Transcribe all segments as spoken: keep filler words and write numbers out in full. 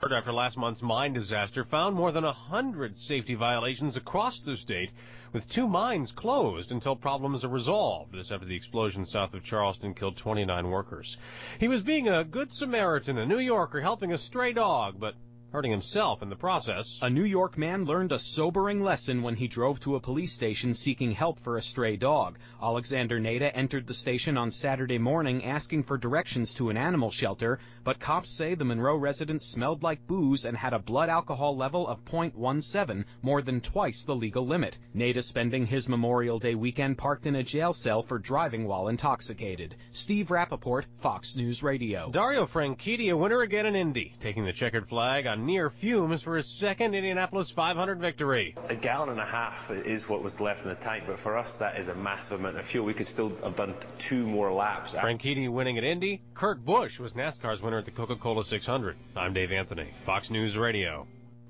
After last month's mine disaster found more than a hundred safety violations across the state, with two mines closed until problems are resolved. This after the explosion south of Charleston killed twenty-nine workers. He was being a good Samaritan, a New Yorker helping a stray dog, but hurting himself in the process. A New York man learned a sobering lesson when he drove to a police station seeking help for a stray dog. Alexander Nada entered the station on Saturday morning asking for directions to an animal shelter, but cops say the Monroe resident smelled like booze and had a blood alcohol level of point one seven, more than twice the legal limit. Nada spending his Memorial Day weekend parked in a jail cell for driving while intoxicated. Steve Rappaport, Fox News Radio. Dario Franchitti, a winner again in Indy, taking the checkered flag on near fumes for his second Indianapolis five hundred victory. A gallon and a half is what was left in the tank, but for us that is a massive amount of fuel. We could still have done two more laps. Franchitti winning at Indy. Kurt Busch was NASCAR's winner at the Coca-Cola six hundred. I'm Dave Anthony, Fox News Radio.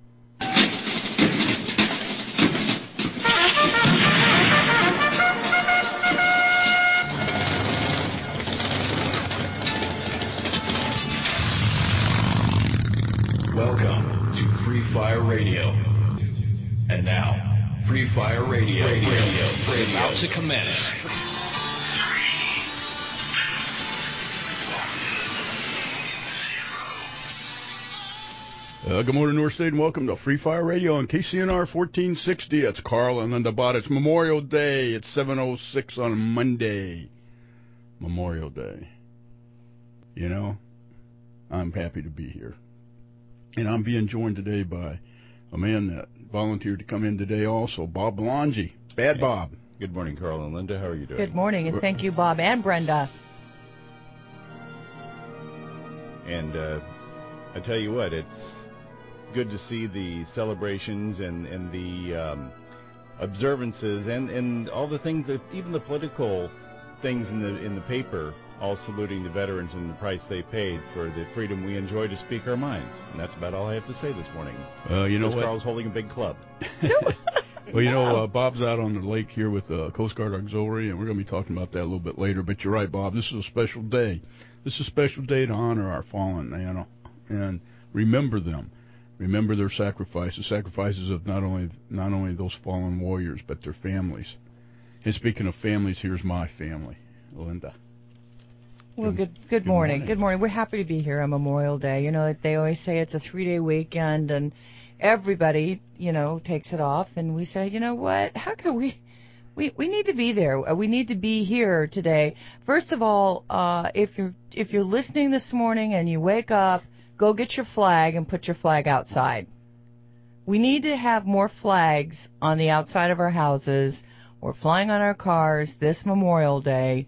Welcome to Free Fire Radio. And now, Free Fire Radio, radio, radio, radio. Is about to commence. Uh, good morning, North State, and welcome to Free Fire Radio on K C N R fourteen sixty. It's Carl and Linda Bott. It's Memorial Day. It's seven oh six on Monday. Memorial Day. You know, I'm happy to be here. And I'm being joined today by a man that volunteered to come in today also, Bob Belangi. Bad Bob. Good morning, Carl and Linda. How are you doing? Good morning, and thank you, Bob and Brenda. And uh, I tell you what, it's good to see the celebrations and, and the um, observances and, and all the things, that even the political things in the in the paper, all saluting the veterans and the price they paid for the freedom we enjoy to speak our minds. And that's about all I have to say this morning. Uh, you know what? Carl's holding a big club. Well, you know, uh, Bob's out on the lake here with uh, Coast Guard Auxiliary, and we're going to be talking about that a little bit later. But you're right, Bob. This is a special day. This is a special day to honor our fallen, you know, and remember them. Remember their sacrifices, sacrifices of not only not only those fallen warriors, but their families. And speaking of families, here's my family, Linda. Well, good good, good morning. morning. Good morning. We're happy to be here on Memorial Day. You know, they always say it's a three-day weekend, and everybody, you know, takes it off. And we say, you know what? How can we? We we need to be there. We need to be here today. First of all, uh, if you're if you're listening this morning and you wake up, go get your flag and put your flag outside. We need to have more flags on the outside of our houses or flying on our cars this Memorial Day.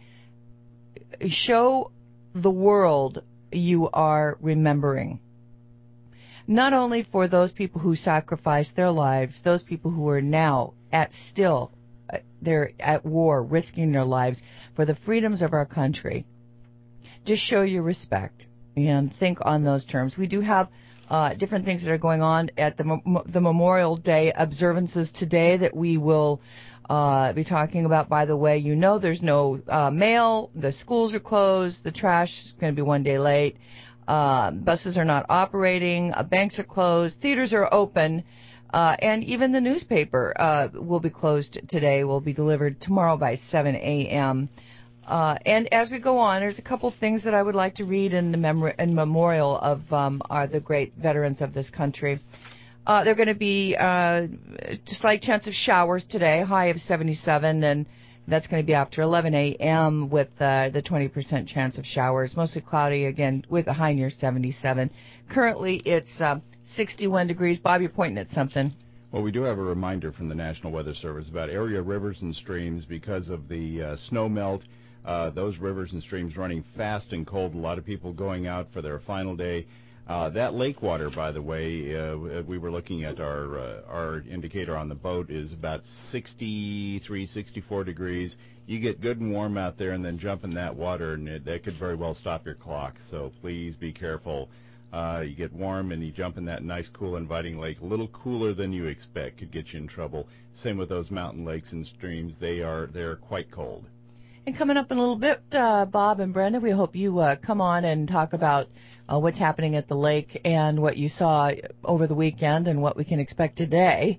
Show the world you are remembering. Not only for those people who sacrificed their lives, those people who are now at still, uh, they're at war, risking their lives for the freedoms of our country. Just show your respect and think on those terms. We do have uh, different things that are going on at the, the Memorial Day observances today that we will Uh, be talking about. By the way, you know there's no uh, mail, the schools are closed, the trash is going to be one day late, uh, buses are not operating, uh, banks are closed, theaters are open, uh, and even the newspaper uh, will be closed today, will be delivered tomorrow by seven a.m. Uh, and as we go on, there's a couple things that I would like to read in the mem- in memorial of um, our, the great veterans of this country. Uh, they're going to be uh, slight chance of showers today, high of seventy-seven, and that's going to be after eleven a.m. with uh, the twenty percent chance of showers. Mostly cloudy, again, with a high near seventy-seven. Currently, it's uh, sixty-one degrees. Bob, you're pointing at something. Well, we do have a reminder from the National Weather Service about area rivers and streams because of the uh, snow melt. Uh, those rivers and streams running fast and cold. A lot of people going out for their final day. Uh, that lake water, by the way, uh, we were looking at our uh, our indicator on the boat is about sixty-three, sixty-four degrees. You get good and warm out there and then jump in that water, and it, that could very well stop your clock. So please be careful. Uh, you get warm and you jump in that nice, cool, inviting lake. A little cooler than you expect could get you in trouble. Same with those mountain lakes and streams. They are they're quite cold. And coming up in a little bit, uh, Bob and Brenda, we hope you uh, come on and talk about uh, what's happening at the lake and what you saw over the weekend and what we can expect today.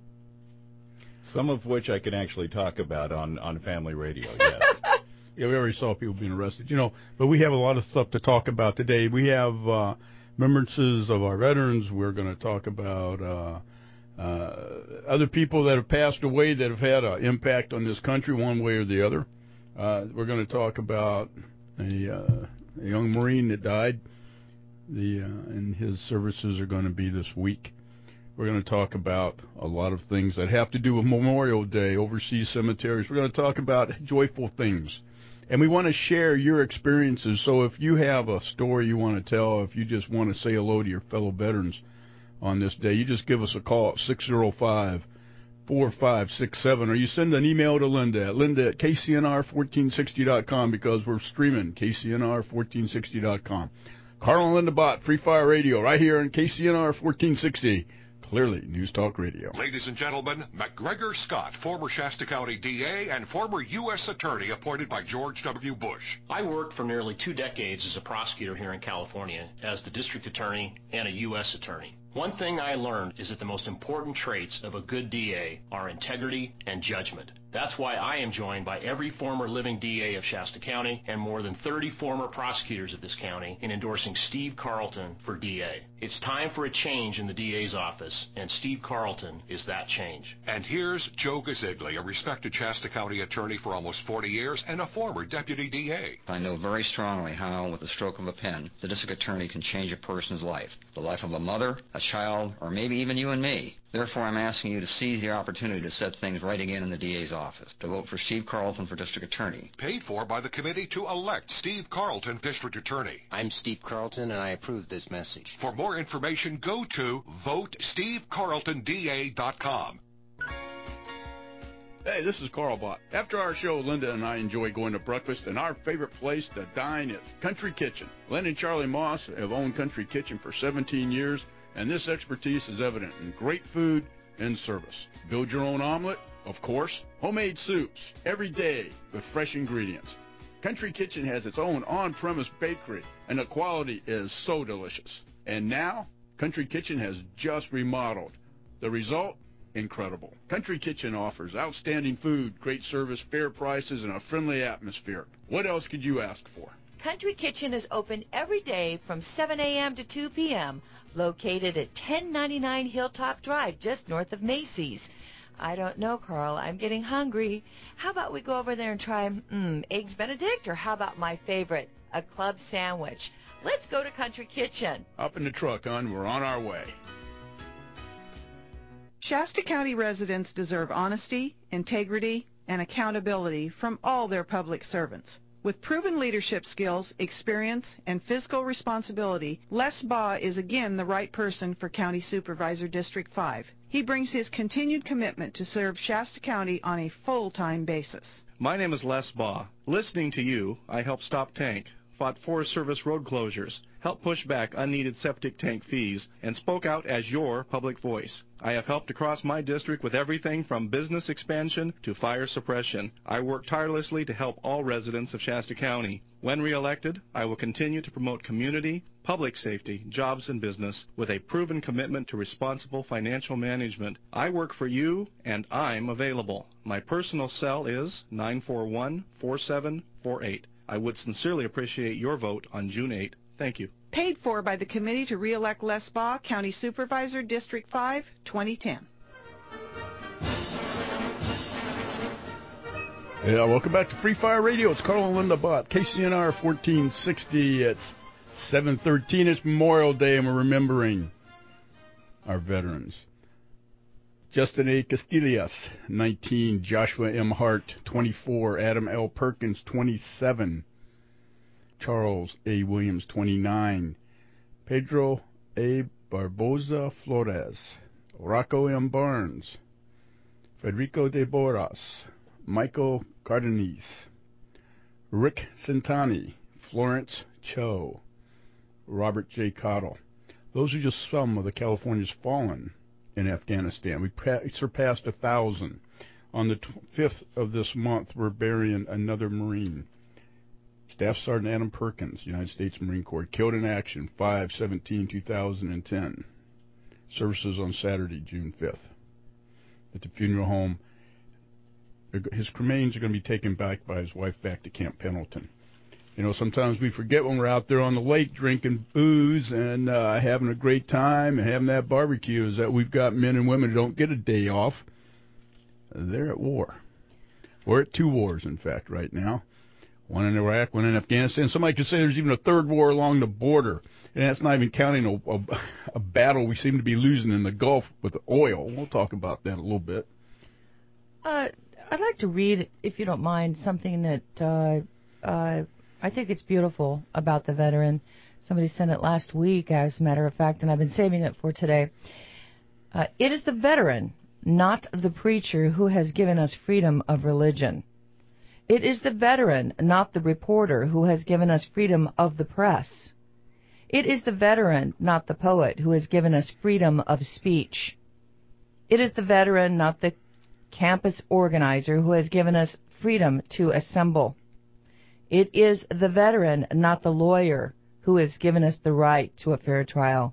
Some of which I can actually talk about on, on Family Radio, yes. Yeah, we already saw people being arrested, you know, but we have a lot of stuff to talk about today. We have uh, remembrances of our veterans. We're going to talk about uh, uh, other people that have passed away that have had an impact on this country one way or the other. Uh, we're going to talk about a, uh, a young Marine that died, the uh, and his services are going to be this week. We're going to talk about a lot of things that have to do with Memorial Day, overseas cemeteries. We're going to talk about joyful things. And we want to share your experiences. So if you have a story you want to tell, if you just want to say hello to your fellow veterans on this day, you just give us a call at six oh five, four five six seven, or you send an email to Linda at linda at k c n r fourteen sixty dot com because we're streaming k c n r fourteen sixty dot com. Carl and Linda Bott, Free Fire Radio, right here on K C N R fourteen sixty. Clearly, News Talk Radio. Ladies and gentlemen, McGregor Scott, former Shasta County D A and former U S Attorney appointed by George W. Bush. I worked for nearly two decades as a prosecutor here in California as the district attorney and a U S attorney. One thing I learned is that the most important traits of a good D A are integrity and judgment. That's why I am joined by every former living D A of Shasta County and more than thirty former prosecutors of this county in endorsing Steve Carlton for D A. It's time for a change in the D A's office, and Steve Carlton is that change. And here's Joe Gazigli, a respected Shasta County attorney for almost forty years and a former deputy D A. I know very strongly how, with the stroke of a pen, the district attorney can change a person's life, the life of a mother, a child, or maybe even you and me. Therefore, I'm asking you to seize the opportunity to set things right again in the D A's office, to vote for Steve Carlton for district attorney. Paid for by the committee to elect Steve Carlton district attorney. I'm Steve Carlton, and I approve this message. For more information, go to vote steve carlton d a dot com. Hey, this is Carl Bott. After our show, Linda and I enjoy going to breakfast, and our favorite place to dine is Country Kitchen. Len and Charlie Moss have owned Country Kitchen for seventeen years, and this expertise is evident in great food and service. Build your own omelet, of course. Homemade soups, every day with fresh ingredients. Country Kitchen has its own on-premise bakery, and the quality is so delicious. And now, Country Kitchen has just remodeled. The result? Incredible. Country Kitchen offers outstanding food, great service, fair prices, and a friendly atmosphere. What else could you ask for? Country Kitchen is open every day from seven a m to two p m, located at ten ninety-nine Hilltop Drive, just north of Macy's. I don't know, Carl. I'm getting hungry. How about we go over there and try mm, Eggs Benedict, or how about my favorite, a club sandwich? Let's go to Country Kitchen. Up in the truck, hon. We're on our way. Shasta County residents deserve honesty, integrity, and accountability from all their public servants. With proven leadership skills, experience, and fiscal responsibility, Les Baugh is again the right person for County Supervisor District five. He brings his continued commitment to serve Shasta County on a full-time basis. My name is Les Baugh. Listening to you, I helped stop tank, fought Forest Service road closures, helped push back unneeded septic tank fees, and spoke out as your public voice. I have helped across my district with everything from business expansion to fire suppression. I work tirelessly to help all residents of Shasta County. When reelected, I will continue to promote community, public safety, jobs, and business with a proven commitment to responsible financial management. I work for you, and I'm available. My personal cell is nine four one, four seven four eight. I would sincerely appreciate your vote on June eighth. Thank you. Paid for by the Committee to Re-elect Les Baugh, County Supervisor, District five, twenty ten. Yeah, welcome back to Free Fire Radio. It's Carl and Linda Bott, K C N R fourteen sixty. It's seven thirteen. It's Memorial Day, and we're remembering our veterans. Justin A. Castillas, nineteen. Joshua M. Hart, twenty-four. Adam L. Perkins, twenty-seven. Charles A. Williams, twenty-nine. Pedro A. Barboza Flores. Rocco M. Barnes. Federico de Boras. Michael Cardenas. Rick Centani. Florence Cho. Robert J. Cottle. Those are just some of the Californians fallen in Afghanistan. We pa- surpassed a thousand. On the fifth of this month, we're burying another Marine. Staff Sergeant Adam Perkins, United States Marine Corps, killed in action five seventeen two thousand ten. Services on Saturday, June fifth. At the funeral home, his remains are going to be taken back by his wife back to Camp Pendleton. You know, sometimes we forget when we're out there on the lake drinking booze and uh, having a great time and having that barbecue is that we've got men and women who don't get a day off. They're at war. We're at two wars, in fact, right now. One in Iraq, one in Afghanistan. Somebody could say there's even a third war along the border, and that's not even counting a, a, a battle we seem to be losing in the Gulf with oil. We'll talk about that a little bit. Uh, I'd like to read, if you don't mind, something that uh, uh, I think it's beautiful about the veteran. Somebody sent it last week, as a matter of fact, and I've been saving it for today. Uh, it is the veteran, not the preacher, who has given us freedom of religion. It is the veteran, not the reporter, who has given us freedom of the press. It is the veteran, not the poet, who has given us freedom of speech. It is the veteran, not the campus organizer, who has given us freedom to assemble. It is the veteran, not the lawyer, who has given us the right to a fair trial.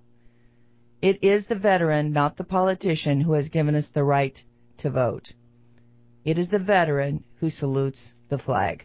It is the veteran, not the politician, who has given us the right to vote. It is the veteran who salutes the flag.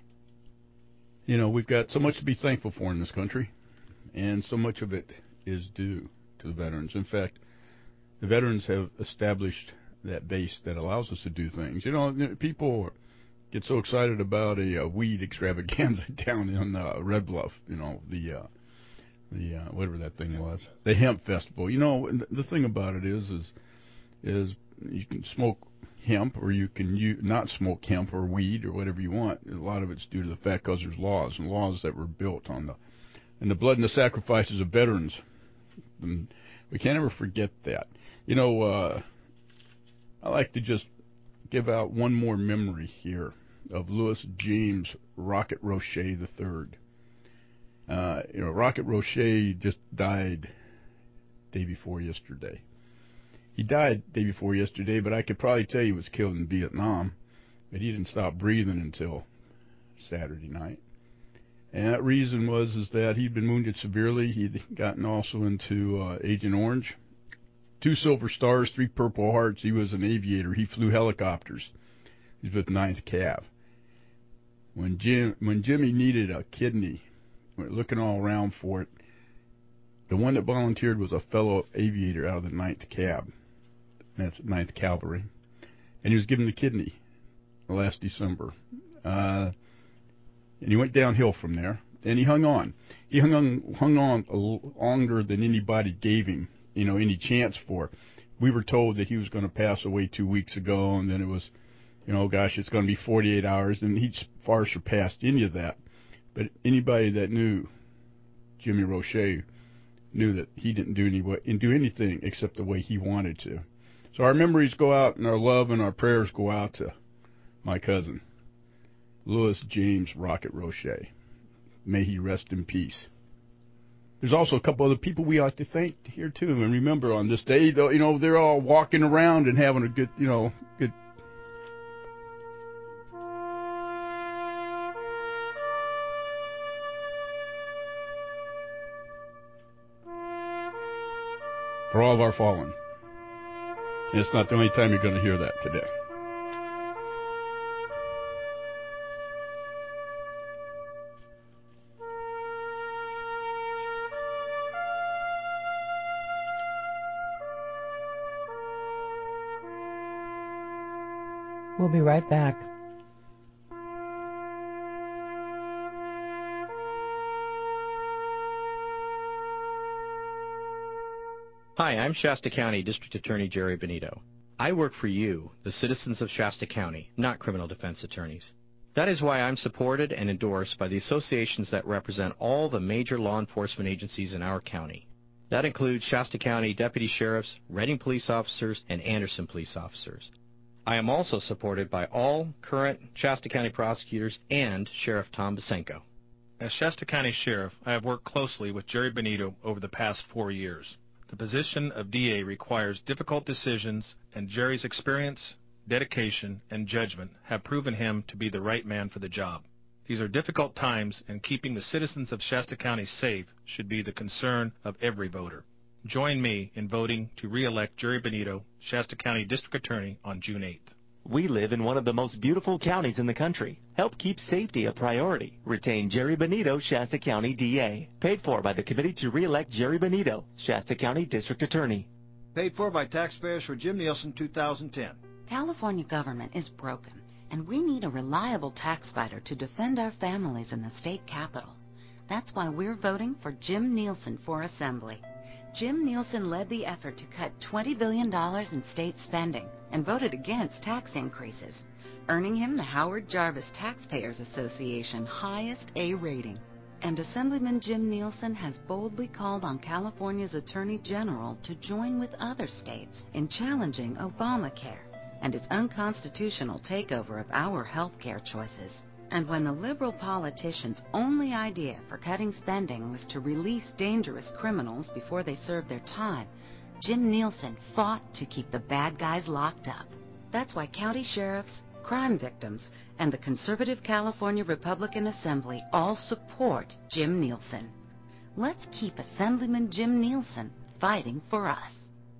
You know, we've got so much to be thankful for in this country, and so much of it is due to the veterans. In fact, the veterans have established that base that allows us to do things. You know, people get so excited about a, a weed extravaganza down in uh, Red Bluff, you know, the, uh, the uh, whatever that thing was, the hemp festival. You know, the thing about it is, is, is you can smoke hemp, or you can u- not smoke hemp or weed or whatever you want. A lot of it's due to the fact because there's laws and laws that were built on the and the blood and the sacrifices of veterans. And we can't ever forget that. You know, uh, I like to just give out one more memory here of Louis James Rocket Roche the third. Uh, you know, Rocket Roche just died day before yesterday. He died day before yesterday, but I could probably tell you he was killed in Vietnam. But he didn't stop breathing until Saturday night. And that reason was is that he'd been wounded severely. He'd gotten also into uh, Agent Orange. Two Silver Stars, three Purple Hearts. He was an aviator. He flew helicopters. He was with ninth Cav. When Jim, when Jimmy needed a kidney, we were looking all around for it. The one that volunteered was a fellow aviator out of the ninth Cav. That's ninth Cavalry. And he was given the kidney last December. Uh, and he went downhill from there. And he hung on. He hung on, hung on a little longer than anybody gave him, you know, any chance for. We were told that he was going to pass away two weeks ago, and then it was, you know, gosh, it's going to be forty-eight hours. And he far surpassed any of that. But anybody that knew Jimmy Roche knew that he didn't do any do anything except the way he wanted to. So our memories go out, and our love and our prayers go out to my cousin, Louis James Rocket Roche. May he rest in peace. There's also a couple other people we ought to thank here too, and remember on this day, though, you know, they're all walking around and having a good, you know, good. For all of our fallen. And it's not the only time you're going to hear that today. We'll be right back. Hi, I'm Shasta County District Attorney Jerry Benito. I work for you, the citizens of Shasta County, not criminal defense attorneys. That is why I'm supported and endorsed by the associations that represent all the major law enforcement agencies in our county. That includes Shasta County Deputy Sheriffs, Reading Police Officers, and Anderson Police Officers. I am also supported by all current Shasta County prosecutors and Sheriff Tom Basenko. As Shasta County Sheriff, I have worked closely with Jerry Benito over the past four years. The position of D A requires difficult decisions, and Jerry's experience, dedication, and judgment have proven him to be the right man for the job. These are difficult times, and keeping the citizens of Shasta County safe should be the concern of every voter. Join me in voting to re-elect Jerry Benito, Shasta County District Attorney, on June eighth. We live in one of the most beautiful counties in the country. Help keep safety a priority. Retain Jerry Benito, Shasta County D A. Paid for by the Committee to re-elect Jerry Benito, Shasta County District Attorney. Paid for by taxpayers for Jim Nielsen, two thousand ten. California government is broken, and we need a reliable tax fighter to defend our families in the state capitol. That's why we're voting for Jim Nielsen for Assembly. Jim Nielsen led the effort to cut twenty billion dollars in state spending and voted against tax increases, earning him the Howard Jarvis Taxpayers Association highest A rating. And Assemblyman Jim Nielsen has boldly called on California's Attorney General to join with other states in challenging Obamacare and its unconstitutional takeover of our health care choices. And when the liberal politicians' only idea for cutting spending was to release dangerous criminals before they served their time, Jim Nielsen fought to keep the bad guys locked up. That's why county sheriffs, crime victims, and the conservative California Republican Assembly all support Jim Nielsen. Let's keep Assemblyman Jim Nielsen fighting for us.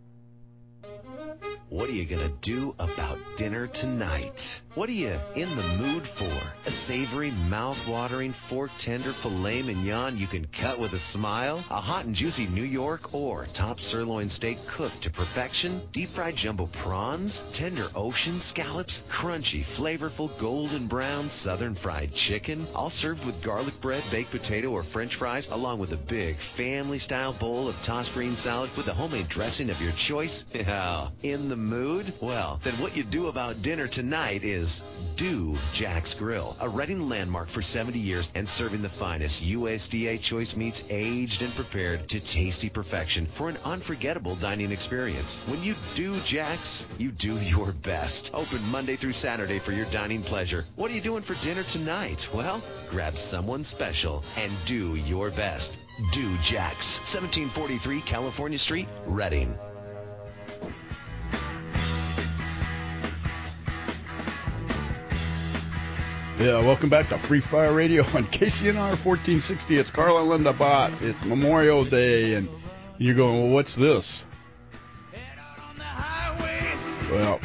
What are you going to do about dinner tonight? What are you in the mood for? A savory, mouth-watering, fork-tender filet mignon you can cut with a smile? A hot and juicy New York or top sirloin steak cooked to perfection? Deep-fried jumbo prawns? Tender ocean scallops? Crunchy, flavorful, golden brown southern fried chicken? All served with garlic bread, baked potato, or french fries, along with a big family-style bowl of tossed green salad with a homemade dressing of your choice? Yeah. In the mood? Well, then what you do about dinner tonight is do Jack's Grill, a Redding landmark for seventy years and serving the finest U S D A choice meats aged and prepared to tasty perfection for an unforgettable dining experience. When you do Jack's, you do your best. Open Monday through Saturday for your dining pleasure. What are you doing for dinner tonight? Well, grab someone special and do your best. Do Jack's, seventeen forty-three California Street, Redding. Yeah, welcome back to Free Fire Radio on K C N R fourteen sixty. It's Carl and Linda Bott. It's Memorial Day, and you're going, well, what's this? Well,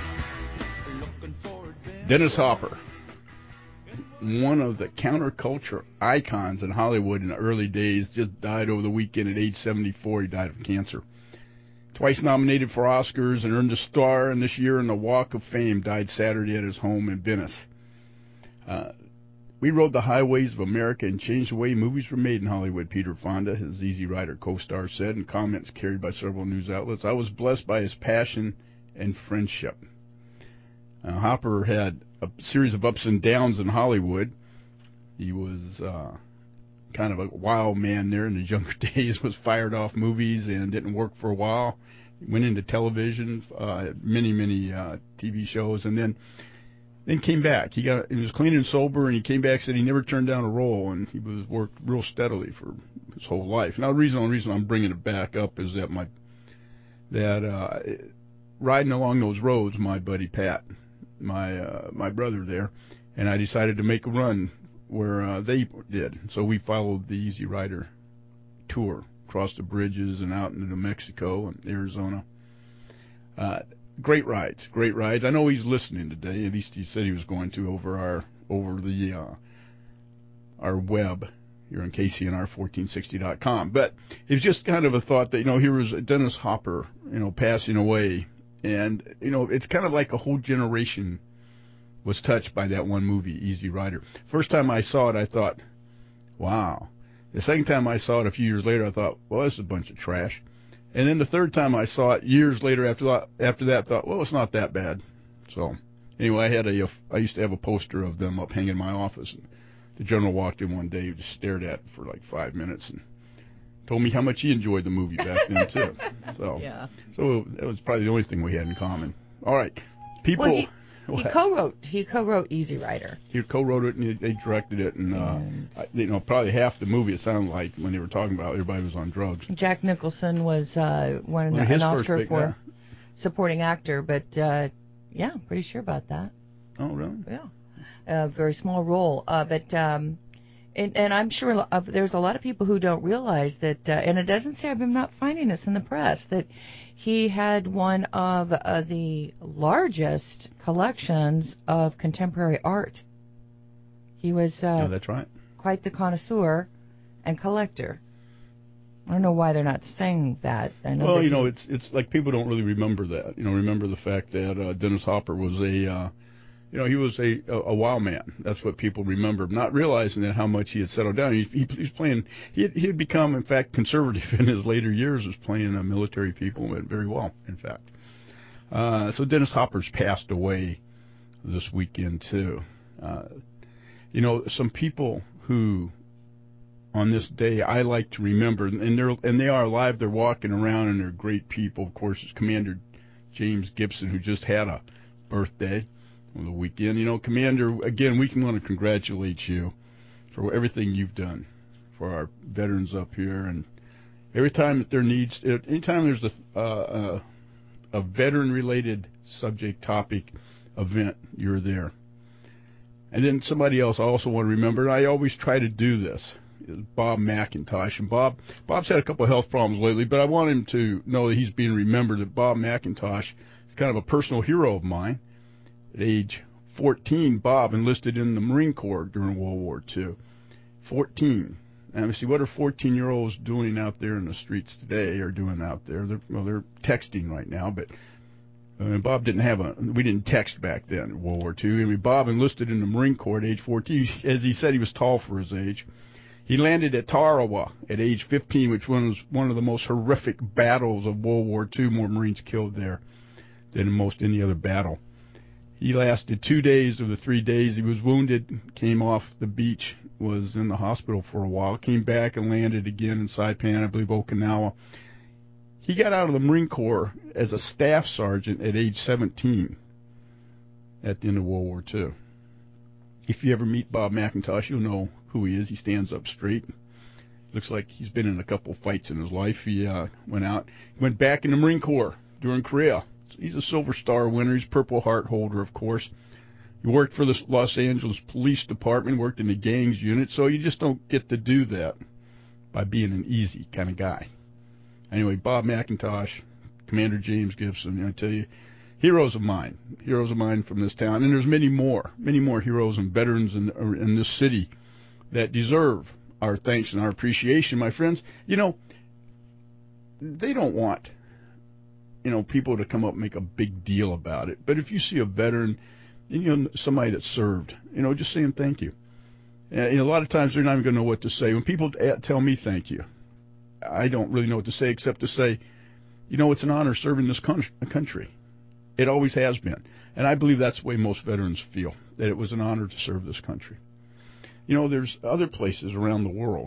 Dennis Hopper, one of the counterculture icons in Hollywood in the early days, just died over the weekend at age seventy-four. He died of cancer. Twice nominated for Oscars and earned a star, and this year in the Walk of Fame, died Saturday at his home in Venice. Uh, we rode the highways of America and changed the way movies were made in Hollywood, Peter Fonda, his Easy Rider co-star, said in comments carried by several news outlets. I was blessed by his passion and friendship. Uh, Hopper had a series of ups and downs in Hollywood. He was uh, kind of a wild man there in his younger days, was fired off movies and didn't work for a while. He went into television, uh, many, many uh, T V shows, and then Then came back. He got he was clean and sober, and he came back. Said he never turned down a role, and he was worked real steadily for his whole life. Now, the reason, the reason I'm bringing it back up is that my that uh, riding along those roads, my buddy Pat, my uh, my brother there, and I decided to make a run where uh, they did. So we followed the Easy Rider tour, across the bridges and out into New Mexico and Arizona. Uh, Great rides, great rides. I know he's listening today. At least he said he was going to over our over the uh, our web here on K C N R fourteen sixty dot com. But it's just kind of a thought that, you know, here was Dennis Hopper, you know, passing away, and you know, it's kind of like a whole generation was touched by that one movie, Easy Rider. First time I saw it, I thought, wow. The second time I saw it a few years later, I thought, well, this is a bunch of trash. And then the third time I saw it years later after that, after that, I thought, well, it's not that bad. So anyway, I had a, I used to have a poster of them up hanging in my office. And the general walked in one day, he just stared at it for like five minutes and told me how much he enjoyed the movie back then too. So, yeah. So that was probably the only thing we had in common. All right, people. Well, he, he co-wrote. He co-wrote Easy Rider. He co-wrote it and he, they directed it, and, and uh, you know, probably half the movie it sounded like when they were talking about it, everybody was on drugs. Jack Nicholson was uh, one well, an Oscar pick, for yeah. supporting actor, but uh, yeah, I'm pretty sure about that. Oh, really? Yeah. a very small role. Uh, but um, and, and I'm sure uh, there's a lot of people who don't realize that, uh, and it doesn't say, I'm not finding this in the press, that he had one of uh, the largest collections of contemporary art. He was uh, yeah, that's right. quite the connoisseur and collector. I don't know why they're not saying that. I know well, that you know, he, it's it's like people don't really remember that. You know, remember the fact that uh, Dennis Hopper was a, uh, you know, he was a, a a wild man. That's what people remember, not realizing that how much he had settled down. He, he, he was playing. He had, he had become, in fact, conservative in his later years. Was playing uh, military people and very well, in fact. Uh, so Dennis Hopper's passed away this weekend too. Uh, you know, some people who on this day I like to remember, and they're and they are alive. They're walking around, and they're great people. Of course, it's Commander James Gibson, who just had a birthday on the weekend. You know, Commander, again, we can want to congratulate you for everything you've done for our veterans up here, and every time that there needs, anytime there's a uh, uh, a veteran-related subject, topic, event, you're there. And then somebody else I also want to remember, and I always try to do this, is Bob McIntosh. And Bob, Bob's had a couple of health problems lately, but I want him to know that he's being remembered, that Bob McIntosh is kind of a personal hero of mine. At age fourteen, Bob enlisted in the Marine Corps during World War Two. fourteen. And we see, what are fourteen-year-olds doing out there in the streets today, or doing out there? They're, well, they're texting right now, but uh, Bob didn't have a, we didn't text back then in World War Two. I mean, Bob enlisted in the Marine Corps at age fourteen. As he said, he was tall for his age. He landed at Tarawa at age fifteen, which was one of the most horrific battles of World War Two. More Marines killed there than in most any other battle. He lasted two days of the three days. He was wounded, came off the beach, was in the hospital for a while, came back and landed again in Saipan, I believe Okinawa. He got out of the Marine Corps as a staff sergeant at age seventeen at the end of World War Two. If you ever meet Bob McIntosh, you'll know who he is. He stands up straight. Looks like he's been in a couple fights in his life. He uh, went out, went back in the Marine Corps during Korea. He's a Silver Star winner. He's Purple Heart holder, of course. He worked for the Los Angeles Police Department, worked in the gangs unit, so you just don't get to do that by being an easy kind of guy. Anyway, Bob McIntosh, Commander James Gibson, I tell you, heroes of mine, heroes of mine from this town, and there's many more, many more heroes and veterans in, in this city that deserve our thanks and our appreciation, my friends. You know, they don't want, you know, people to come up and make a big deal about it. But if you see a veteran, you know, somebody that served, you know, just saying thank you. And a lot of times they're not even going to know what to say. When people tell me thank you, I don't really know what to say except to say, you know, it's an honor serving this country. It always has been. And I believe that's the way most veterans feel, that it was an honor to serve this country. You know, there's other places around the world,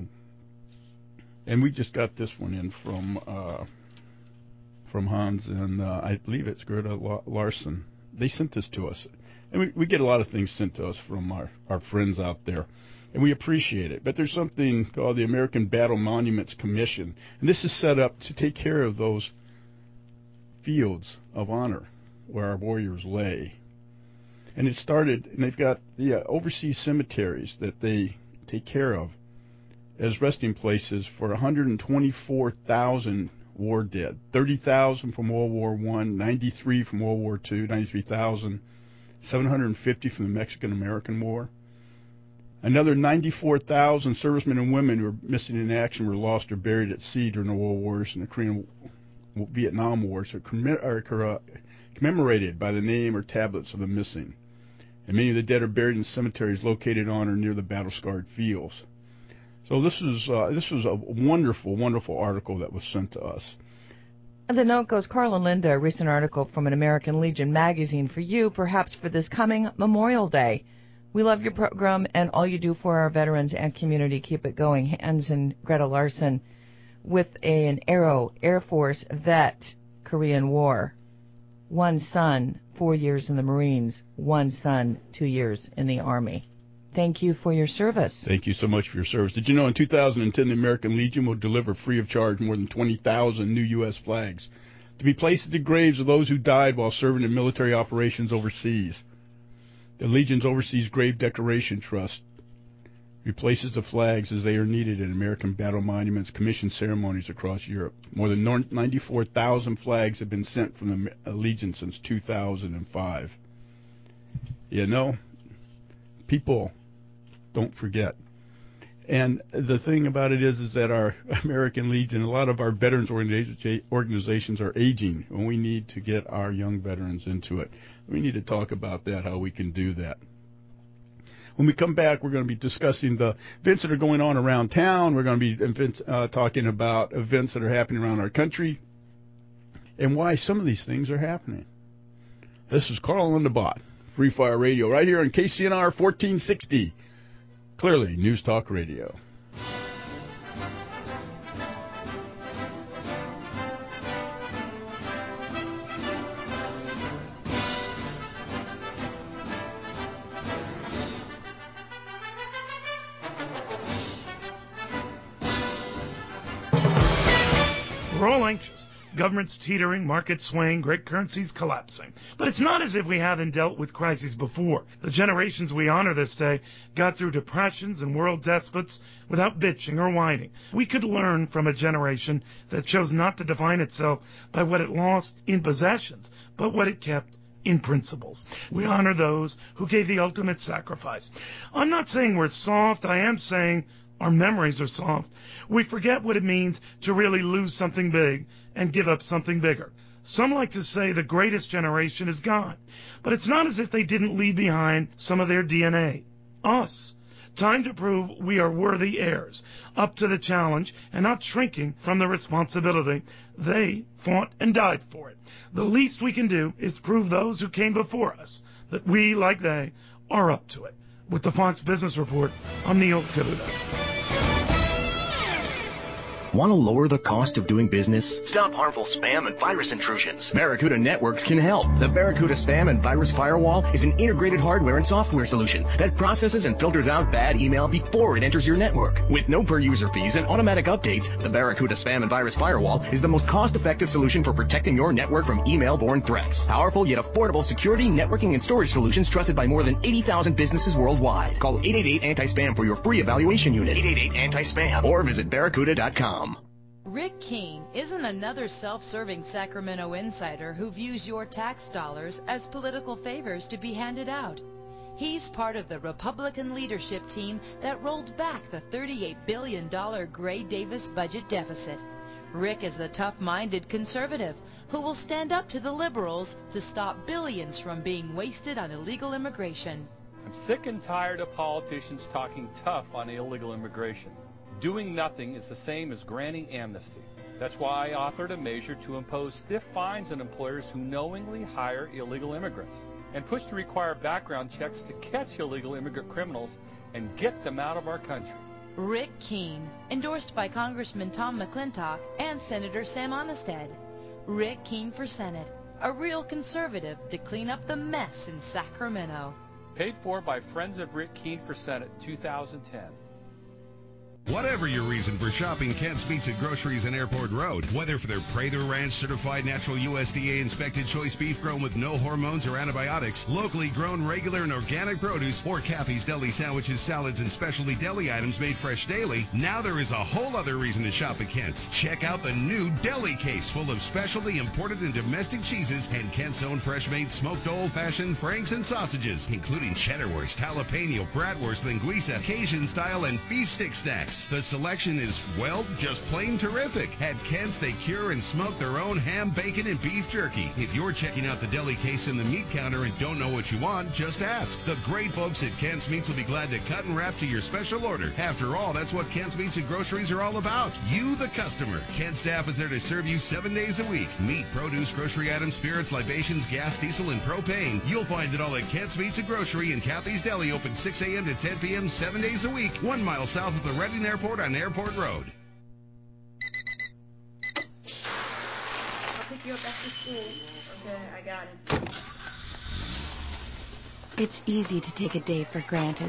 and we just got this one in from uh, from Hans, and uh, I believe it's Greta Larson. They sent this to us. And we, we get a lot of things sent to us from our, our friends out there, and we appreciate it. But there's something called the American Battle Monuments Commission, and this is set up to take care of those fields of honor where our warriors lay. And it started, and they've got the uh, overseas cemeteries that they take care of as resting places for one hundred twenty-four thousand war dead, thirty thousand from World War One, ninety-three from World War Two, ninety-three thousand, seven hundred fifty from the Mexican-American War. Another ninety-four thousand servicemen and women who were missing in action were lost or buried at sea during the World Wars and the Korean Vietnam Wars are, comm- are uh, commemorated by the name or tablets of the missing. And many of the dead are buried in cemeteries located on or near the battle-scarred fields. So this is uh, this was a wonderful, wonderful article that was sent to us. And the note goes, Carl and Linda, a recent article from an American Legion magazine for you, perhaps for this coming Memorial Day. We love your program and all you do for our veterans and community. Keep it going. Hans and Greta Larson with an Arrow Air Force vet, Korean War. One son, four years in the Marines. One son, two years in the Army. Thank you for your service. Thank you so much for your service. Did you know in two thousand ten the American Legion will deliver free of charge more than twenty thousand new U S flags to be placed at the graves of those who died while serving in military operations overseas? The Legion's Overseas Grave Decoration Trust replaces the flags as they are needed in American Battle Monuments Commission ceremonies across Europe. More than ninety-four thousand flags have been sent from the Legion since two thousand five. You know, people don't forget. And the thing about it is, is that our American Legion, a lot of our veterans organizations are aging, and we need to get our young veterans into it. We need to talk about that, how we can do that. When we come back, we're going to be discussing the events that are going on around town. We're going to be events, uh, talking about events that are happening around our country and why some of these things are happening. This is Carl on the Bot, Free Fire Radio, right here on K C N R fourteen sixty. Clearly, News Talk Radio. We're all anxious. Government's teetering, markets swaying, great currencies collapsing. But it's not as if we haven't dealt with crises before. The generations we honor this day got through depressions and world despots without bitching or whining. We could learn from a generation that chose not to define itself by what it lost in possessions, but what it kept in principles. We honor those who gave the ultimate sacrifice. I'm not saying we're soft. I am saying our memories are soft. We forget what it means to really lose something big and give up something bigger. Some like to say the greatest generation is gone, but it's not as if they didn't leave behind some of their D N A. Us. Time to prove we are worthy heirs, up to the challenge and not shrinking from the responsibility. They fought and died for it. The least we can do is prove those who came before us that we, like they, are up to it. With the Fox Business Report, I'm Neil Cavuto. Want to lower the cost of doing business? Stop harmful spam and virus intrusions. Barracuda Networks can help. The Barracuda Spam and Virus Firewall is an integrated hardware and software solution that processes and filters out bad email before it enters your network. With no per-user fees and automatic updates, the Barracuda Spam and Virus Firewall is the most cost-effective solution for protecting your network from email-borne threats. Powerful yet affordable security, networking, and storage solutions trusted by more than eighty thousand businesses worldwide. Call eight eight eight anti spam for your free evaluation unit. eight eight eight anti spam or visit barracuda dot com. Rick Keene isn't another self-serving Sacramento insider who views your tax dollars as political favors to be handed out. He's part of the Republican leadership team that rolled back the thirty-eight billion dollars Gray-Davis budget deficit. Rick is the tough-minded conservative who will stand up to the liberals to stop billions from being wasted on illegal immigration. I'm sick and tired of politicians talking tough on illegal immigration. Doing nothing is the same as granting amnesty. That's why I authored a measure to impose stiff fines on employers who knowingly hire illegal immigrants and push to require background checks to catch illegal immigrant criminals and get them out of our country. Rick Keene, endorsed by Congressman Tom McClintock and Senator Sam Onestad. Rick Keene for Senate, a real conservative to clean up the mess in Sacramento. Paid for by Friends of Rick Keene for Senate, two thousand ten. Whatever your reason for shopping Kent's Meats and Groceries on Airport Road, whether for their Prather Ranch certified natural U S D A inspected choice beef grown with no hormones or antibiotics, locally grown regular and organic produce, or Kathy's Deli sandwiches, salads, and specialty deli items made fresh daily, now there is a whole other reason to shop at Kent's. Check out the new Deli Case full of specialty imported and domestic cheeses and Kent's own fresh-made smoked old-fashioned franks and sausages, including cheddarwurst, jalapeno, bratwurst, linguiça, Cajun-style, and beef stick snacks. The selection is, well, just plain terrific. At Kent's, they cure and smoke their own ham, bacon, and beef jerky. If you're checking out the Deli Case in the meat counter and don't know what you want, just ask. The great folks at Kent's Meats will be glad to cut and wrap to your special order. After all, that's what Kent's Meats and Groceries are all about. You, the customer. Kent's staff is there to serve you seven days a week. Meat, produce, grocery items, spirits, libations, gas, diesel, and propane. You'll find it all at Kent's Meats and Grocery and Kathy's Deli, open six a.m. to ten p.m. seven days a week, one mile south of the Reading Airport on Airport Road. I'll pick you up after school. Okay, I got it. It's easy to take a day for granted.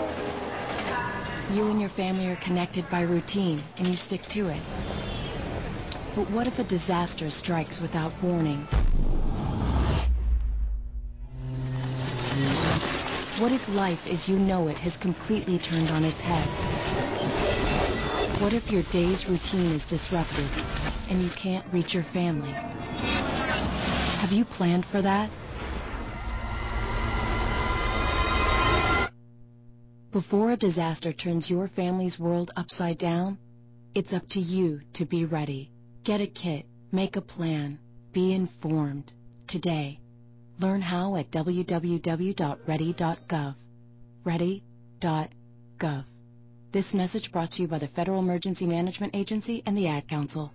You and your family are connected by routine, and you stick to it. But what if a disaster strikes without warning? What if life as you know it has completely turned on its head? What if your day's routine is disrupted and you can't reach your family? Have you planned for that? Before a disaster turns your family's world upside down, it's up to you to be ready. Get a kit, make a plan, be informed. Today, learn how at w w w dot ready dot gov. ready dot gov. This message brought to you by the Federal Emergency Management Agency and the Ad Council.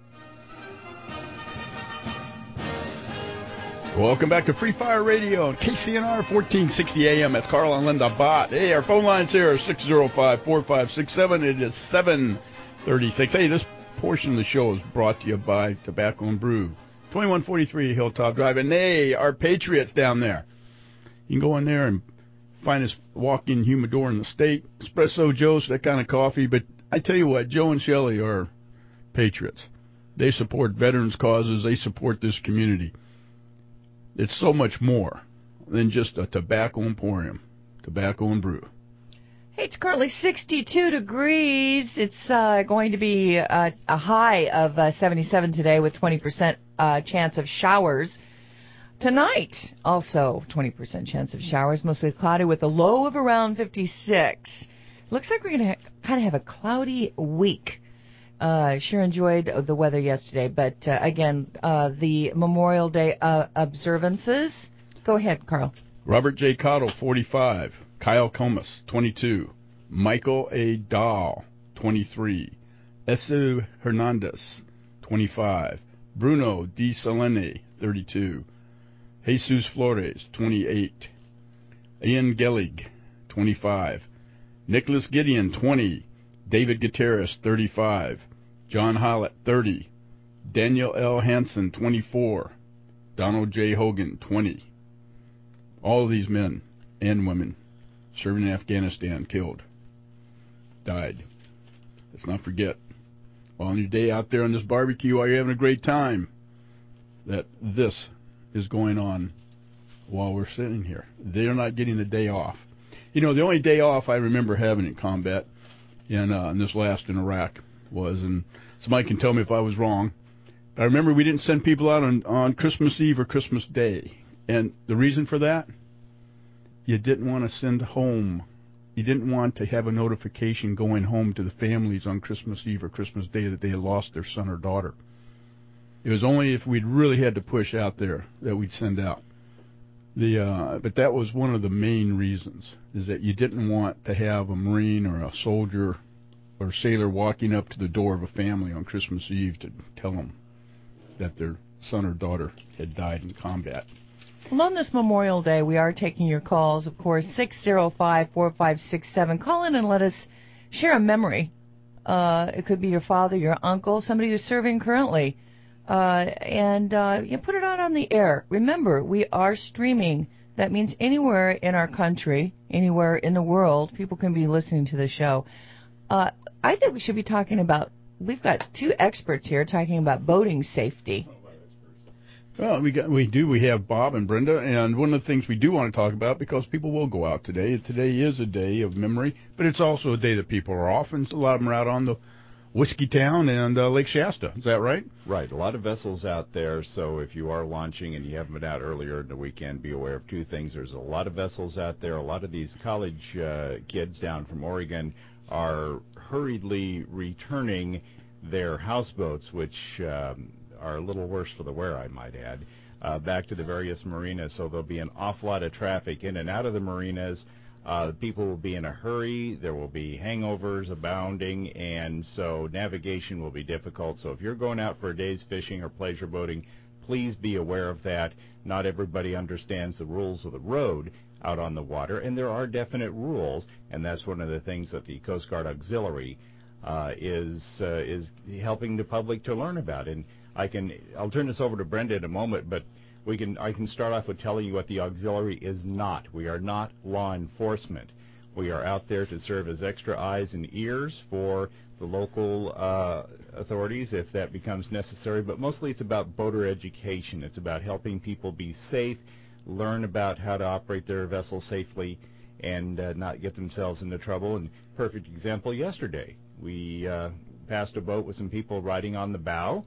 Welcome back to Free Fire Radio on K C N R fourteen sixty A M. That's Carl and Linda Bott. Hey, our phone lines here are six oh five, four five six seven. It is seven thirty-six. Hey, this portion of the show is brought to you by Tobacco and Brew, twenty-one forty-three Hilltop Drive. And they are patriots down there. You can go in there and find us walk-in humidor in the state, espresso Joe's, that kind of coffee. But I tell you what, Joe and Shelley are patriots. They support veterans' causes. They support this community. It's so much more than just a tobacco emporium, Tobacco and Brew. Hey, it's currently sixty-two degrees. It's uh, going to be uh, a high of uh, seventy-seven today with twenty percent uh, chance of showers. Tonight, also twenty percent chance of showers, mostly cloudy with a low of around fifty-six. Looks like we're going to ha- kind of have a cloudy week. Uh, sure enjoyed the weather yesterday, but uh, again, uh, the Memorial Day uh, observances. Go ahead, Carl. Robert J. Cottle, forty-five. Kyle Comas, twenty-two. Michael A. Dahl, twenty-three. Esu Hernandez, twenty-five. Bruno D. Selene, thirty-two. Jesus Flores, twenty-eight. Ian Gellig, twenty-five. Nicholas Gideon, twenty. David Gutierrez, thirty-five. John Hollett, thirty. Daniel L. Hansen, twenty-four. Donald J. Hogan, twenty. All of these men and women serving in Afghanistan killed, died. Let's not forget, on your day out there on this barbecue, while you're having a great time, that this is going on while we're sitting here. They're not getting a day off. You know, the only day off I remember having in combat in, uh, in this last in Iraq was, and somebody can tell me if I was wrong, but I remember we didn't send people out on, on Christmas Eve or Christmas Day. And the reason for that, you didn't want to send home. You didn't want to have a notification going home to the families on Christmas Eve or Christmas Day that they had lost their son or daughter. It was only if we'd really had to push out there that we'd send out. The uh, but that was one of the main reasons, is that you didn't want to have a Marine or a soldier or sailor walking up to the door of a family on Christmas Eve to tell them that their son or daughter had died in combat. Well, on this Memorial Day, we are taking your calls, of course, six oh five, four five six seven. Call in and let us share a memory. Uh, it could be your father, your uncle, somebody who's serving currently. Uh, and uh, you put it out on the air. Remember, we are streaming. That means anywhere in our country, anywhere in the world, people can be listening to the show. Uh, I think we should be talking about, we've got two experts here talking about boating safety. Well, we got, we do. We have Bob and Brenda, and one of the things we do want to talk about, because people will go out today. Today is a day of memory, but it's also a day that people are off, and a lot of them are out on the Whiskey Town and uh, Lake Shasta. Is that right? Right. A lot of vessels out there, so if you are launching and you haven't been out earlier in the weekend, be aware of two things. There's a lot of vessels out there. A lot of these college uh, kids down from Oregon are hurriedly returning their houseboats, which um, are a little worse for the wear, I might add, uh, back to the various marinas. So there'll be an awful lot of traffic in and out of the marinas. Uh, people will be in a hurry. There will be hangovers abounding, and so navigation will be difficult. So if you're going out for a day's fishing or pleasure boating, please be aware of that. Not everybody understands the rules of the road out on the water, and there are definite rules, and that's one of the things that the Coast Guard Auxiliary uh, is uh, is helping the public to learn about. And I can I'll turn this over to Brenda in a moment, but we can I can start off with telling you what the auxiliary is not. We are not law enforcement. We are out there to serve as extra eyes and ears for the local uh, authorities if that becomes necessary, but mostly it's about boater education. It's about helping people be safe, learn about how to operate their vessel safely, and uh, not get themselves into trouble. And perfect example yesterday. We uh, passed a boat with some people riding on the bow,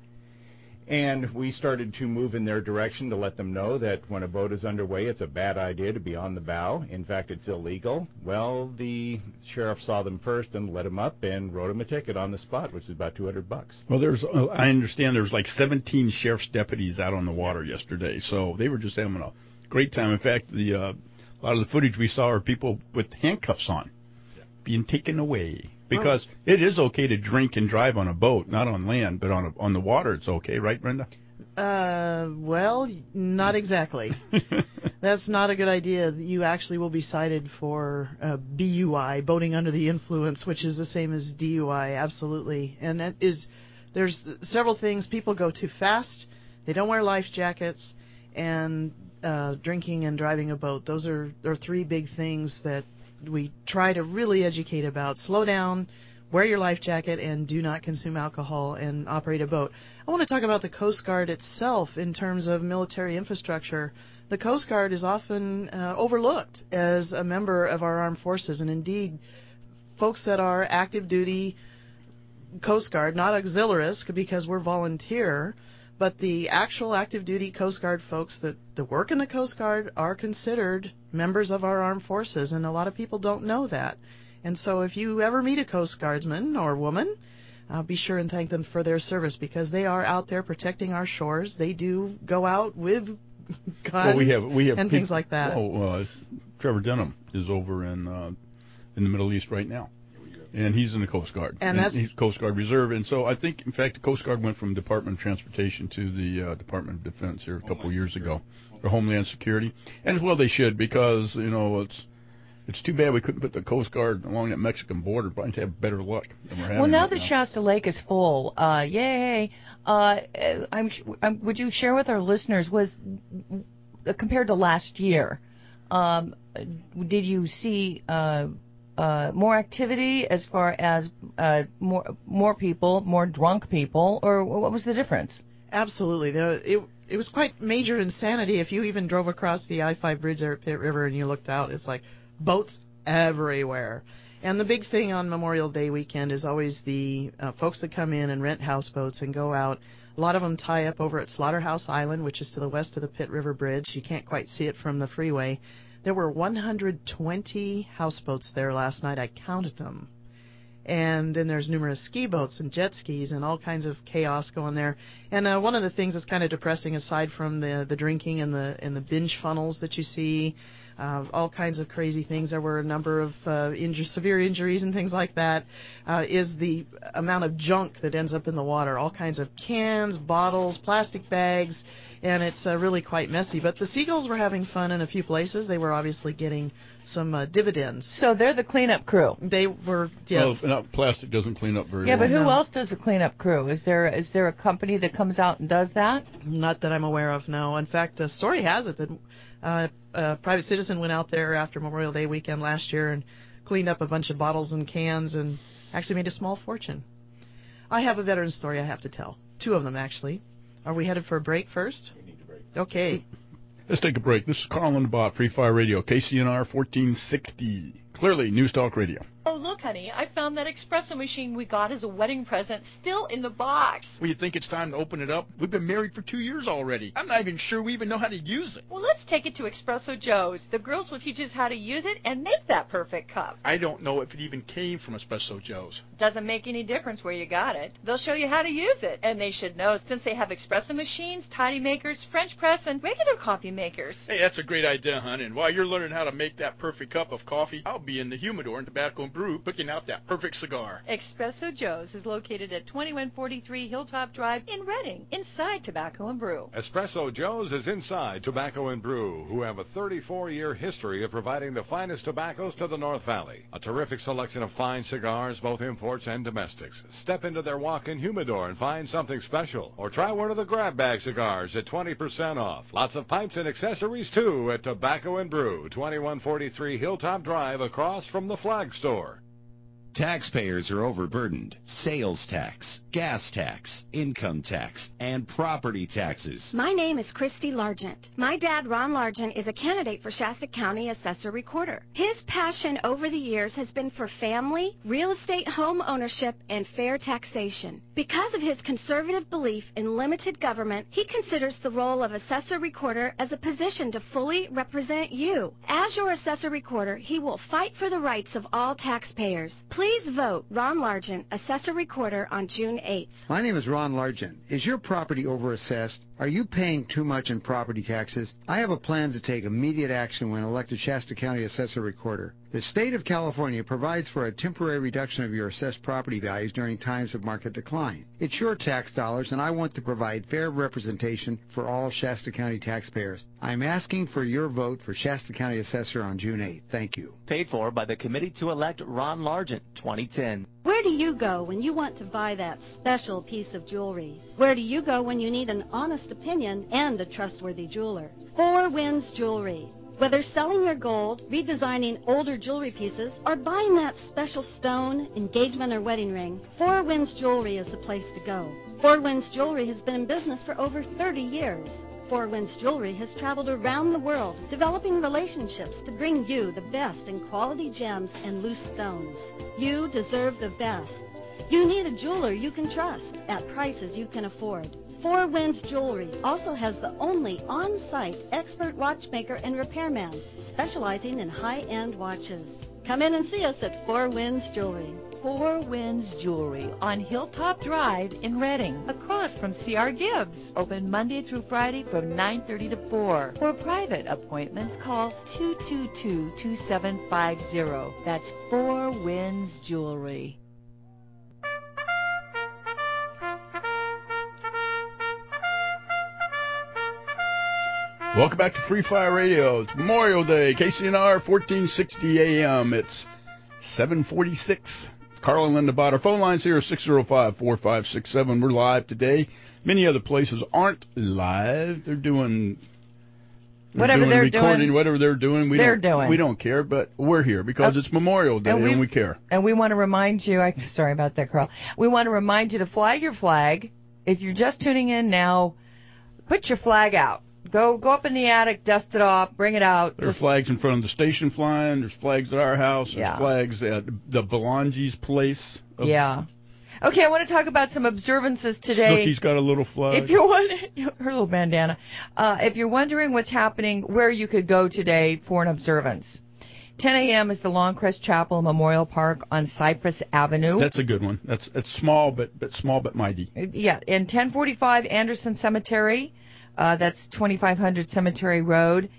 and we started to move in their direction to let them know that when a boat is underway, it's a bad idea to be on the bow. In fact, it's illegal. Well, the sheriff saw them first and let them up and wrote them a ticket on the spot, which is about two hundred bucks. Well, there's, uh, I understand there's like seventeen sheriff's deputies out on the water yesterday, so they were just having a great time. In fact, the uh, a lot of the footage we saw are people with handcuffs on, yeah. being taken away. Because oh. it is okay to drink and drive on a boat, not on land, but on a, on the water it's okay, right, Brenda? Uh, well, not exactly. That's not a good idea. You actually will be cited for uh, B U I, boating under the influence, which is the same as D U I, absolutely. And that is, there's several things. People go too fast, they don't wear life jackets, and uh, drinking and driving a boat. Those are, are three big things that we try to really educate about. Slow down, wear your life jacket, and do not consume alcohol and operate a boat. I want to talk about the Coast Guard itself in terms of military infrastructure. The Coast Guard is often uh, overlooked as a member of our armed forces, and indeed, folks that are active duty Coast Guard, not auxiliaries because we're volunteer, but the actual active duty Coast Guard folks that, that work in the Coast Guard are considered members of our armed forces, and a lot of people don't know that. And so if you ever meet a Coast Guardsman or woman, uh, be sure and thank them for their service, because they are out there protecting our shores. They do go out with guns well, we have, we have and people, things like that. Oh, uh, Trevor Denham is over in uh, in the Middle East right now. And he's in the Coast Guard. And, and that's he's Coast Guard Reserve. And so I think, in fact, the Coast Guard went from Department of Transportation to the uh, Department of Defense here a couple Homeland years Security. ago, or Homeland Security. And as well they should, because, you know, it's it's too bad we couldn't put the Coast Guard along that Mexican border, but to have better luck than we're having. Well, now right that now. Shasta Lake is full, uh, yay! Uh, I'm, I'm, would you share with our listeners, was uh, compared to last year, um, did you see uh, Uh, more activity as far as uh, more more people, more drunk people, or what was the difference? Absolutely. The, it, it was quite major insanity. If you even drove across the I five bridge there at Pitt River and you looked out, it's like boats everywhere. And the big thing on Memorial Day weekend is always the uh, folks that come in and rent houseboats and go out. A lot of them tie up over at Slaughterhouse Island, which is to the west of the Pitt River Bridge. You can't quite see it from the freeway. There were one hundred twenty houseboats there last night. I counted them. And then there's numerous ski boats and jet skis and all kinds of chaos going there. And uh, one of the things that's kind of depressing, aside from the, the drinking and the and the binge funnels that you see, uh, all kinds of crazy things, there were a number of uh, inju- severe injuries and things like that, uh, is the amount of junk that ends up in the water. All kinds of cans, bottles, plastic bags, and it's uh, really quite messy. But the Seagulls were having fun in a few places. They were obviously getting some uh, dividends. So they're the cleanup crew. They were, yes. Well, no, plastic doesn't clean up very yeah, well. Yeah, but who no. else does the cleanup crew? Is there is there a company that comes out and does that? Not that I'm aware of, no. In fact, the story has it that uh, a private citizen went out there after Memorial Day weekend last year and cleaned up a bunch of bottles and cans and actually made a small fortune. I have a veteran story I have to tell. Two of them, actually. Are we headed for a break first? We need a break. Okay. Let's take a break. This is Carl and the Bot, Free Fire Radio, K C N R fourteen sixty. Clearly, News Talk Radio. Oh, look, honey, I found that espresso machine we got as a wedding present still in the box. Well, you think it's time to open it up? We've been married for two years already. I'm not even sure we even know how to use it. Well, let's take it to Espresso Joe's. The girls will teach us how to use it and make that perfect cup. I don't know if it even came from Espresso Joe's. Doesn't make any difference where you got it. They'll show you how to use it. And they should know, since they have espresso machines, tidy makers, French press, and regular coffee makers. Hey, that's a great idea, hon. And while you're learning how to make that perfect cup of coffee, I'll be in the humidor and Tobacco and Brew picking out that perfect cigar. Espresso Joe's is located at twenty-one forty-three Hilltop Drive in Reading, inside Tobacco and Brew. Espresso Joe's is inside Tobacco and Brew, who have a thirty-four year history of providing the finest tobaccos to the North Valley. A terrific selection of fine cigars, both imports and domestics. Step into their walk-in humidor and find something special. Or try one of the grab bag cigars at twenty percent off. Lots of pipes and accessories, too, at Tobacco and Brew, twenty-one forty-three Hilltop Drive, across from the Flag Store. Taxpayers are overburdened. Sales tax, gas tax, income tax, and property taxes. My name is Christy Largent. My dad, Ron Largent, is a candidate for Shasta County Assessor Recorder. His passion over the years has been for family, real estate home ownership, and fair taxation. Because of his conservative belief in limited government, he considers the role of Assessor Recorder as a position to fully represent you. As your Assessor Recorder, he will fight for the rights of all taxpayers. Please vote Ron Largent, Assessor Recorder, on June eighth. My name is Ron Largent. Is your property overassessed? Are you paying too much in property taxes? I have a plan to take immediate action when elected Shasta County Assessor Recorder. The state of California provides for a temporary reduction of your assessed property values during times of market decline. It's your tax dollars, and I want to provide fair representation for all Shasta County taxpayers. I'm asking for your vote for Shasta County Assessor on June eighth. Thank you. Paid for by the Committee to Elect Ron Largent, twenty ten. Where do you go when you want to buy that special piece of jewelry? Where do you go when you need an honest opinion and a trustworthy jeweler? Four Winds Jewelry. Whether selling your gold, redesigning older jewelry pieces, or buying that special stone, engagement, or wedding ring, Four Winds Jewelry is the place to go. Four Winds Jewelry has been in business for over thirty years. Four Winds Jewelry has traveled around the world, developing relationships to bring you the best in quality gems and loose stones. You deserve the best. You need a jeweler you can trust at prices you can afford. Four Winds Jewelry also has the only on-site expert watchmaker and repairman specializing in high-end watches. Come in and see us at Four Winds Jewelry. Four Winds Jewelry on Hilltop Drive in Reading, across from C R Gibbs. Open Monday through Friday from nine thirty to four. For private appointments, call two two two, two seven five zero. That's Four Winds Jewelry. Welcome back to Free Fire Radio. It's Memorial Day, K C N R, fourteen sixty A M. It's seven forty-six. It's Carl and Linda Bott. Our phone lines here are six oh five, four five six seven. We're live today. Many other places aren't live. They're doing they're whatever doing they're recording, doing. Whatever they're doing. We they're don't, doing. We don't care, but we're here because uh, it's Memorial Day and we, and we care. And we want to remind you, I, sorry about that, Carl. We want to remind you to flag your flag. If you're just tuning in now, put your flag out. Go go up in the attic, dust it off, bring it out. There are flags in front of the station flying. There's flags at our house. There's yeah. flags at the Belangi's place. Of, yeah. Okay, I want to talk about some observances today. Snooki's got a little flag. If you're wondering, her little bandana. Uh, if you're wondering what's happening, where you could go today for an observance, ten a.m. is the Longcrest Chapel Memorial Park on Cypress Avenue. That's a good one. That's it's small but but small but mighty. Yeah, and ten forty-five Anderson Cemetery. Uh, that's twenty-five hundred Cemetery Road.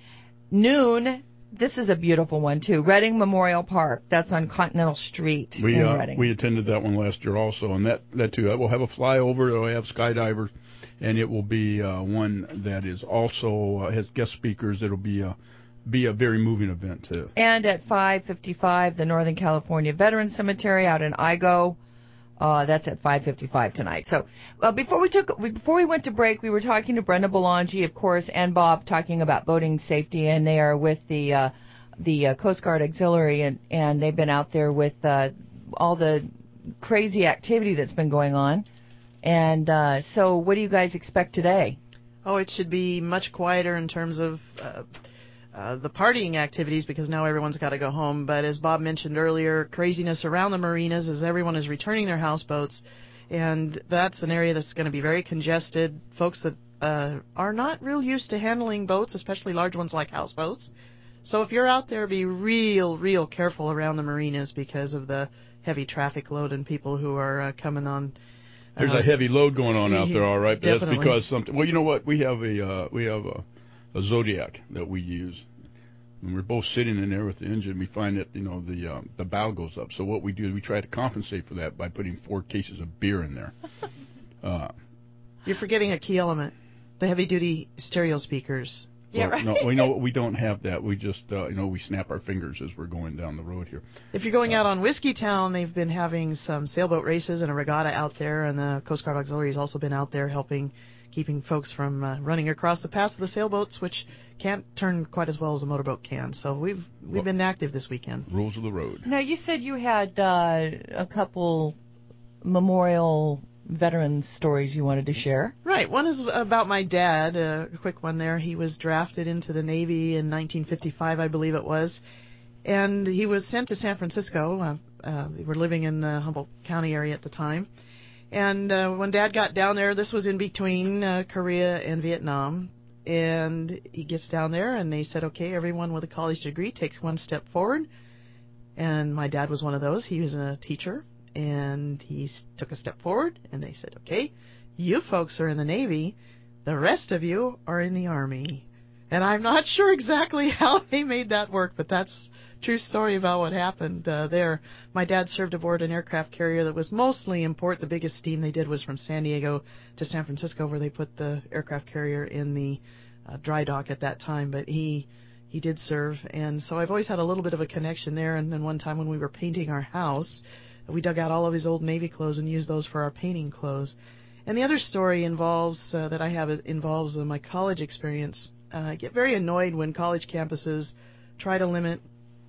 Noon, this is a beautiful one, too. Reading Memorial Park. That's on Continental Street we, in uh, Reading. We attended that one last year also, and that, that too. We'll have a flyover. We'll have skydivers, and it will be uh, one that is also uh, has guest speakers. It'll be a, be a very moving event, too. And at five fifty-five, the Northern California Veterans Cemetery out in Igo. Uh, that's at five fifty-five tonight. So uh, before we took before we went to break, we were talking to Brenda Belangi, of course, and Bob, talking about boating safety, and they are with the uh, the uh, Coast Guard Auxiliary, and, and they've been out there with uh, all the crazy activity that's been going on. And uh, so, what do you guys expect today? Oh, it should be much quieter in terms of Uh, Uh, the partying activities, because now everyone's got to go home. But as Bob mentioned earlier, craziness around the marinas as everyone is returning their houseboats, and that's an area that's going to be very congested. Folks that uh, are not real used to handling boats, especially large ones like houseboats. So if you're out there, be real, real careful around the marinas because of the heavy traffic load and people who are uh, coming on. Uh, There's a heavy load going on out there, all right. But definitely. That's because something. Well, you know what? We have a uh, we have a. a Zodiac that we use. When we're both sitting in there with the engine, we find that, you know, the um, the bow goes up. So what we do is we try to compensate for that by putting four cases of beer in there. Uh, You're forgetting a key element: the heavy-duty stereo speakers. Yeah, well, right. No, we know we don't have that. We just, uh, you know, we snap our fingers as we're going down the road here. If you're going uh, out on Whiskey Town, they've been having some sailboat races and a regatta out there, and the Coast Guard Auxiliary has also been out there helping keeping folks from uh, running across the path of the sailboats, which can't turn quite as well as a motorboat can. So we've we've well, been active this weekend. Rules of the road. Now, you said you had uh, a couple memorial veteran stories you wanted to share. Right. One is about my dad, uh, a quick one there. He was drafted into the Navy in nineteen fifty-five, I believe it was. And he was sent to San Francisco. Uh, uh, we were living in the Humboldt County area at the time. And uh, when Dad got down there, this was in between uh, Korea and Vietnam. And he gets down there, and they said, okay, everyone with a college degree takes one step forward. And my dad was one of those. He was a teacher, and he took a step forward. And they said, okay, you folks are in the Navy. The rest of you are in the Army. And I'm not sure exactly how they made that work, but that's true story about what happened uh, there. My dad served aboard an aircraft carrier that was mostly import. The biggest steam they did was from San Diego to San Francisco, where they put the aircraft carrier in the uh, dry dock at that time. But he he did serve, and so I've always had a little bit of a connection there. And then one time when we were painting our house, we dug out all of his old Navy clothes and used those for our painting clothes. And the other story involves uh, that I have involves uh, my college experience. Uh, I get very annoyed when college campuses try to limit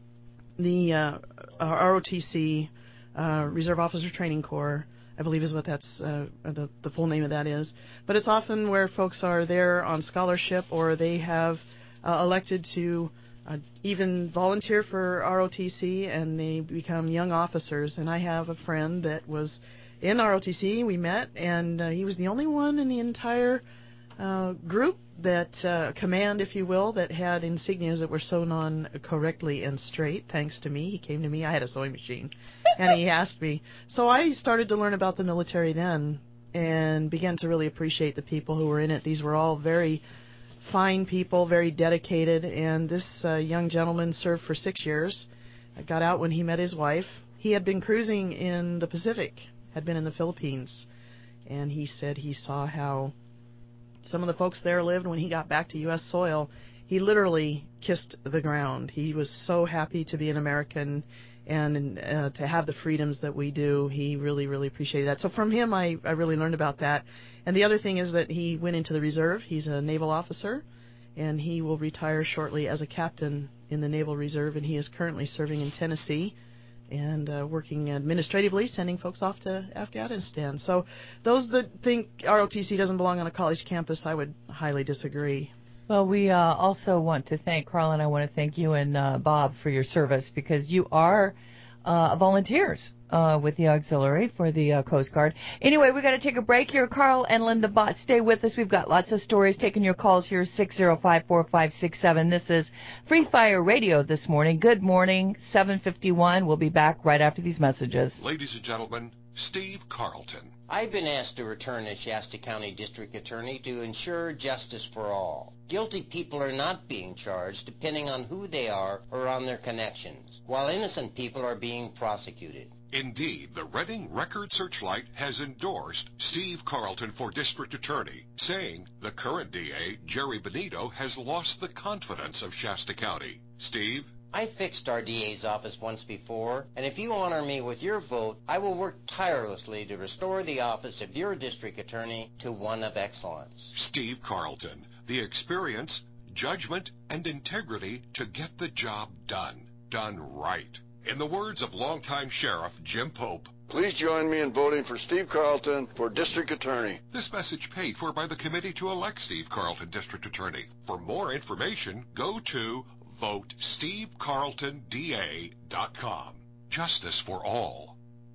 the uh, R O T C, uh, Reserve Officer Training Corps, I believe is what that's uh, the the full name of that is. But it's often where folks are there on scholarship, or they have uh, elected to uh, even volunteer for R O T C, and they become young officers. And I have a friend that was in R O T C. We met, and uh, he was the only one in the entire uh, group that uh, command, if you will, that had insignias that were sewn on correctly and straight. Thanks to me, he came to me. I had a sewing machine, and he asked me. So I started to learn about the military then, and began to really appreciate the people who were in it. These were all very fine people, very dedicated, and this uh, young gentleman served for six years. I got out when he met his wife. He had been cruising in the Pacific, had been in the Philippines, and he said he saw how some of the folks there lived. When he got back to U S soil, he literally kissed the ground. He was so happy to be an American and uh, to have the freedoms that we do. He really, really appreciated that. So from him, I, I really learned about that. And the other thing is that he went into the reserve. He's a naval officer, and he will retire shortly as a captain in the Naval Reserve, and he is currently serving in Tennessee and uh, working administratively, sending folks off to Afghanistan. So those that think R O T C doesn't belong on a college campus, I would highly disagree. Well, we uh, also want to thank, Carl, and I want to thank you and uh, Bob for your service, because you are uh, volunteers uh, with the auxiliary for the uh, Coast Guard. Anyway, we've got to take a break here. Carl and Linda Bott, stay with us. We've got lots of stories. Taking your calls here, six zero five, four five six seven. This is Free Fire Radio this morning. Good morning, seven fifty-one. We'll be back right after these messages. Ladies and gentlemen, Steve Carlton. I've been asked to return as Shasta County District Attorney to ensure justice for all. Guilty people are not being charged depending on who they are or on their connections, while innocent people are being prosecuted. Indeed, the Reading Record Searchlight has endorsed Steve Carlton for District Attorney, saying the current D A, Jerry Benito, has lost the confidence of Shasta County. Steve? I fixed our D A's office once before, and if you honor me with your vote, I will work tirelessly to restore the office of your district attorney to one of excellence. Steve Carlton, the experience, judgment, and integrity to get the job done. Done right. In the words of longtime Sheriff Jim Pope, please join me in voting for Steve Carlton for District Attorney. This message paid for by the committee to elect Steve Carlton District Attorney. For more information, go to vote steve carlton d a dot com. Justice for all.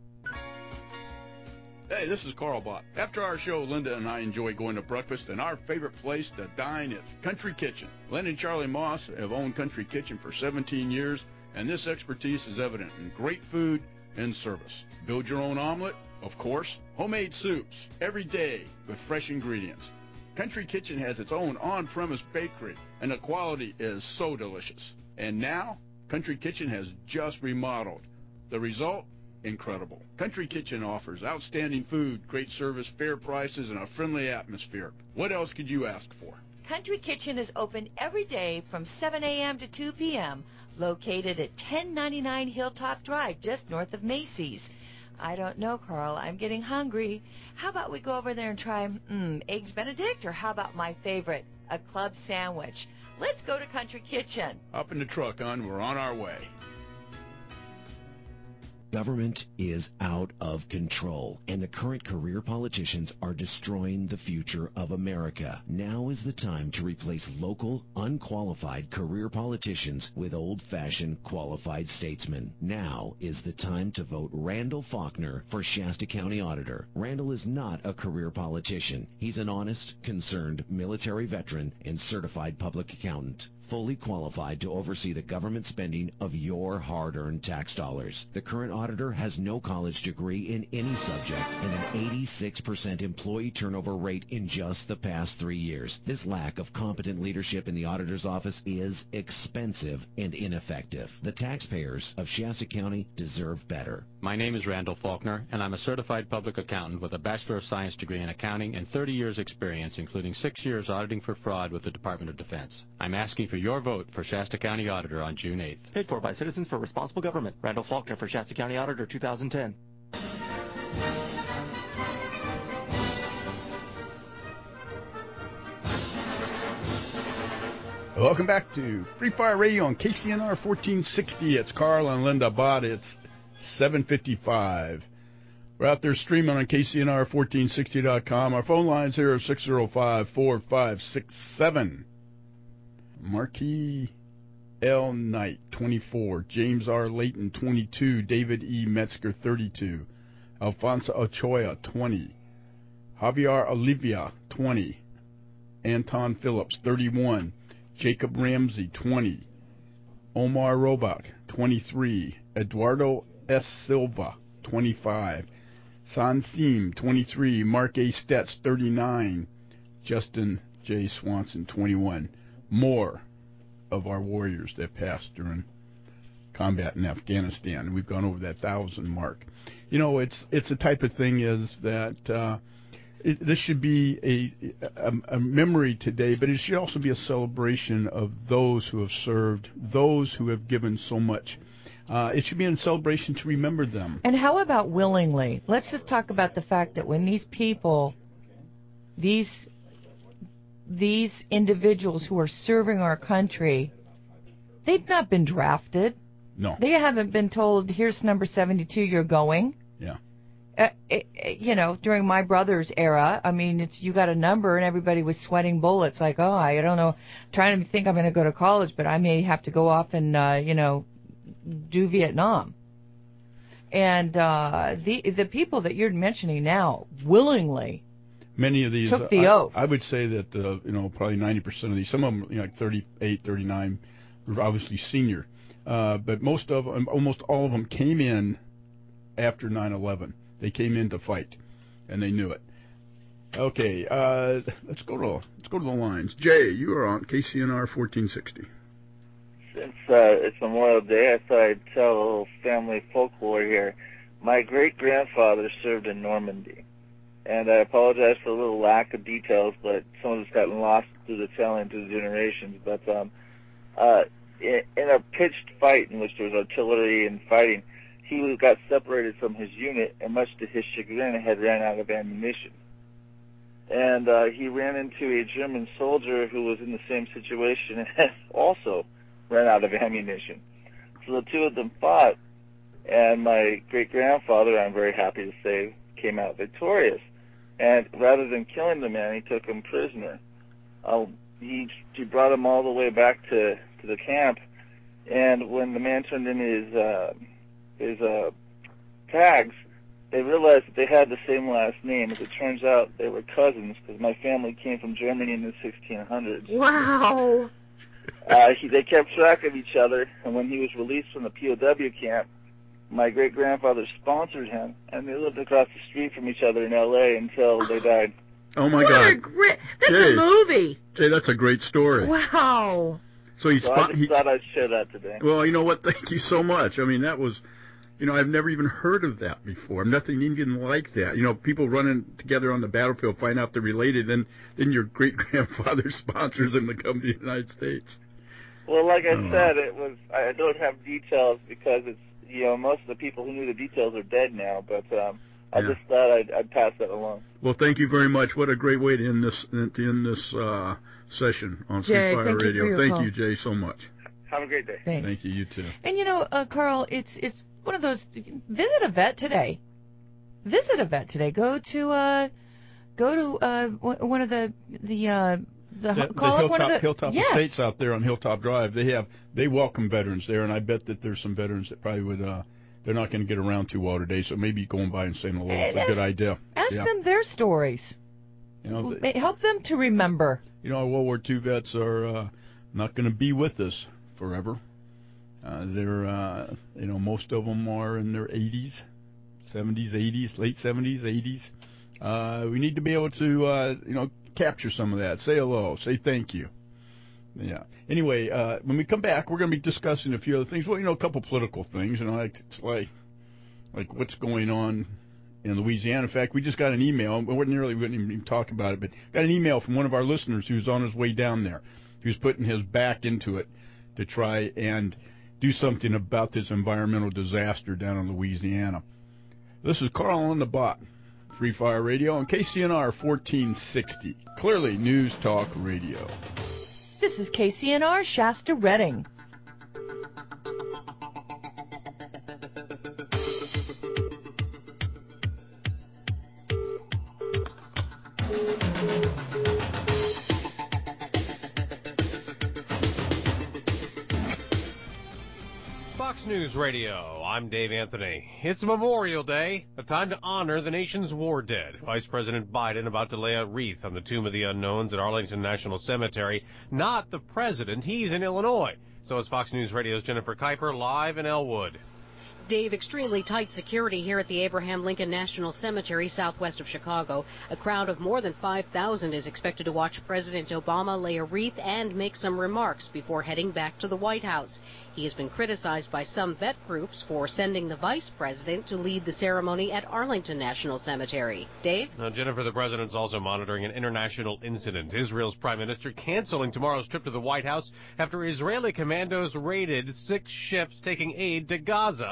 Hey, this is Carl Bott. After our show, Linda and I enjoy going to breakfast, and our favorite place to dine is Country Kitchen. Len and Charlie Moss have owned Country Kitchen for seventeen years, and this expertise is evident in great food and service. Build your own omelet, of course. Homemade soups, every day with fresh ingredients. Country Kitchen has its own on-premise bakery, and the quality is so delicious. And now, Country Kitchen has just remodeled. The result? Incredible. Country Kitchen offers outstanding food, great service, fair prices, and a friendly atmosphere. What else could you ask for? Country Kitchen is open every day from seven a.m. to two p.m., located at ten ninety-nine Hilltop Drive, just north of Macy's. I don't know, Carl. I'm getting hungry. How about we go over there and try mm, Eggs Benedict, or how about my favorite, a club sandwich? Let's go to Country Kitchen. Up in the truck, hon. We're on our way. Government is out of control, and the current career politicians are destroying the future of America. Now is the time to replace local, unqualified career politicians with old-fashioned qualified statesmen. Now is the time to vote Randall Faulkner for Shasta County Auditor. Randall is not a career politician. He's an honest, concerned military veteran and certified public accountant, fully qualified to oversee the government spending of your hard-earned tax dollars. The current auditor has no college degree in any subject and an eighty-six percent employee turnover rate in just the past three years. This lack of competent leadership in the auditor's office is expensive and ineffective. The taxpayers of Shasta County deserve better. My name is Randall Faulkner, and I'm a certified public accountant with a Bachelor of Science degree in accounting and thirty years experience, including six years auditing for fraud with the Department of Defense. I'm asking for your vote for Shasta County Auditor on June eighth. Paid for by Citizens for Responsible Government. Randall Faulkner for Shasta County Auditor two thousand ten. Welcome back to Free Fire Radio on K C N R fourteen sixty. It's Carl and Linda Bott. It's seven fifty-five. We're out there streaming on K C N R fourteen sixty dot com. Our phone lines here are six oh five, four five six seven. Marquis L. Knight, twenty-four. James R. Layton, twenty-two. David E. Metzger, thirty-two. Alfonso Ochoa, twenty. Javier Olivia, twenty. Anton Phillips, thirty-one. Jacob Ramsey, twenty. Omar Robach, twenty-three. Eduardo S. Silva, twenty-five. San Sim, twenty-three. Mark A. Stetz, thirty-nine. Justin J. Swanson, twenty-one. More of our warriors that passed during combat in Afghanistan. We've gone over that thousand mark. You know, it's it's the type of thing is that uh, it, this should be a, a, a memory today, but it should also be a celebration of those who have served, those who have given so much. Uh, it should be a celebration to remember them. And how about willingly? Let's just talk about the fact that when these people, these these individuals who are serving our country, they've not been drafted. No. They haven't been told, here's number seventy-two, you're going. Yeah. Uh, it, it, you know, during my brother's era, I mean, it's you got a number and everybody was sweating bullets like, oh, I don't know, trying to think I'm going to go to college, but I may have to go off and, uh, you know, do Vietnam. And uh, the the people that you're mentioning now willingly Many of these took the I, oath. I would say that uh, you know probably ninety percent of these, some of them you know, like thirty-eight, thirty-nine, were obviously senior, uh, but most of them, almost all of them came in after nine eleven. They came in to fight, and they knew it. Okay, uh, let's go to let's go to the lines. Jay, you are on K C N R fourteen sixty. Since uh, it's Memorial Day, I thought I'd tell a little family folklore here. My great-grandfather served in Normandy, and I apologize for a little lack of details, but some of it's gotten lost through the telling through the generations. But um, uh, in, in a pitched fight in which there was artillery and fighting, he got separated from his unit, and much to his chagrin, had ran out of ammunition. And uh, he ran into a German soldier who was in the same situation and also ran out of ammunition. So the two of them fought, and my great-grandfather, I'm very happy to say, came out victorious. And rather than killing the man, he took him prisoner. Uh, he, he brought him all the way back to, to the camp, and when the man turned in his, uh, his uh, tags, they realized that they had the same last name. As it turns out, they were cousins, because my family came from Germany in the sixteen hundreds. Wow. Uh, he, they kept track of each other, and when he was released from the P O W camp, my great-grandfather sponsored him, and they lived across the street from each other in L A until they died. Oh, my what God. A great, that's Jay, a movie. Jay, that's a great story. Wow. So he So I spot, just he, thought I'd share that today. Well, you know what? Thank you so much. I mean, that was, you know, I've never even heard of that before. Nothing even like that. You know, people running together on the battlefield, find out they're related, and then your great-grandfather sponsors them to come to the United States. Well, like I Oh. said, it was. I don't have details because it's you know, most of the people who knew the details are dead now, but um, I Yeah. just thought I'd, I'd pass that along. Well, thank you very much. What a great way to end this to end this uh, session on Free Jay, Fire thank you Radio. for your Thank call. you, Jay, so much. Have a great day. Thanks. Thank you. You too. And you know, uh, Carl, it's it's one of those. Visit a vet today. Visit a vet today. Go to uh, go to uh, one of the the uh, the, The, call the up one Hilltop, of the Hilltop yes. Estates out there on Hilltop Drive. They have they welcome veterans there, and I bet that there's some veterans that probably would. Uh, they're not going to get around too well today, so maybe going by and saying hello is a Ask- good idea. Ask yeah. them their stories. You know, they, Help them to remember. you know, our World War Two vets are uh, not going to be with us forever. Uh, they're, uh, you know, most of them are in their eighties, seventies, eighties, late seventies, eighties. Uh, we need to be able to, uh, you know, capture some of that. Say hello. Say thank you. Yeah. Anyway, uh, when we come back, we're going to be discussing a few other things. Well, you know, a couple political things. You know, like it's like like what's going on in Louisiana. In fact, we just got an email. We wouldn't really we wouldn't even talk about it, but got an email from one of our listeners who's on his way down there, who's putting his back into it to try and do something about this environmental disaster down in Louisiana. This is Carl on the Bot, Free Fire Radio on K C N R fourteen sixty. Clearly News Talk Radio. This is K C N R Shasta Redding. Fox News Radio, I'm Dave Anthony. It's Memorial Day, a time to honor the nation's war dead. Vice President Biden about to lay a wreath on the Tomb of the Unknowns at Arlington National Cemetery. Not the president, he's in Illinois. So is Fox News Radio's Jennifer Kuiper live in Elwood. Dave, extremely tight security here at the Abraham Lincoln National Cemetery southwest of Chicago. A crowd of more than five thousand is expected to watch President Obama lay a wreath and make some remarks before heading back to the White House. He has been criticized by some vet groups for sending the vice president to lead the ceremony at Arlington National Cemetery. Dave? Now, Jennifer, the president's also monitoring an international incident. Israel's prime minister canceling tomorrow's trip to the White House after Israeli commandos raided six ships taking aid to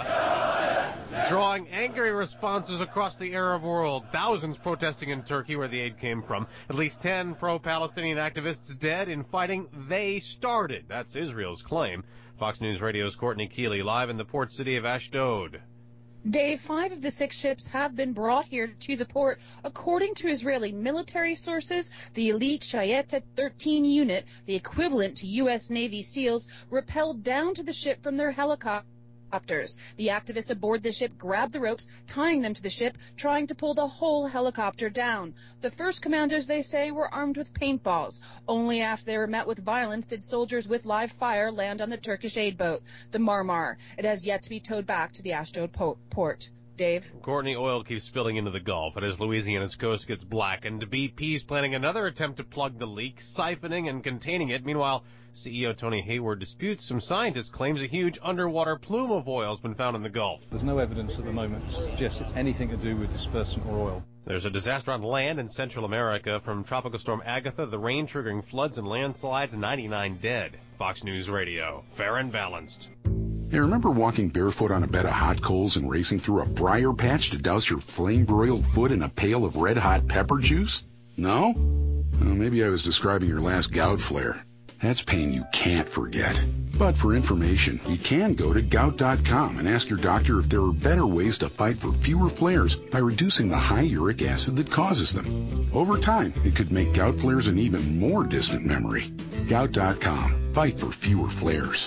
Gaza, drawing angry responses across the Arab world. Thousands protesting in Turkey, where the aid came from. At least ten pro-Palestinian activists dead in fighting they started. That's Israel's claim. Fox News Radio's Courtney Keeley live in the port city of Ashdod. Dave, five of the six ships have been brought here to the port. According to Israeli military sources, the elite Shayetet thirteen unit, the equivalent to U S Navy SEALs, rappelled down to the ship from their helicopters. The activists aboard the ship grabbed the ropes, tying them to the ship, trying to pull the whole helicopter down. The first commandos, they say, were armed with paintballs. Only after they were met with violence did soldiers with live fire land on the Turkish aid boat, the Marmar. It has yet to be towed back to the Ashdod po- port. Dave? Courtney, oil keeps spilling into the Gulf, and as Louisiana's coast gets blackened, B P's planning another attempt to plug the leak, siphoning and containing it. Meanwhile, C E O Tony Hayward disputes some scientists' claims a huge underwater plume of oil has been found in the Gulf. There's no evidence at the moment to suggest it's anything to do with dispersant or oil. There's a disaster on land in Central America from Tropical Storm Agatha, the rain triggering floods and landslides, ninety-nine dead. Fox News Radio, fair and balanced. Hey, remember walking barefoot on a bed of hot coals and racing through a briar patch to douse your flame-broiled foot in a pail of red-hot pepper juice? No? Well, maybe I was describing your last gout flare. That's pain you can't forget. But for information, you can go to gout dot com and ask your doctor if there are better ways to fight for fewer flares by reducing the high uric acid that causes them. Over time, it could make gout flares an even more distant memory. gout dot com. Fight for fewer flares.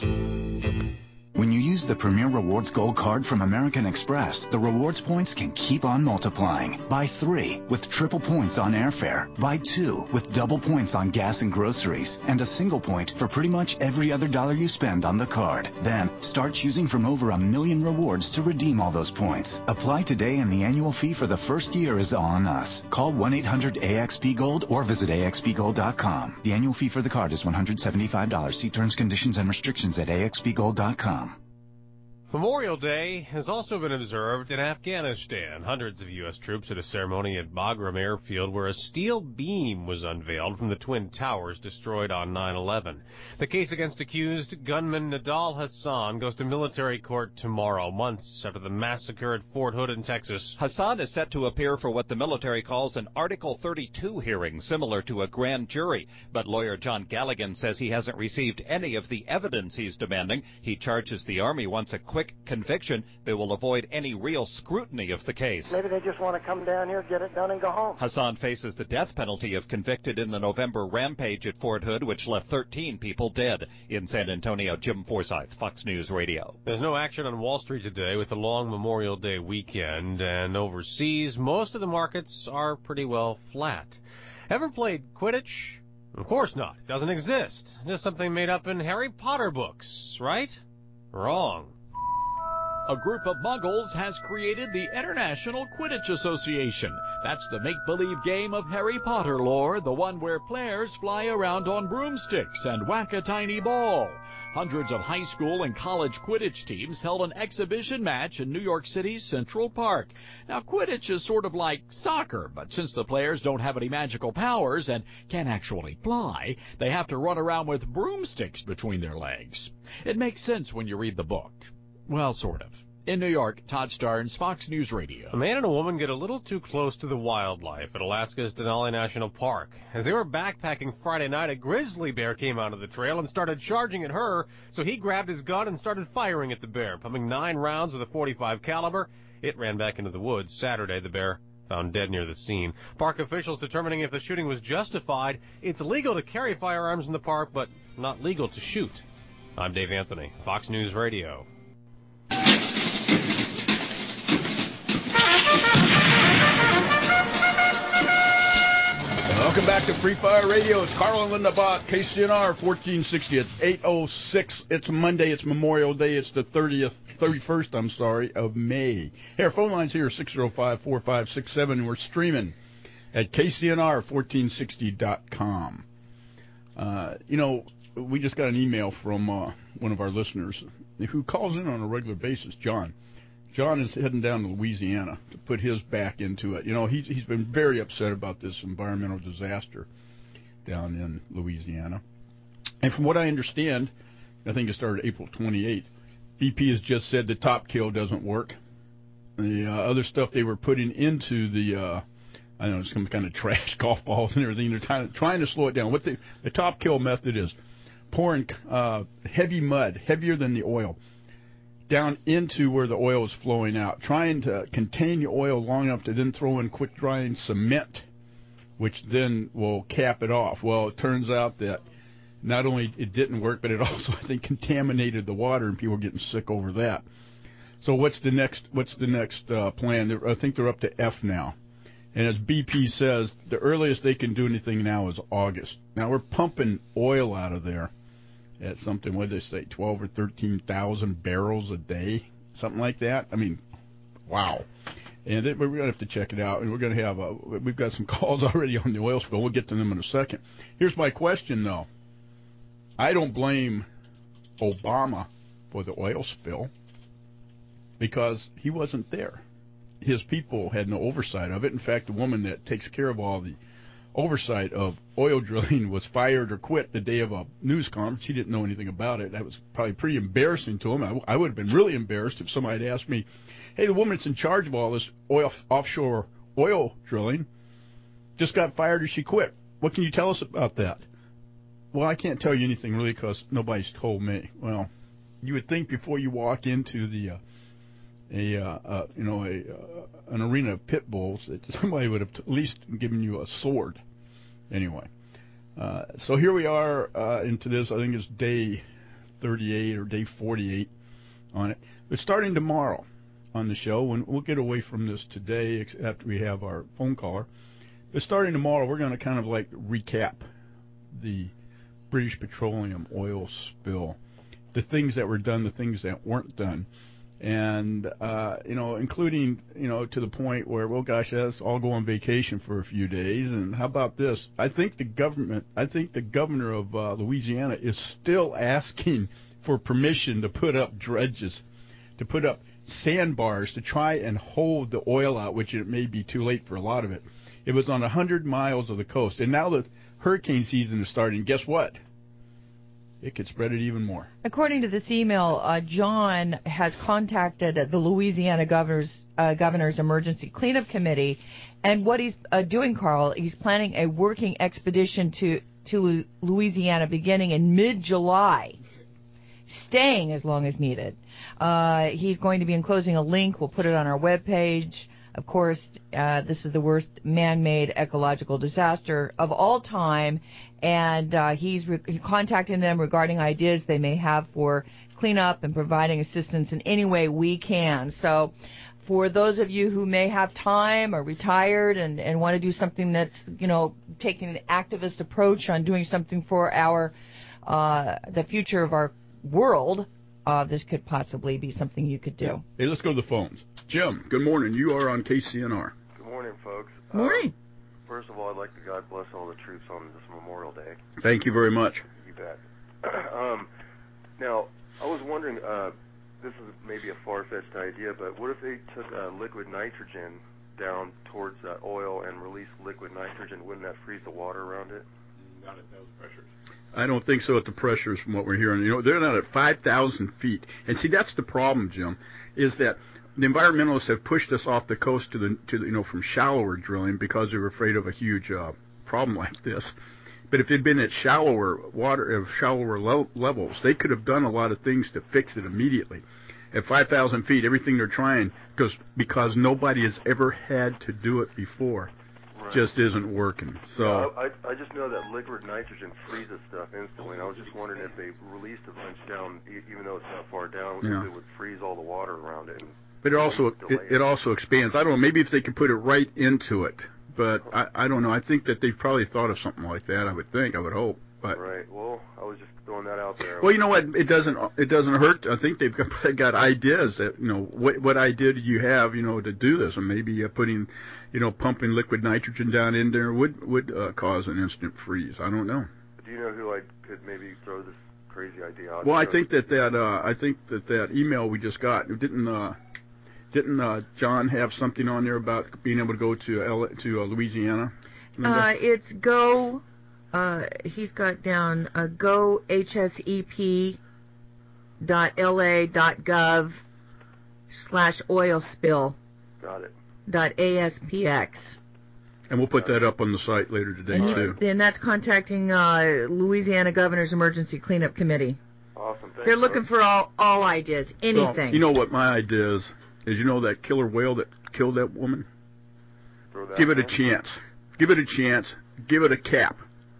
When you use the Premier Rewards Gold Card from American Express, the rewards points can keep on multiplying. Buy three with triple points on airfare. Buy two with double points on gas and groceries. And a single point for pretty much every other dollar you spend on the card. Then, start choosing from over a million rewards to redeem all those points. Apply today and the annual fee for the first year is on us. Call one eight hundred A X P Gold or visit A X P gold dot com. The annual fee for the card is one hundred seventy-five dollars. See terms, conditions, and restrictions at A X P gold dot com. Memorial Day has also been observed in Afghanistan. Hundreds of U S troops at a ceremony at Bagram Airfield where a steel beam was unveiled from the Twin Towers destroyed on nine eleven. The case against accused gunman Nadal Hassan goes to military court tomorrow, months after the massacre at Fort Hood in Texas. Hassan is set to appear for what the military calls an Article thirty-two hearing, similar to a grand jury. But lawyer John Galligan says he hasn't received any of the evidence he's demanding. He charges the Army wants a quick conviction that will avoid any real scrutiny of the case. Maybe they just want to come down here, get it done, and go home. Hassan faces the death penalty if convicted in the November rampage at Fort Hood, which left thirteen people dead. In San Antonio, Jim Forsyth, Fox News Radio. There's no action on Wall Street today with the long Memorial Day weekend, and overseas, most of the markets are pretty well flat. Ever played Quidditch? Of course not. It doesn't exist. Just something made up in Harry Potter books, right? Wrong. A group of Muggles has created the International Quidditch Association. That's the make-believe game of Harry Potter lore, the one where players fly around on broomsticks and whack a tiny ball. Hundreds of high school and college Quidditch teams held an exhibition match in New York City's Central Park. Now, Quidditch is sort of like soccer, but since the players don't have any magical powers and can't actually fly, they have to run around with broomsticks between their legs. It makes sense when you read the book. Well, sort of. In New York, Todd Starnes, Fox News Radio. A man and a woman get a little too close to the wildlife at Alaska's Denali National Park. As they were backpacking Friday night, a grizzly bear came out of the trail and started charging at her, so he grabbed his gun and started firing at the bear, pumping nine rounds with a forty-five caliber. It ran back into the woods. Saturday, the bear found dead near the scene. Park officials determining if the shooting was justified. It's legal to carry firearms in the park, but not legal to shoot. I'm Dave Anthony, Fox News Radio. Welcome back to Free Fire Radio. It's Carl and Linda Bott, K C N R fourteen sixty. It's eight oh six. It's Monday. It's Memorial Day. It's the thirtieth, thirty-first, I'm sorry, of May. Hey, our phone line's here, six oh five, four five six seven. We're streaming at K C N R fourteen sixty dot com. Uh, you know, we just got an email from uh, one of our listeners who calls in on a regular basis, John. John is heading down to Louisiana to put his back into it. You know, he's, he's been very upset about this environmental disaster down in Louisiana. And from what I understand, I think it started April twenty-eighth, B P has just said the top kill doesn't work. The uh, other stuff they were putting into the, uh, I don't know, some kind of trash, golf balls and everything, they're trying, trying to slow it down. What the, the top kill method is pouring uh, heavy mud, heavier than the oil, down into where the oil is flowing out, trying to contain the oil long enough to then throw in quick-drying cement, which then will cap it off. Well, it turns out that not only it didn't work, but it also, I think, contaminated the water, and people are getting sick over that. So what's the next What's the next uh, plan? They're, I think they're up to F now. And as B P says, the earliest they can do anything now is August. Now, we're pumping oil out of there at something, what did they say, twelve or thirteen thousand barrels a day, something like that. I mean, wow. And then we're going to have to check it out, and we're going to have a, we've got some calls already on the oil spill. We'll get to them in a second. Here's my question, though. I don't blame Obama for the oil spill because he wasn't there. His people had no oversight of it. In fact, the woman that takes care of all the oversight of oil drilling was fired or quit the day of a news conference. She didn't know anything about it. That was probably pretty embarrassing to him. I, I would have been really embarrassed if somebody had asked me, hey, the woman that's in charge of all this oil offshore oil drilling just got fired or she quit. What can you tell us about that? Well, I can't tell you anything really because nobody's told me. Well, you would think before you walk into the uh, a uh, uh, you know a uh, an arena of pit bulls that somebody would have t- at least given you a sword. Anyway, uh, so here we are uh, into this. I think it's day thirty-eight or day forty-eight on it. But starting tomorrow on the show, when we'll get away from this today after we have our phone caller. But starting tomorrow, we're going to kind of like recap the British Petroleum oil spill, the things that were done, the things that weren't done. And, uh, you know, including, you know, to the point where, well, gosh, let's all go on vacation for a few days. And how about this? I think the government, I think the governor of uh, Louisiana is still asking for permission to put up dredges to put up sandbars to try and hold the oil out, which it may be too late for a lot of it. It was on one hundred miles of the coast. And now the hurricane season is starting. Guess what? It could spread it even more. According to this email, uh, John has contacted the Louisiana Governor's, uh, Governor's Emergency Cleanup Committee, and what he's uh, doing, Carl, he's planning a working expedition to, to Louisiana beginning in mid-July, staying as long as needed. Uh, he's going to be enclosing a link. We'll put it on our webpage. Of course, uh, this is the worst man-made ecological disaster of all time, and uh, he's re- contacting them regarding ideas they may have for cleanup and providing assistance in any way we can. So for those of you who may have time or retired and, and want to do something that's, you know, taking an activist approach on doing something for our uh, the future of our world, uh, this could possibly be something you could do. Hey, let's go to the phones. Jim, good morning. You are on K C N R. Good morning, folks. Morning. Um, first of all, I'd like to God bless all the troops on this Memorial Day. Thank you very much. You bet. um, now, I was wondering, uh, this is maybe a far-fetched idea, but what if they took uh, liquid nitrogen down towards uh, oil and released liquid nitrogen? Wouldn't that freeze the water around it? Not at those pressures. I don't think so at the pressures from what we're hearing. You know, they're not at five thousand feet. And see, that's the problem, Jim, is that the environmentalists have pushed us off the coast to the, to the, you know, from shallower drilling because they were afraid of a huge uh, problem like this. But if they'd been at shallower water, uh, shallower le- levels, they could have done a lot of things to fix it immediately. At five thousand feet, everything they're trying, because because nobody has ever had to do it before, right, just isn't working. So yeah, I, I just know that liquid nitrogen freezes stuff instantly. And I was just wondering if they released a bunch down, even though it's not far down, yeah, if it would freeze all the water around it. And but it also it, it also expands. I don't know. Maybe if they could put it right into it, but I, I don't know. I think that they've probably thought of something like that. I would think. I would hope. But right. Well, I was just throwing that out there. Well, you know what? It doesn't it doesn't hurt. I think they've got, got ideas that, you know, what what idea do you have, you know, to do this? And maybe uh, putting, you know, pumping liquid nitrogen down in there would would uh, cause an instant freeze. I don't know. Do you know who I could maybe throw this crazy idea out? Well, I think that that uh, I think that that email we just got didn't. Uh, Didn't uh, John have something on there about being able to go to L- to uh, Louisiana? Uh, it's go. Uh, he's got down uh, go H S E P dot L A dot gov slash oil spill. Got it. Dot A S P X. And we'll put that up on the site later today and too. He, and that's contacting uh, Louisiana Governor's Emergency Cleanup Committee. Awesome. Thanks, They're looking folks. for all all ideas, anything. Well, you know what my idea is? Is you know that killer whale that killed that woman? That Give it a down. chance. Give it a chance. Give it a cap.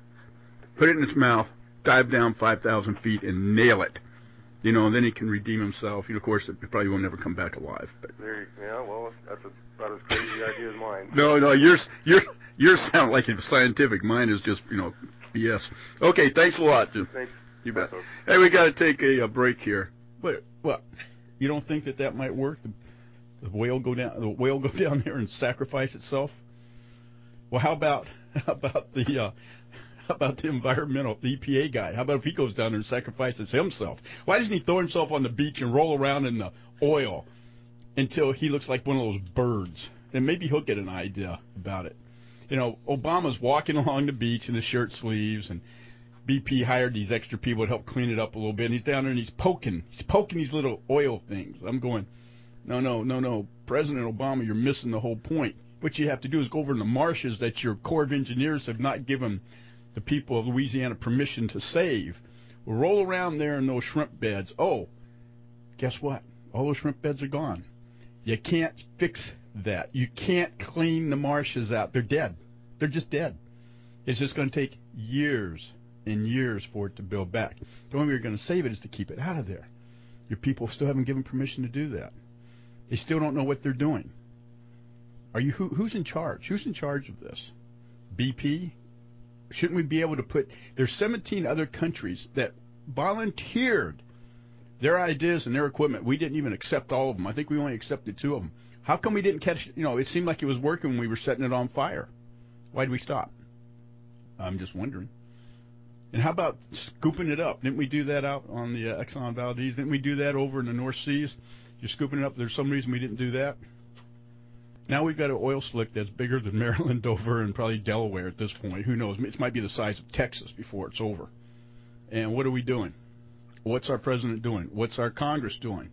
Put it in its mouth. Dive down five thousand feet and nail it. You know, and then he can redeem himself. You know, of course, it probably won't never come back alive. But there, you, yeah, well, that's a, about as crazy idea as mine. No, no, yours, yours, yours sound like it's scientific. Mine is just, you know, B S. Okay, thanks a lot, Jim. Thanks. You bet. Hey, we got to take a, a break here. But what? You don't think that that might work? The, The whale go down. The whale go down there and sacrifice itself. Well, how about how about the uh, how about the environmental the E P A guy? How about if he goes down there and sacrifices himself? Why doesn't he throw himself on the beach and roll around in the oil until he looks like one of those birds? Then maybe he'll get an idea about it. You know, Obama's walking along the beach in his shirt sleeves, and B P hired these extra people to help clean it up a little bit. And he's down there and he's poking, he's poking these little oil things. I'm going. No, no, no, no. President Obama, you're missing the whole point. What you have to do is go over in the marshes that your Corps of Engineers have not given the people of Louisiana permission to save. We'll roll around there in those shrimp beds. Oh, guess what? All those shrimp beds are gone. You can't fix that. You can't clean the marshes out. They're dead. They're just dead. It's just going to take years and years for it to build back. The only way you're going to save it is to keep it out of there. Your people still haven't given permission to do that. They still don't know what they're doing. Are you who, who's in charge? Who's in charge of this? B P? Shouldn't we be able to put... There's seventeen other countries that volunteered their ideas and their equipment. We didn't even accept all of them. I think we only accepted two of them. How come we didn't catch... You know, it seemed like it was working when we were setting it on fire. Why did we stop? I'm just wondering. And how about scooping it up? Didn't we do that out on the uh, Exxon Valdez? Didn't we do that over in the North Seas? You're scooping it up. There's some reason we didn't do that. Now we've got an oil slick that's bigger than Maryland, Dover, and probably Delaware at this point. Who knows? It might be the size of Texas before it's over. And what are we doing? What's our president doing? What's our Congress doing?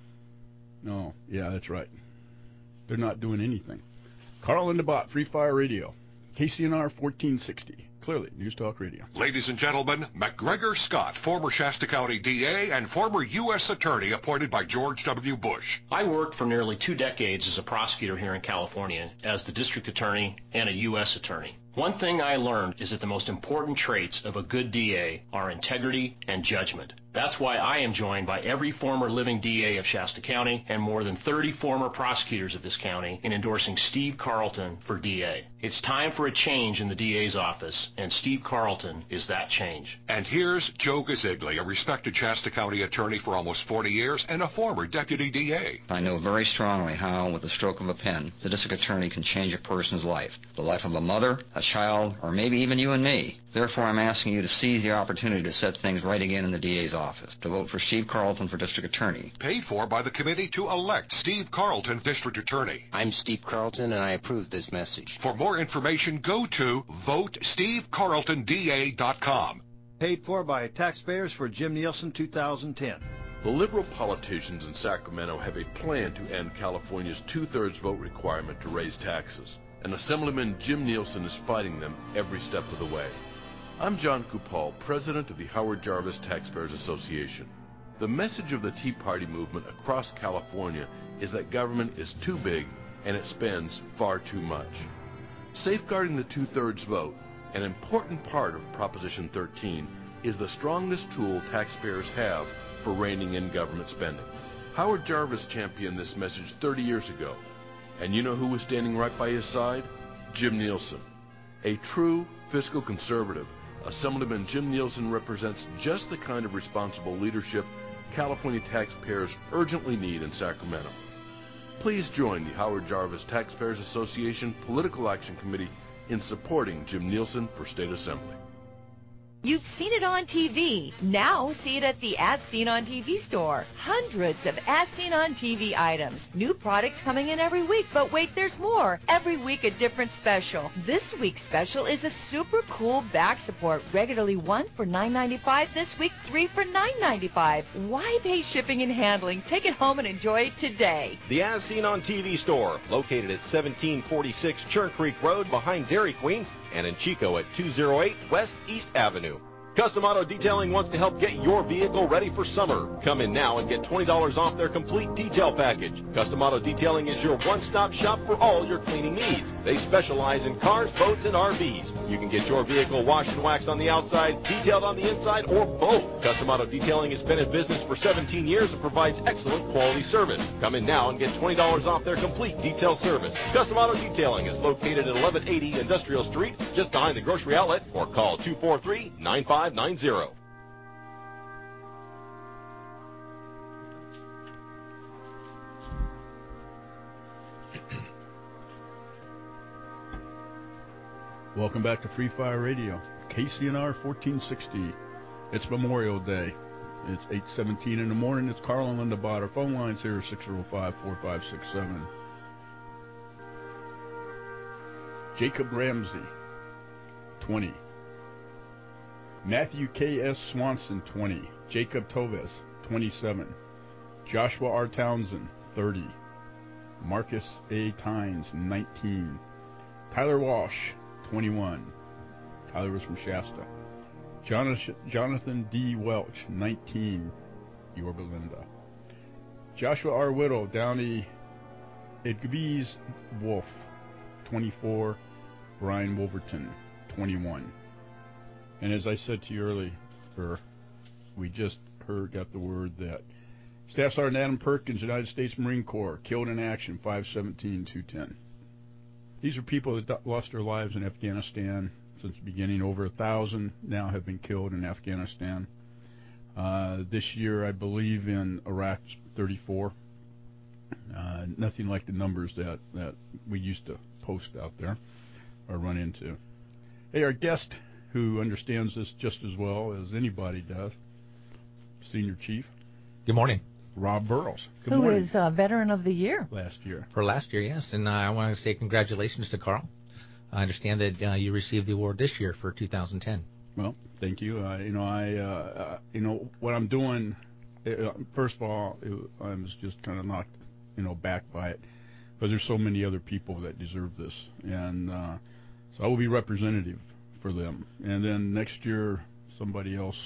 No, yeah, that's right. They're not doing anything. Carl and the Bot, Free Fire Radio, K C N R fourteen sixty. Clearly, News Talk Radio. Ladies and gentlemen, McGregor Scott, former Shasta County D A and former U S Attorney appointed by George W. Bush. I worked for nearly two decades as a prosecutor here in California as the district attorney and a U S attorney. One thing I learned is that the most important traits of a good D A are integrity and judgment. That's why I am joined by every former living D A of Shasta County and more than thirty former prosecutors of this county in endorsing Steve Carlton for D A. It's time for a change in the D A's office, and Steve Carlton is that change. And here's Joe Gazigli, a respected Shasta County attorney for almost forty years and a former deputy D A. I know very strongly how, with the stroke of a pen, the district attorney can change a person's life, the life of a mother, a child, or maybe even you and me. Therefore, I'm asking you to seize the opportunity to set things right again in the D A's office, to vote for Steve Carlton for district attorney. Paid for by the committee to elect Steve Carlton district attorney. I'm Steve Carlton, and I approve this message. For more information, go to vote steve carlton d a dot com. Paid for by taxpayers for Jim Nielsen two thousand ten. The liberal politicians in Sacramento have a plan to end California's two-thirds vote requirement to raise taxes, and Assemblyman Jim Nielsen is fighting them every step of the way. I'm John Kupal, president of the Howard Jarvis Taxpayers Association. The message of the Tea Party movement across California is that government is too big and it spends far too much. Safeguarding the two-thirds vote, an important part of Proposition thirteen, is the strongest tool taxpayers have for reining in government spending. Howard Jarvis championed this message thirty years ago, and you know who was standing right by his side? Jim Nielsen. A true fiscal conservative, Assemblyman Jim Nielsen represents just the kind of responsible leadership California taxpayers urgently need in Sacramento. Please join the Howard Jarvis Taxpayers Association Political Action Committee in supporting Jim Nielsen for State Assembly. You've seen it on T V. Now see it at the As Seen on T V store. Hundreds of As Seen on T V items. New products coming in every week, but wait, there's more. Every week a different special. This week's special is a super cool back support. Regularly one for nine ninety-five. This week three for nine ninety-five. Why pay shipping and handling? Take it home and enjoy it today. The As Seen on T V store, located at seventeen forty-six Churn Creek Road behind Dairy Queen, and in Chico at two oh eight West East Avenue. Custom Auto Detailing wants to help get your vehicle ready for summer. Come in now and get twenty dollars off their complete detail package. Custom Auto Detailing is your one-stop shop for all your cleaning needs. They specialize in cars, boats, and R Vs. You can get your vehicle washed and waxed on the outside, detailed on the inside, or both. Custom Auto Detailing has been in business for seventeen years and provides excellent quality service. Come in now and get twenty dollars off their complete detail service. Custom Auto Detailing is located at eleven eighty Industrial Street, just behind the grocery outlet, or call two four three, nine five nine zero. Welcome back to Free Fire Radio, K C N R fourteen sixty. It's Memorial Day. It's eight seventeen in the morning. It's Carl and Linda Bott. Our phone lines here are six oh five, four five six seven. Jacob Ramsey, twenty. Matthew K S. Swanson, twenty. Jacob Toves, twenty-seven. Joshua R. Townsend, thirty. Marcus A. Tynes, nineteen. Tyler Walsh, twenty-one. Tyler was from Shasta. Jonathan D. Welch, nineteen. Yorba Linda. Joshua R. Whittle, Downey Edgvies Wolf, twenty-four. Brian Wolverton, twenty-one. And as I said to you earlier, we just heard, got the word that Staff Sergeant Adam Perkins, United States Marine Corps, killed in action, five seventeen two ten. These are people that lost their lives in Afghanistan since the beginning. Over a thousand now have been killed in Afghanistan. Uh, this year, I believe, in Iraq, thirty-four. Uh, nothing like the numbers that, that we used to post out there or run into. Hey, our guest, who understands this just as well as anybody does, Senior Chief. Good morning. Rob Burrows. Good Who morning. is uh, Veteran of the Year. Last year. For last year, yes. And uh, I want to say congratulations to Carl. I understand that uh, you received the award this year for two thousand ten. Well, thank you. Uh, you know, I, uh, uh, you know, what I'm doing, uh, first of all, it, I was just kind of knocked, you know, back by it, because there's so many other people that deserve this. And uh, so I will be representative for them. And then next year, somebody else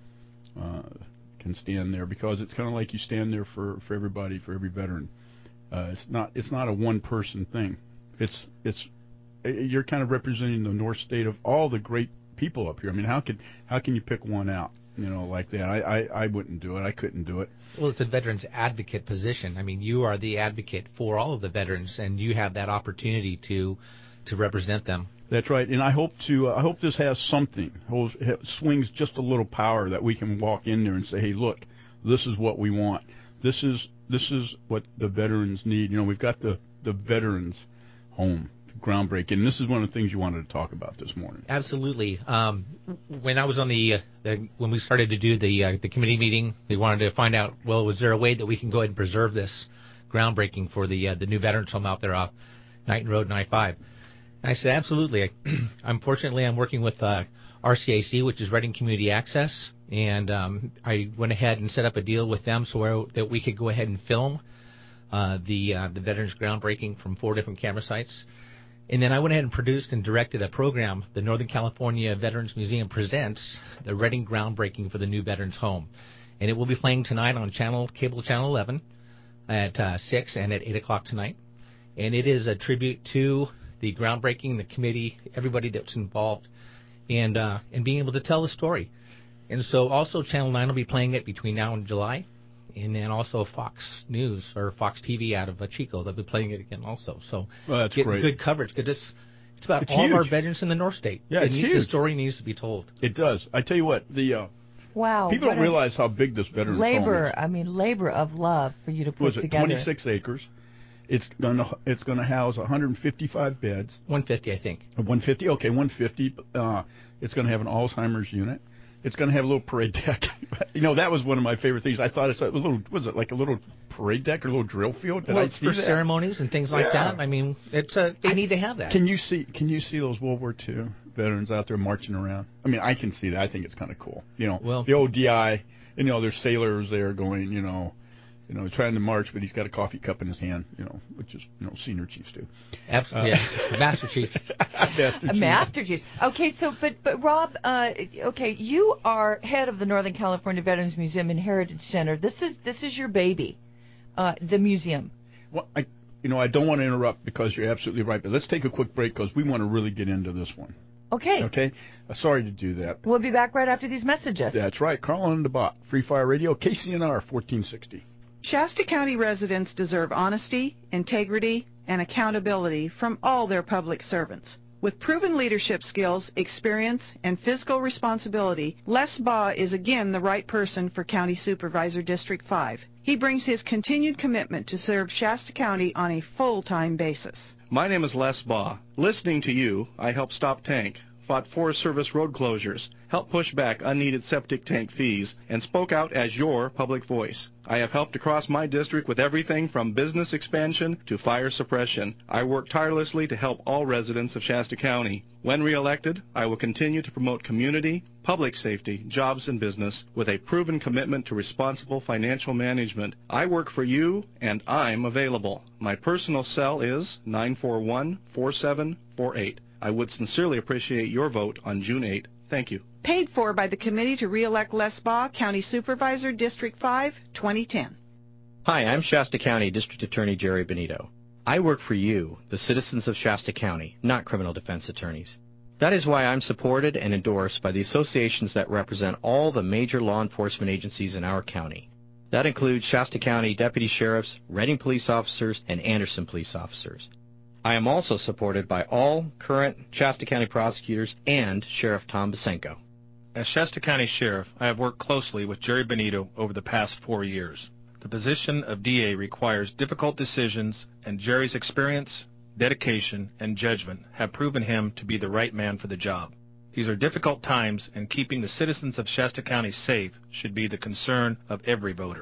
uh, can stand there, because it's kind of like you stand there for, for everybody, for every veteran. Uh, it's not it's not a one-person thing. It's it's you're kind of representing the North State of all the great people up here. I mean, how could how can you pick one out, you know, like that? I, I, I wouldn't do it. I couldn't do it. Well, it's a veterans advocate position. I mean, you are the advocate for all of the veterans, and you have that opportunity to to represent them. That's right. And I hope to uh, I hope this has something, holds, swings just a little power that we can walk in there and say, hey, look, this is what we want. This is this is what the veterans need. You know, we've got the the veterans home. Groundbreaking. And this is one of the things you wanted to talk about this morning. Absolutely. Um, when I was on the, uh, the when we started to do the uh, the committee meeting, we wanted to find out, well, was there a way that we can go ahead and preserve this groundbreaking for the uh, the new veterans home out there off Knighton Road and I five? And I said, absolutely. Unfortunately, I'm working with uh, R C A C, which is Reading Community Access, and um, I went ahead and set up a deal with them so where, that we could go ahead and film uh, the uh, the veterans groundbreaking from four different camera sites. And then I went ahead and produced and directed a program, the Northern California Veterans Museum Presents, the Reading Groundbreaking for the New Veterans Home. And it will be playing tonight on channel cable channel eleven at uh, six and at eight o'clock tonight. And it is a tribute to the groundbreaking, the committee, everybody that's involved, and uh, and being able to tell the story. And so also Channel nine will be playing it between now and July. And then also Fox News or Fox T V out of uh, Chico, they'll be playing it again also. So well, that's getting great. Good coverage, because it's it's about it's all huge. of our veterans in the North State. Yeah, it it's needs, huge. The story needs to be told. It does. I tell you what, the uh, wow, people don't realize how big this veterans labor, home is. I mean, labor of love for you to put Was it together. twenty-six acres? It's gonna it's gonna house one hundred fifty-five beds. one fifty, I think. one hundred fifty. Okay, one hundred fifty. Uh, it's gonna have an Alzheimer's unit. It's going to have a little parade deck. You know, that was one of my favorite things. I thought it was a little, was it like a little parade deck or a little drill field? Did well, I it's see for that? ceremonies and things like yeah. that. I mean, it's a, they I, need to have that. Can you see? Can you see those World War Two veterans out there marching around? I mean, I can see that. I think it's kind of cool. You know, well, the old D I. You know, there's sailors there going. You know. You know, trying to march, but he's got a coffee cup in his hand, you know, which is, you know, senior chiefs do. Absolutely, uh, yeah. Master Chief. Master a Chief. Master Chief. Okay, so, but, but Rob, uh, okay, you are head of the Northern California Veterans Museum and Heritage Center. This is this is your baby, uh, the museum. Well, I, you know, I don't want to interrupt because you're absolutely right, but let's take a quick break because we want to really get into this one. Okay. Okay. Uh, sorry to do that. We'll be back right after these messages. That's right. Carl and the Bot, Free Fire Radio, K C N R fourteen sixty. Shasta County residents deserve honesty, integrity, and accountability from all their public servants. With proven leadership skills, experience, and fiscal responsibility, Les Baugh is again the right person for County Supervisor District five. He brings his continued commitment to serve Shasta County on a full-time basis. My name is Les Baugh. Listening to you, I helped stop tank, fought Forest Service road closures, helped push back unneeded septic tank fees, and spoke out as your public voice. I have helped across my district with everything from business expansion to fire suppression. I work tirelessly to help all residents of Shasta County. When reelected, I will continue to promote community, public safety, jobs, and business with a proven commitment to responsible financial management. I work for you, and I'm available. My personal cell is nine four one, four seven four eight. I would sincerely appreciate your vote on June eighth. Thank you. Paid for by the Committee to Re-elect Les Baugh, County Supervisor, District five, twenty ten. Hi, I'm Shasta County District Attorney Jerry Benito. I work for you, the citizens of Shasta County, not criminal defense attorneys. That is why I'm supported and endorsed by the associations that represent all the major law enforcement agencies in our county. That includes Shasta County Deputy Sheriffs, Reading Police Officers, and Anderson Police Officers. I am also supported by all current Shasta County prosecutors and Sheriff Tom Basenko. As Shasta County Sheriff, I have worked closely with Jerry Benito over the past four years. The position of D A requires difficult decisions, and Jerry's experience, dedication, and judgment have proven him to be the right man for the job. These are difficult times, and keeping the citizens of Shasta County safe should be the concern of every voter.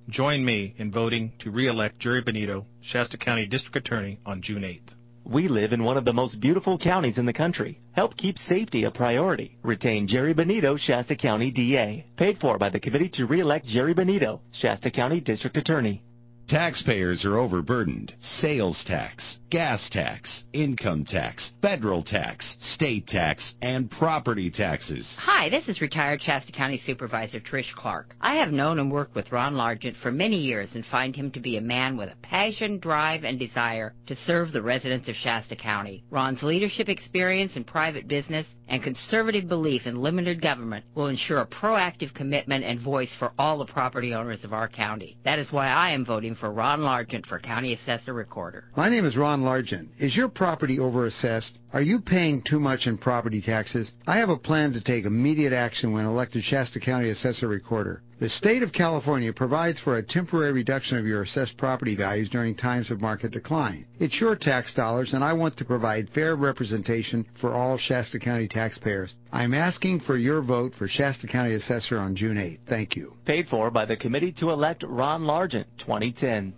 Join me in voting to re-elect Jerry Benito, Shasta County District Attorney, on June eighth. We live in one of the most beautiful counties in the country. Help keep safety a priority. Retain Jerry Benito, Shasta County D A. Paid for by the committee to re-elect Jerry Benito, Shasta County District Attorney. Taxpayers are overburdened. Sales tax, gas tax, income tax, federal tax, state tax, and property taxes. Hi, this is retired Shasta County Supervisor Trish Clark. I have known and worked with Ron Largent for many years and find him to be a man with a passion, drive, and desire to serve the residents of Shasta County. Ron's leadership experience in private business and conservative belief in limited government will ensure a proactive commitment and voice for all the property owners of our county. That is why I am voting for Ron Largent for County Assessor Recorder. My name is Ron Largent. Is your property overassessed? Are you paying too much in property taxes? I have a plan to take immediate action when elected Shasta County Assessor Recorder. The state of California provides for a temporary reduction of your assessed property values during times of market decline. It's your tax dollars, and I want to provide fair representation for all Shasta County taxpayers. I'm asking for your vote for Shasta County Assessor on June eighth. Thank you. Paid for by the committee to elect Ron Largent, twenty ten.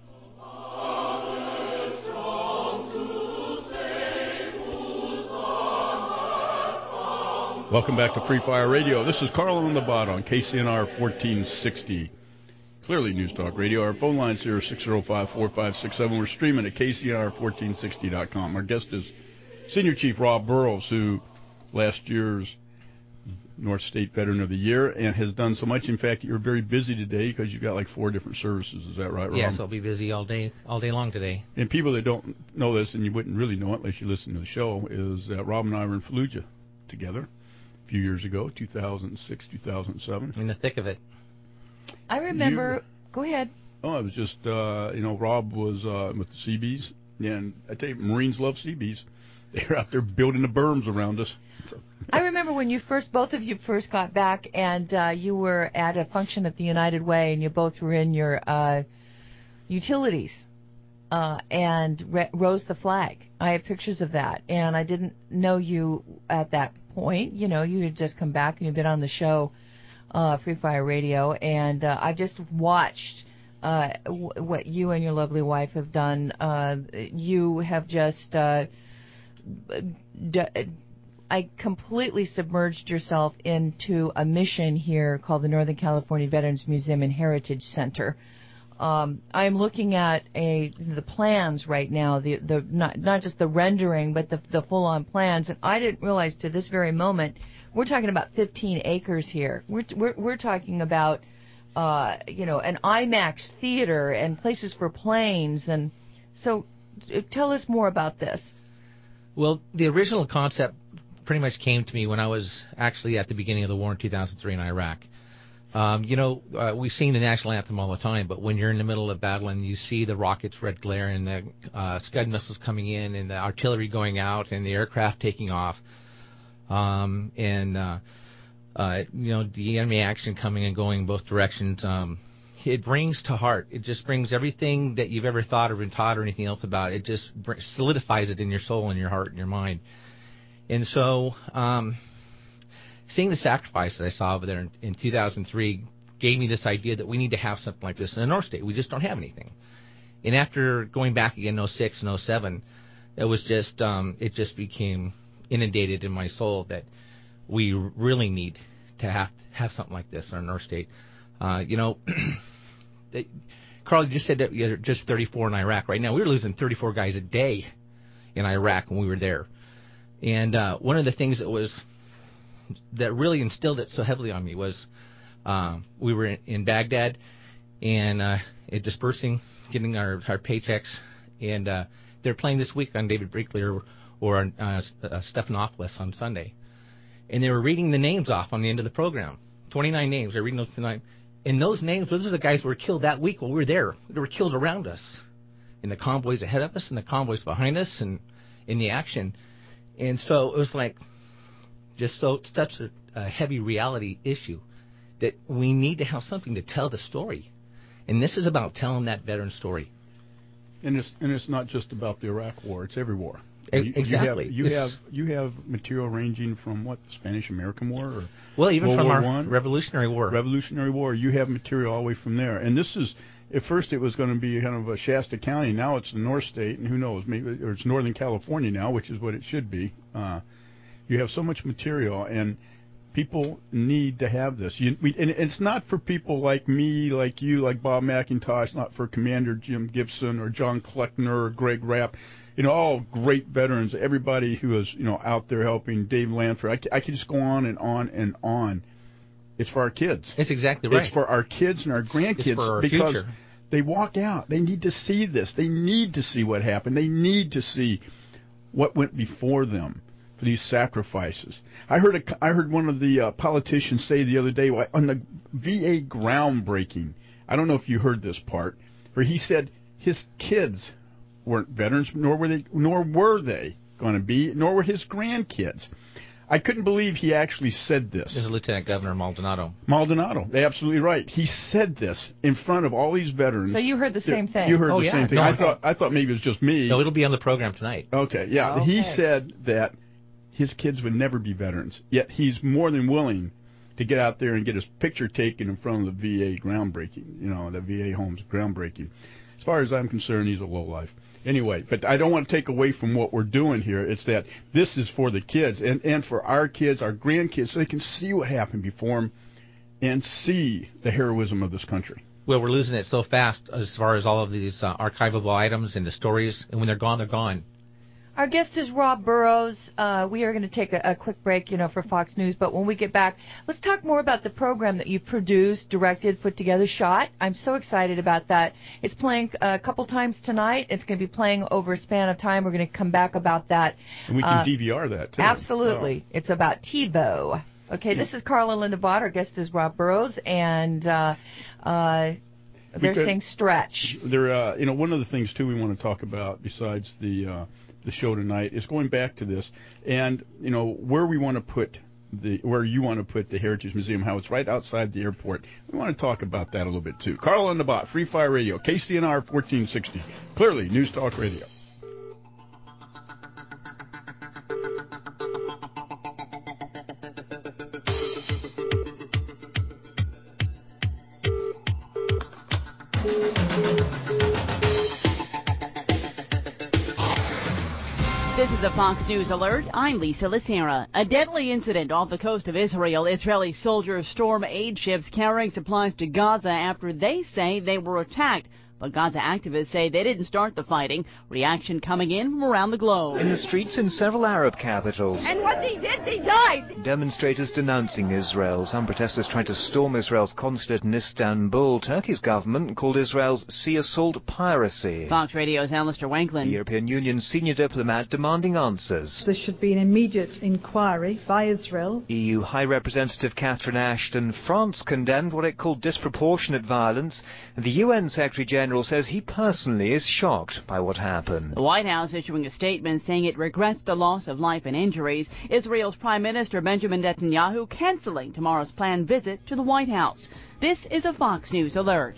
Welcome back to Free Fire Radio. This is Carl on the Bot on K C N R fourteen sixty. Clearly News Talk Radio. Our phone line's here, six oh five, four five six seven. We're streaming at K C N R fourteen sixty dot com. Our guest is Senior Chief Rob Burrows, who last year's North State Veteran of the Year and has done so much. In fact, you're very busy today because you've got like four different services. Is that right, Rob? Yes, I'll be busy all day all day long today. And people that don't know this, and you wouldn't really know it unless you listen to the show, is that Rob and I were in Fallujah together a few years ago, two thousand six, two thousand seven. In the thick of it. I remember. You, go ahead. Oh, it was just, uh, you know, Rob was uh, with the Seabees. And I tell you, Marines love Seabees. They were out there building the berms around us. So. I remember when you first, both of you first got back, and uh, you were at a function at the United Way, and you both were in your uh, utilities uh, and re- rose the flag. I have pictures of that, and I didn't know you at that point. You know, you had just come back and you've been on the show, uh, Free Fire Radio, and uh, I've just watched uh, w- what you and your lovely wife have done. Uh, you have just, uh, d- I completely submerged yourself into a mission here called the Northern California Veterans Museum and Heritage Center. Um, I'm looking at a the plans right now, the the not not just the rendering, but the the full-on plans. And I didn't realize to this very moment we're talking about fifteen acres here. We're we're we're talking about uh, you know an IMAX theater and places for planes. And so, tell us more about this. Well, the original concept pretty much came to me when I was actually at the beginning of the war in two thousand three in Iraq. Um, you know, uh, we've seen the national anthem all the time, but when you're in the middle of battle and you see the rockets red glare and the uh, Scud missiles coming in and the artillery going out and the aircraft taking off, um, and uh, uh, you know the enemy action coming and going in both directions, um, it brings to heart. It just brings everything that you've ever thought or been taught or anything else about. It just solidifies it in your soul and your heart and your mind. And so. Um, Seeing the sacrifice that I saw over there in, in two thousand three gave me this idea that we need to have something like this in the North State. We just don't have anything. And after going back again in oh six and oh seven, it was just um, it just became inundated in my soul that we really need to have have something like this in our North State. Uh, you know, they, Carl, you just said that you're just thirty-four in Iraq. Right now, we were losing thirty-four guys a day in Iraq when we were there. And uh, one of the things that was that really instilled it so heavily on me was um, we were in, in Baghdad and uh, it dispersing, getting our, our paychecks, and uh, they're playing this week on David Brinkley or, or on uh, uh, Stephanopoulos on Sunday. And they were reading the names off on the end of the program, twenty-nine names. They're reading those tonight. And those names, those are the guys who were killed that week while we were there. They were killed around us, in the convoys ahead of us and the convoys behind us and in the action. And so it was like, just so such a, a heavy reality issue that we need to have something to tell the story. And this is about telling that veteran story. And it's and it's not just about the Iraq War; it's every war. You, exactly. You have you have, you have material ranging from what, the Spanish-American War, or well, even World from War our One? Revolutionary War. Revolutionary War. You have material all the way from there, and this is at first it was going to be kind of a Shasta County. Now it's the North State, and who knows, maybe or it's Northern California now, which is what it should be. Uh, you have so much material, and people need to have this. You, we, and it's not for people like me, like you, like Bob McIntosh, not for Commander Jim Gibson or John Kleckner or Greg Rapp. You know, all great veterans, everybody who is, you know, out there helping, Dave Lanford. I, I could just go on and on and on. It's for our kids. It's exactly right. It's for our kids and our grandkids. It's for our because future. They walk out. They need to see this. They need to see what happened. They need to see what went before them for these sacrifices. I heard a, I heard one of the uh, politicians say the other day on the V A groundbreaking, I don't know if you heard this part, where he said his kids weren't veterans, nor were they, nor were they going to be, nor were his grandkids. I couldn't believe he actually said this. This is Lieutenant Governor Maldonado. Maldonado, absolutely right. He said this in front of all these veterans. So you heard the same thing. You heard oh, the yeah. same thing. No, I thought I thought maybe it was just me. No, it'll be on the program tonight. Okay, yeah. Okay. He said that his kids would never be veterans, yet he's more than willing to get out there and get his picture taken in front of the V A groundbreaking, you know, the V A homes groundbreaking. As far as I'm concerned, he's a lowlife. Anyway, but I don't want to take away from what we're doing here. It's that this is for the kids and, and for our kids, our grandkids, so they can see what happened before them and see the heroism of this country. Well, we're losing it so fast as far as all of these uh, archivable items and the stories, and when they're gone, they're gone. Our guest is Rob Burrows. Uh, we are going to take a, a quick break, you know, for Fox News. But when we get back, let's talk more about the program that you've produced, directed, put together, shot. I'm so excited about that. It's playing a couple times tonight. It's going to be playing over a span of time. We're going to come back about that. And we can uh, D V R that, too. Absolutely. Oh. It's about TiVo. Okay, yeah. This is Carla Lindabot. Our guest is Rob Burrows. And uh, uh, they're could, saying stretch. They're, uh, you know, one of the things, too, we want to talk about besides the... Uh, the show tonight is going back to this and, you know, where we want to put the, where you want to put the Heritage Museum, how it's right outside the airport. We want to talk about that a little bit, too. Carl on the Bot, Free Fire Radio, K C N R fourteen sixty. Clearly, News Talk Radio. This is a Fox News alert. I'm Lisa Lacera. A deadly incident off the coast of Israel. Israeli soldiers storm aid ships carrying supplies to Gaza after they say they were attacked. But Gaza activists say they didn't start the fighting. Reaction coming in from around the globe. In the streets in several Arab capitals. And what they did, they died. Demonstrators denouncing Israel. Some protesters tried to storm Israel's consulate in Istanbul. Turkey's government called Israel's sea assault piracy. Fox Radio's Alistair Wanklyn. The European Union's senior diplomat demanding answers. There should be an immediate inquiry by Israel. E U High Representative Catherine Ashton. France condemned what it called disproportionate violence. The U N Secretary General says he personally is shocked by what happened. The White House issuing a statement saying it regrets the loss of life and injuries. Israel's Prime Minister Benjamin Netanyahu canceling tomorrow's planned visit to the White House. This is a Fox News alert.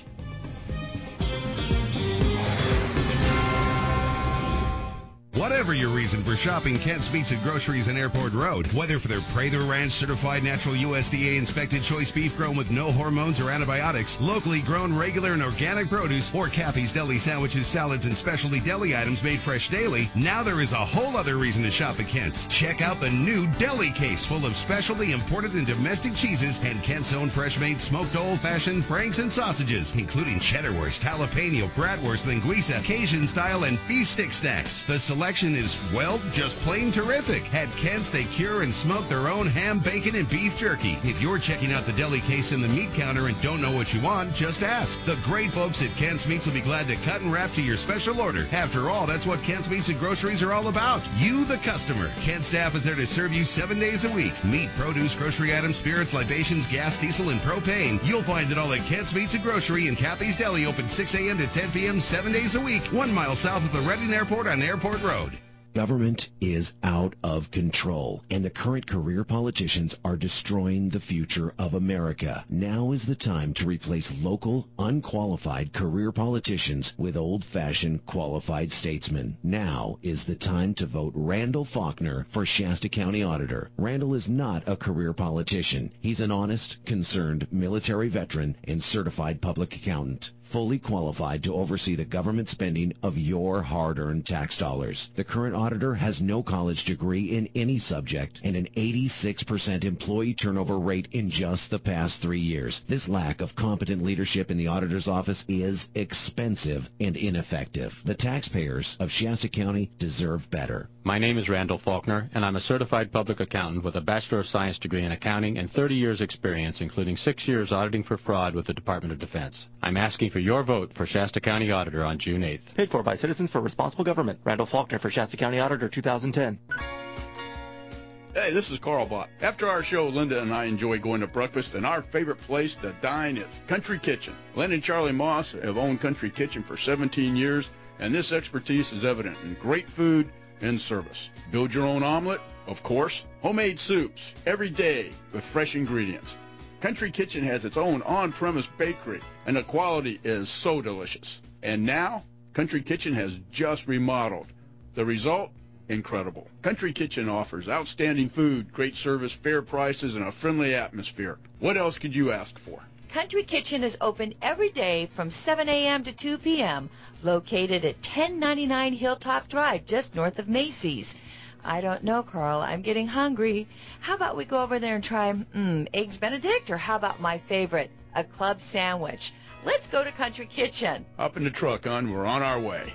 Whatever your reason for shopping Kent's Meats and Groceries on Airport Road, whether for their Prather Ranch certified natural U S D A inspected choice beef grown with no hormones or antibiotics, locally grown regular and organic produce, or Kathy's Deli sandwiches, salads, and specialty deli items made fresh daily, now there is a whole other reason to shop at Kent's. Check out the new deli case full of specialty imported and domestic cheeses and Kent's own fresh-made smoked old-fashioned franks and sausages, including cheddarwurst, jalapeno, bratwurst, linguiça, Cajun style, and beef stick snacks. The selection is, well, just plain terrific. At Kent's, they cure and smoke their own ham, bacon, and beef jerky. If you're checking out the deli case in the meat counter and don't know what you want, just ask. The great folks at Kent's Meats will be glad to cut and wrap to your special order. After all, that's what Kent's Meats and Groceries are all about. You, the customer. Kent staff is there to serve you seven days a week. Meat, produce, grocery items, spirits, libations, gas, diesel, and propane. You'll find it all at Kent's Meats and Grocery in Kathy's Deli, open six a.m. to ten p.m. seven days a week, one mile south of the Reading Airport on Airport Road. Government is out of control, and the current career politicians are destroying the future of America. Now is the time to replace local, unqualified career politicians with old-fashioned qualified statesmen. Now is the time to vote Randall Faulkner for Shasta County Auditor. Randall is not a career politician. He's an honest, concerned military veteran and certified public accountant. fully qualified to oversee the government spending of your hard-earned tax dollars. The current auditor has no college degree in any subject and an eighty-six percent employee turnover rate in just the past three years. This lack of competent leadership in the auditor's office is expensive and ineffective. The taxpayers of Shasta County deserve better. My name is Randall Faulkner, and I'm a certified public accountant with a Bachelor of Science degree in accounting and thirty years experience, including six years auditing for fraud with the Department of Defense. I'm asking for your vote for Shasta County Auditor on June eighth. Paid for by Citizens for Responsible Government. Randall Faulkner for Shasta County Auditor two thousand ten. Hey, this is Carl Bott. After our show, Linda and I enjoy going to breakfast, and our favorite place to dine is Country Kitchen. Linda and Charlie Moss have owned Country Kitchen for seventeen years, and this expertise is evident in great food and service. Build your own omelet, of course. Homemade soups every day with fresh ingredients. Country Kitchen has its own on-premise bakery, and the quality is so delicious. And now, Country Kitchen has just remodeled. The result? Incredible. Country Kitchen offers outstanding food, great service, fair prices, and a friendly atmosphere. What else could you ask for? Country Kitchen is open every day from seven a.m. to two p.m., located at ten ninety-nine Hilltop Drive, just north of Macy's. I don't know, Carl. I'm getting hungry. How about we go over there and try mm, Eggs Benedict, or how about my favorite, a club sandwich? Let's go to Country Kitchen. Up in the truck, hon. We're on our way.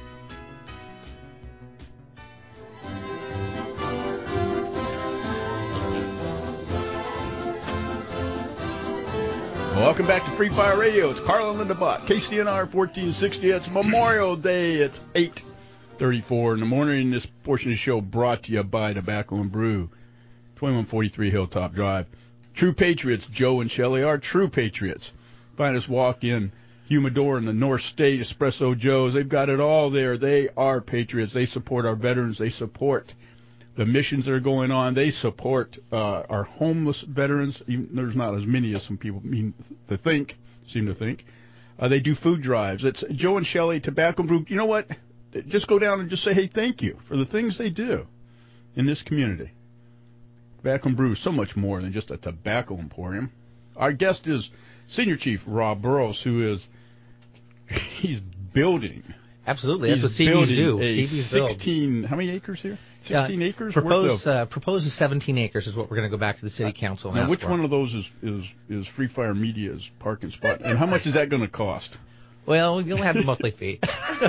Welcome back to Free Fire Radio. It's Carl and Linda Bott. K C N R fourteen sixty. It's Memorial Day. It's eight thirty-four in the morning. This portion of the show brought to you by Tobacco and Brew, twenty-one forty-three Hilltop Drive. True Patriots, Joe and Shelley are true patriots. Find us walk-in humidor in the North State, Espresso Joe's. They've got it all there. They are patriots. They support our veterans. They support the missions that are going on. They support uh, our homeless veterans. Even, there's not as many as some people mean to think, seem to think. Uh, they do food drives. It's Joe and Shelley, Tobacco and Brew. You know what? Just go down and just say, hey, thank you for the things they do in this community. Tobacco and Brew is so much more than just a tobacco emporium. Our guest is Senior Chief Rob Burrows, who is he's building. Absolutely, He's that's what C Bs do. A C Bs build. sixteen, how many acres here? Sixteen uh, acres. Proposed, worth of, uh, proposed is seventeen acres is what we're going to go back to the city council. And now, ask which for. one of those is is is Free Fire Media's parking spot, and how much is that going to cost? Well, you'll have a monthly fee.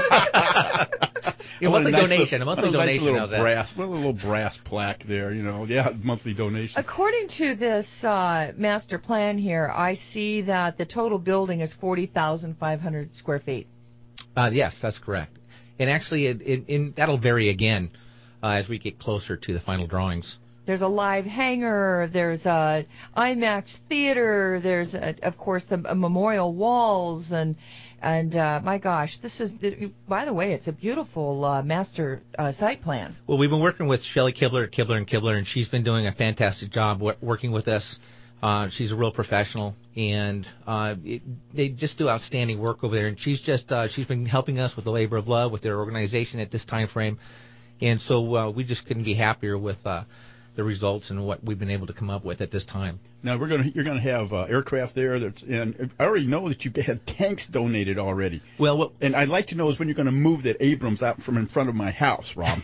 a monthly nice donation. Little, a monthly a nice donation. Little How's that? brass, a little brass plaque there. You know, yeah, monthly donation. According to this uh, master plan here, I see that the total building is forty thousand five hundred square feet. Uh, yes, that's correct. And actually, it, it, it, that'll vary again uh, as we get closer to the final drawings. There's a live hangar. There's a IMAX theater. There's, a, of course, the a memorial walls. And, and uh, my gosh, this is, by the way, it's a beautiful uh, master uh, site plan. Well, we've been working with Shelley Kibler at Kibler and Kibler, and she's been doing a fantastic job w- working with us. Uh, she's a real professional, and uh, it, they just do outstanding work over there. And she's just uh, she's been helping us with the labor of love with their organization at this time frame, and so uh, we just couldn't be happier with uh, the results and what we've been able to come up with at this time. Now we're gonna you're gonna have uh, aircraft there, that's, and I already know that you've had tanks donated already. Well, what, and I'd like to know is when you're going to move that Abrams out from in front of my house, Rob.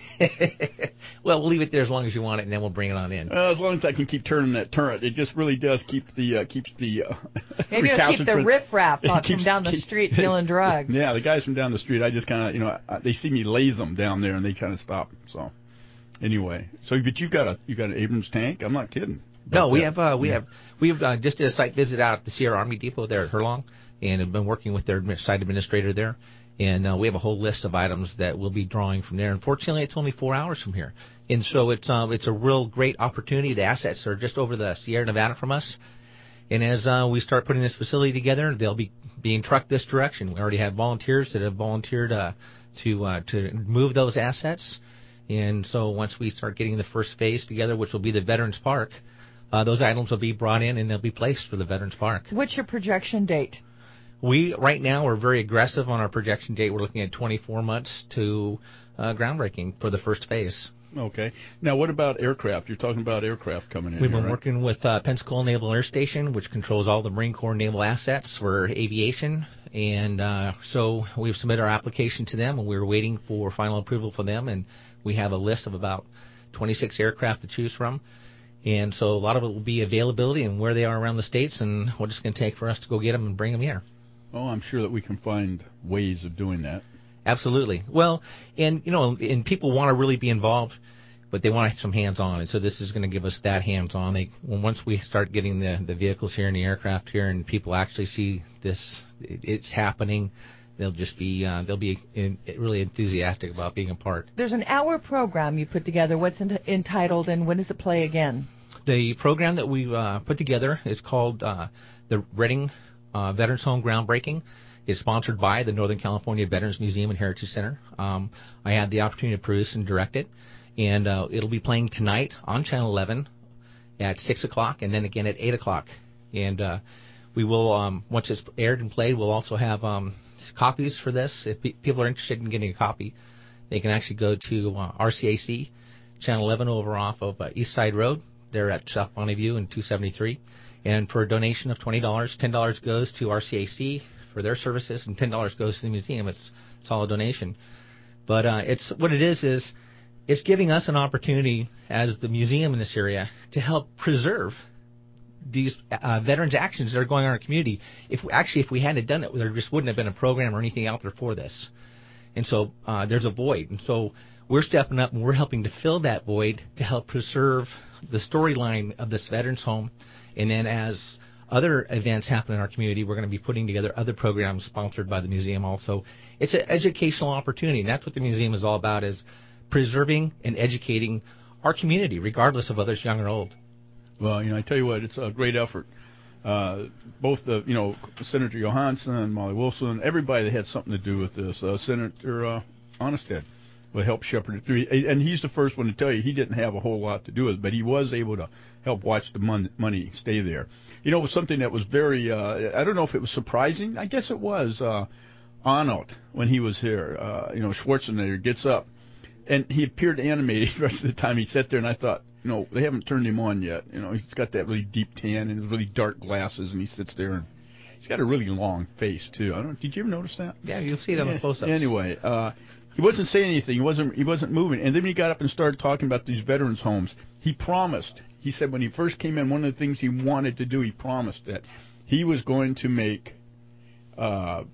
Well, we'll leave it there as long as you want it, and then we'll bring it on in. Uh, as long as I can keep turning that turret, it just really does keep the uh, keeps the uh, maybe it'll keep the riffraff up from down the keeps, street dealing drugs. Yeah, the guys from down the street, I just kind of you know they see me laze them down there, and they kind of stop. So anyway, so but you've got a you got an Abrams tank? I'm not kidding. No, we have uh, we have we have uh, just did a site visit out at the Sierra Army Depot there at Herlong, and have been working with their site administrator there, and uh, we have a whole list of items that we'll be drawing from there. Unfortunately, it's only four hours from here, and so it's um, it's a real great opportunity. The assets are just over the Sierra Nevada from us, and as uh, we start putting this facility together, they'll be being trucked this direction. We already have volunteers that have volunteered uh, to uh, to move those assets, and so once we start getting the first phase together, which will be the Veterans Park. Uh, those items will be brought in and they'll be placed for the Veterans Park. What's your projection date? We, right now, are very aggressive on our projection date. We're looking at twenty-four months to uh, groundbreaking for the first phase. Okay. Now, what about aircraft? You're talking about aircraft coming in We've here, been right? working with uh, Pensacola Naval Air Station, which controls all the Marine Corps naval assets for aviation. And uh, so we've submitted our application to them, and we're waiting for final approval from them. And we have a list of about twenty-six aircraft to choose from. And so a lot of it will be availability and where they are around the states, and what it's going to take for us to go get them and bring them here. Oh, I'm sure that we can find ways of doing that. Absolutely. Well, and, you know, and people want to really be involved, but they want some hands-on. And so this is going to give us that hands-on. They, when once we start getting the, the vehicles here and the aircraft here and people actually see this, it, it's happening, they'll just be uh, they'll be in, really enthusiastic about being a part. There's an hour program you put together. What's in, entitled, and when does it play again? The program that we've uh, put together is called uh, the Reading uh, Veterans Home Groundbreaking. It's sponsored by the Northern California Veterans Museum and Heritage Center. Um, I had the opportunity to produce and direct it, and uh, it'll be playing tonight on Channel eleven at six o'clock, and then again at eight o'clock. And uh, we will, um, once it's aired and played, we'll also have um, copies for this. If pe- people are interested in getting a copy, they can actually go to uh, R C A C, Channel eleven over off of uh, East Side Road. They're at South Bonneview and two seventy-three. And for a donation of twenty dollars, ten dollars goes to R C A C for their services, and ten dollars goes to the museum. It's it's all a donation. But uh, it's what it is is it's giving us an opportunity as the museum in this area to help preserve these uh, veterans' actions that are going on in our community. If actually, if we hadn't done it, there just wouldn't have been a program or anything out there for this. And so uh, there's a void. And so we're stepping up and we're helping to fill that void to help preserve the storyline of this veterans home. And then as other events happen in our community, we're going to be putting together other programs sponsored by the museum also. It's an educational opportunity, and that's what the museum is all about, is preserving and educating our community, regardless of whether it's young or old. Well, you know, I tell you what, it's a great effort. Uh, both the, you know, Senator Johansson, Molly Wilson, everybody that had something to do with this. Uh, Senator uh, Onestad will help shepherd it through. And he's the first one to tell you he didn't have a whole lot to do with it, but he was able to help watch the mon- money stay there. You know, it was something that was very, uh, I don't know if it was surprising. I guess it was. Uh, Arnold, when he was here, uh, you know, Schwarzenegger gets up, and he appeared animated the rest of the time. He sat there, and I thought, you know, they haven't turned him on yet. You know, he's got that really deep tan and really dark glasses, and he sits there, and he's got a really long face, too. I don't. Did you ever notice that? Yeah, you'll see it on the close-ups. Anyway, uh, he wasn't saying anything. He wasn't. He wasn't moving. And then when he got up and started talking about these veterans' homes, he promised. He said when he first came in, one of the things he wanted to do, he promised that he was going to make uh,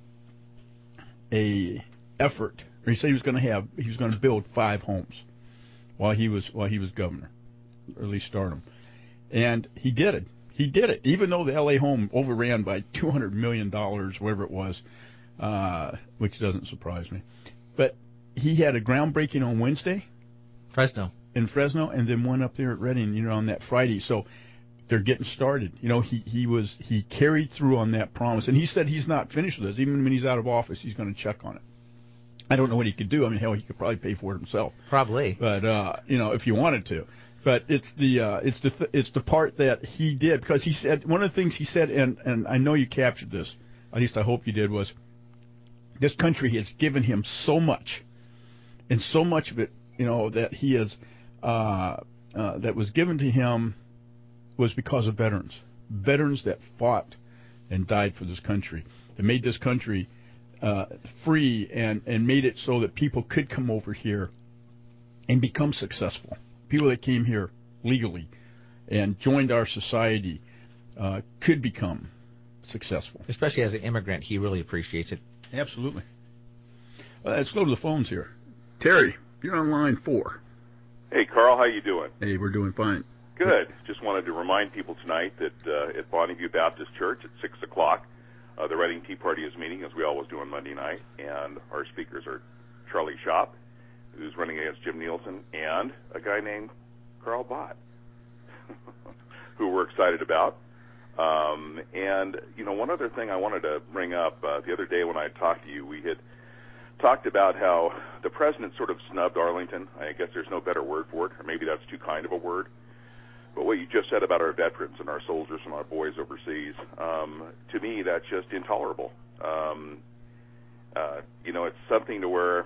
a effort, or he said he was going to have, he was going to build five homes while he was while he was governor, or at least start them. And he did it. He did it, even though the L A home overran by two hundred million dollars, whatever it was, uh, which doesn't surprise me. But he had a groundbreaking on Wednesday. Fresno. In Fresno, and then one up there at Reading, you know, on that Friday. So they're getting started. You know, he, he was he carried through on that promise. And he said he's not finished with this. Even when he's out of office, he's going to check on it. I don't know what he could do. I mean, hell, he could probably pay for it himself. Probably. But, uh, you know, if you wanted to. But it's the uh, it's the th- it's the part that he did, because he said one of the things he said, and, and I know you captured this, at least I hope you did, was this country has given him so much, and so much of it, you know, that he has uh, uh, that was given to him was because of veterans, veterans that fought and died for this country, that made this country uh, free and and made it so that people could come over here and become successful. People that came here legally and joined our society uh, could become successful. Especially as an immigrant, he really appreciates it. Absolutely. Uh, let's go to the phones here. Terry, you're on line four. Hey, Carl, how you doing? Hey, we're doing fine. Good. Just wanted to remind people tonight that uh, at Bonneview Baptist Church at six o'clock, uh, the Reading Tea Party is meeting, as we always do on Monday night, and our speakers are Charlie Shop, who's running against Jim Nielsen, and a guy named Carl Bott, who we're excited about. Um, and, you know, one other thing I wanted to bring up, uh, the other day when I talked to you, we had talked about how the president sort of snubbed Arlington. I guess there's no better word for it, or maybe that's too kind of a word. But what you just said about our veterans and our soldiers and our boys overseas, um, to me, that's just intolerable. Um, uh, you know, it's something to where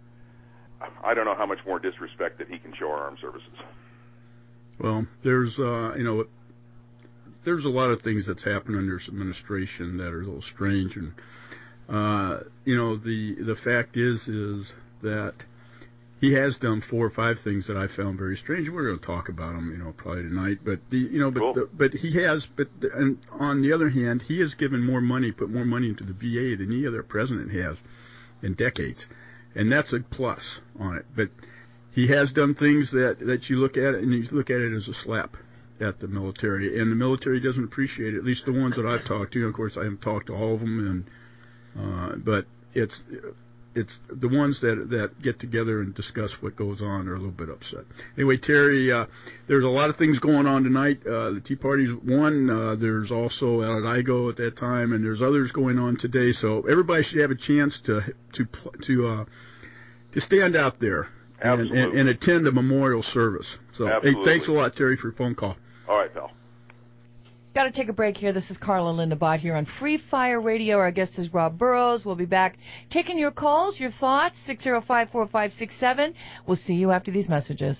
I don't know how much more disrespect that he can show our armed services. Well, there's, uh, you know, there's a lot of things that's happened under this administration that are a little strange, and Uh, you know, the the fact is is that he has done four or five things that I found very strange. We're going to talk about them, you know, probably tonight. But the, you know, but cool. the, but he has. But the, and on the other hand, he has given more money, put more money into the V A than any other president has in decades, and that's a plus on it. But he has done things that that you look at it and you look at it as a slap at the military, and the military doesn't appreciate it. At least the ones that I've talked to. Of course, I haven't talked to all of them, and uh, but it's. It's the ones that that get together and discuss what goes on are a little bit upset. Anyway, Terry, uh, there's a lot of things going on tonight. Uh, the Tea Party's one. Uh, there's also out at I G O at that time, and there's others going on today. So everybody should have a chance to to to uh, to stand out there and, and, and attend the memorial service. So hey, thanks a lot, Terry, for your phone call. All right, pal. Got to take a break here. This is Carla Linda Bott here on Free Fire Radio. Our guest is Rob Burrows. We'll be back taking your calls, your thoughts, six oh five, four five six seven. We'll see you after these messages.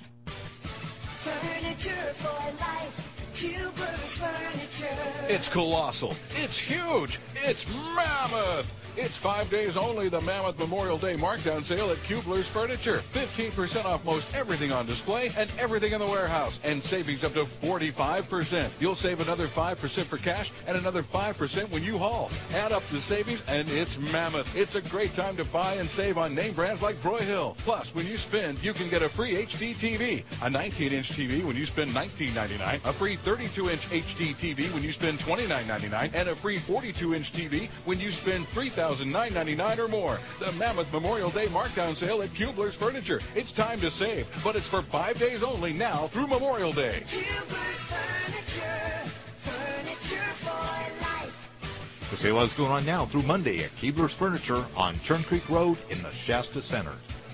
Furniture for life. Kuebler's Furniture. It's colossal. It's huge. It's mammoth. It's five days only, the Mammoth Memorial Day Markdown Sale at Kuebler's Furniture. fifteen percent off most everything on display and everything in the warehouse. And savings up to forty-five percent. You'll save another five percent for cash and another five percent when you haul. Add up the savings and it's mammoth. It's a great time to buy and save on name brands like Broyhill. Plus, when you spend, you can get a free H D T V. A nineteen inch T V when you spend nineteen ninety-nine. A free thirty-two inch H D T V when you spend twenty-nine ninety-nine. And a free forty-two inch T V when you spend three thousand nine hundred ninety-nine dollars or more. The Mammoth Memorial Day Markdown Sale at Kuebler's Furniture. It's time to save, but it's for five days only now through Memorial Day. Kuebler's Furniture. Furniture for life. The sale is going on now through Monday at Kuebler's Furniture on Churn Creek Road in the Shasta Center.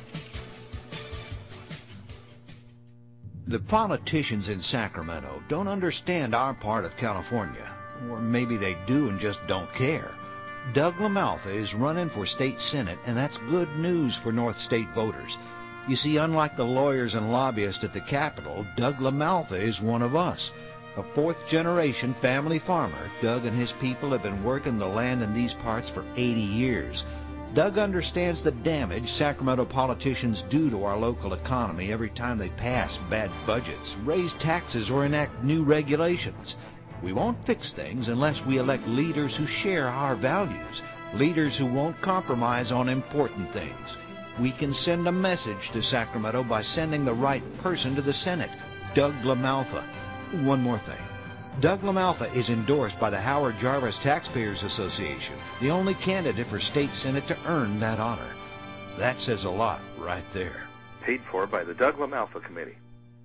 The politicians in Sacramento don't understand our part of California. Or maybe they do and just don't care. Doug LaMalfa is running for state senate, and that's good news for North State voters. You see, unlike the lawyers and lobbyists at the Capitol, Doug LaMalfa is one of us. A fourth-generation family farmer, Doug and his people have been working the land in these parts for eighty years. Doug understands the damage Sacramento politicians do to our local economy every time they pass bad budgets, raise taxes, or enact new regulations. We won't fix things unless we elect leaders who share our values, leaders who won't compromise on important things. We can send a message to Sacramento by sending the right person to the Senate, Doug LaMalfa. One more thing. Doug LaMalfa is endorsed by the Howard Jarvis Taxpayers Association, the only candidate for state senate to earn that honor. That says a lot right there. Paid for by the Doug LaMalfa Committee.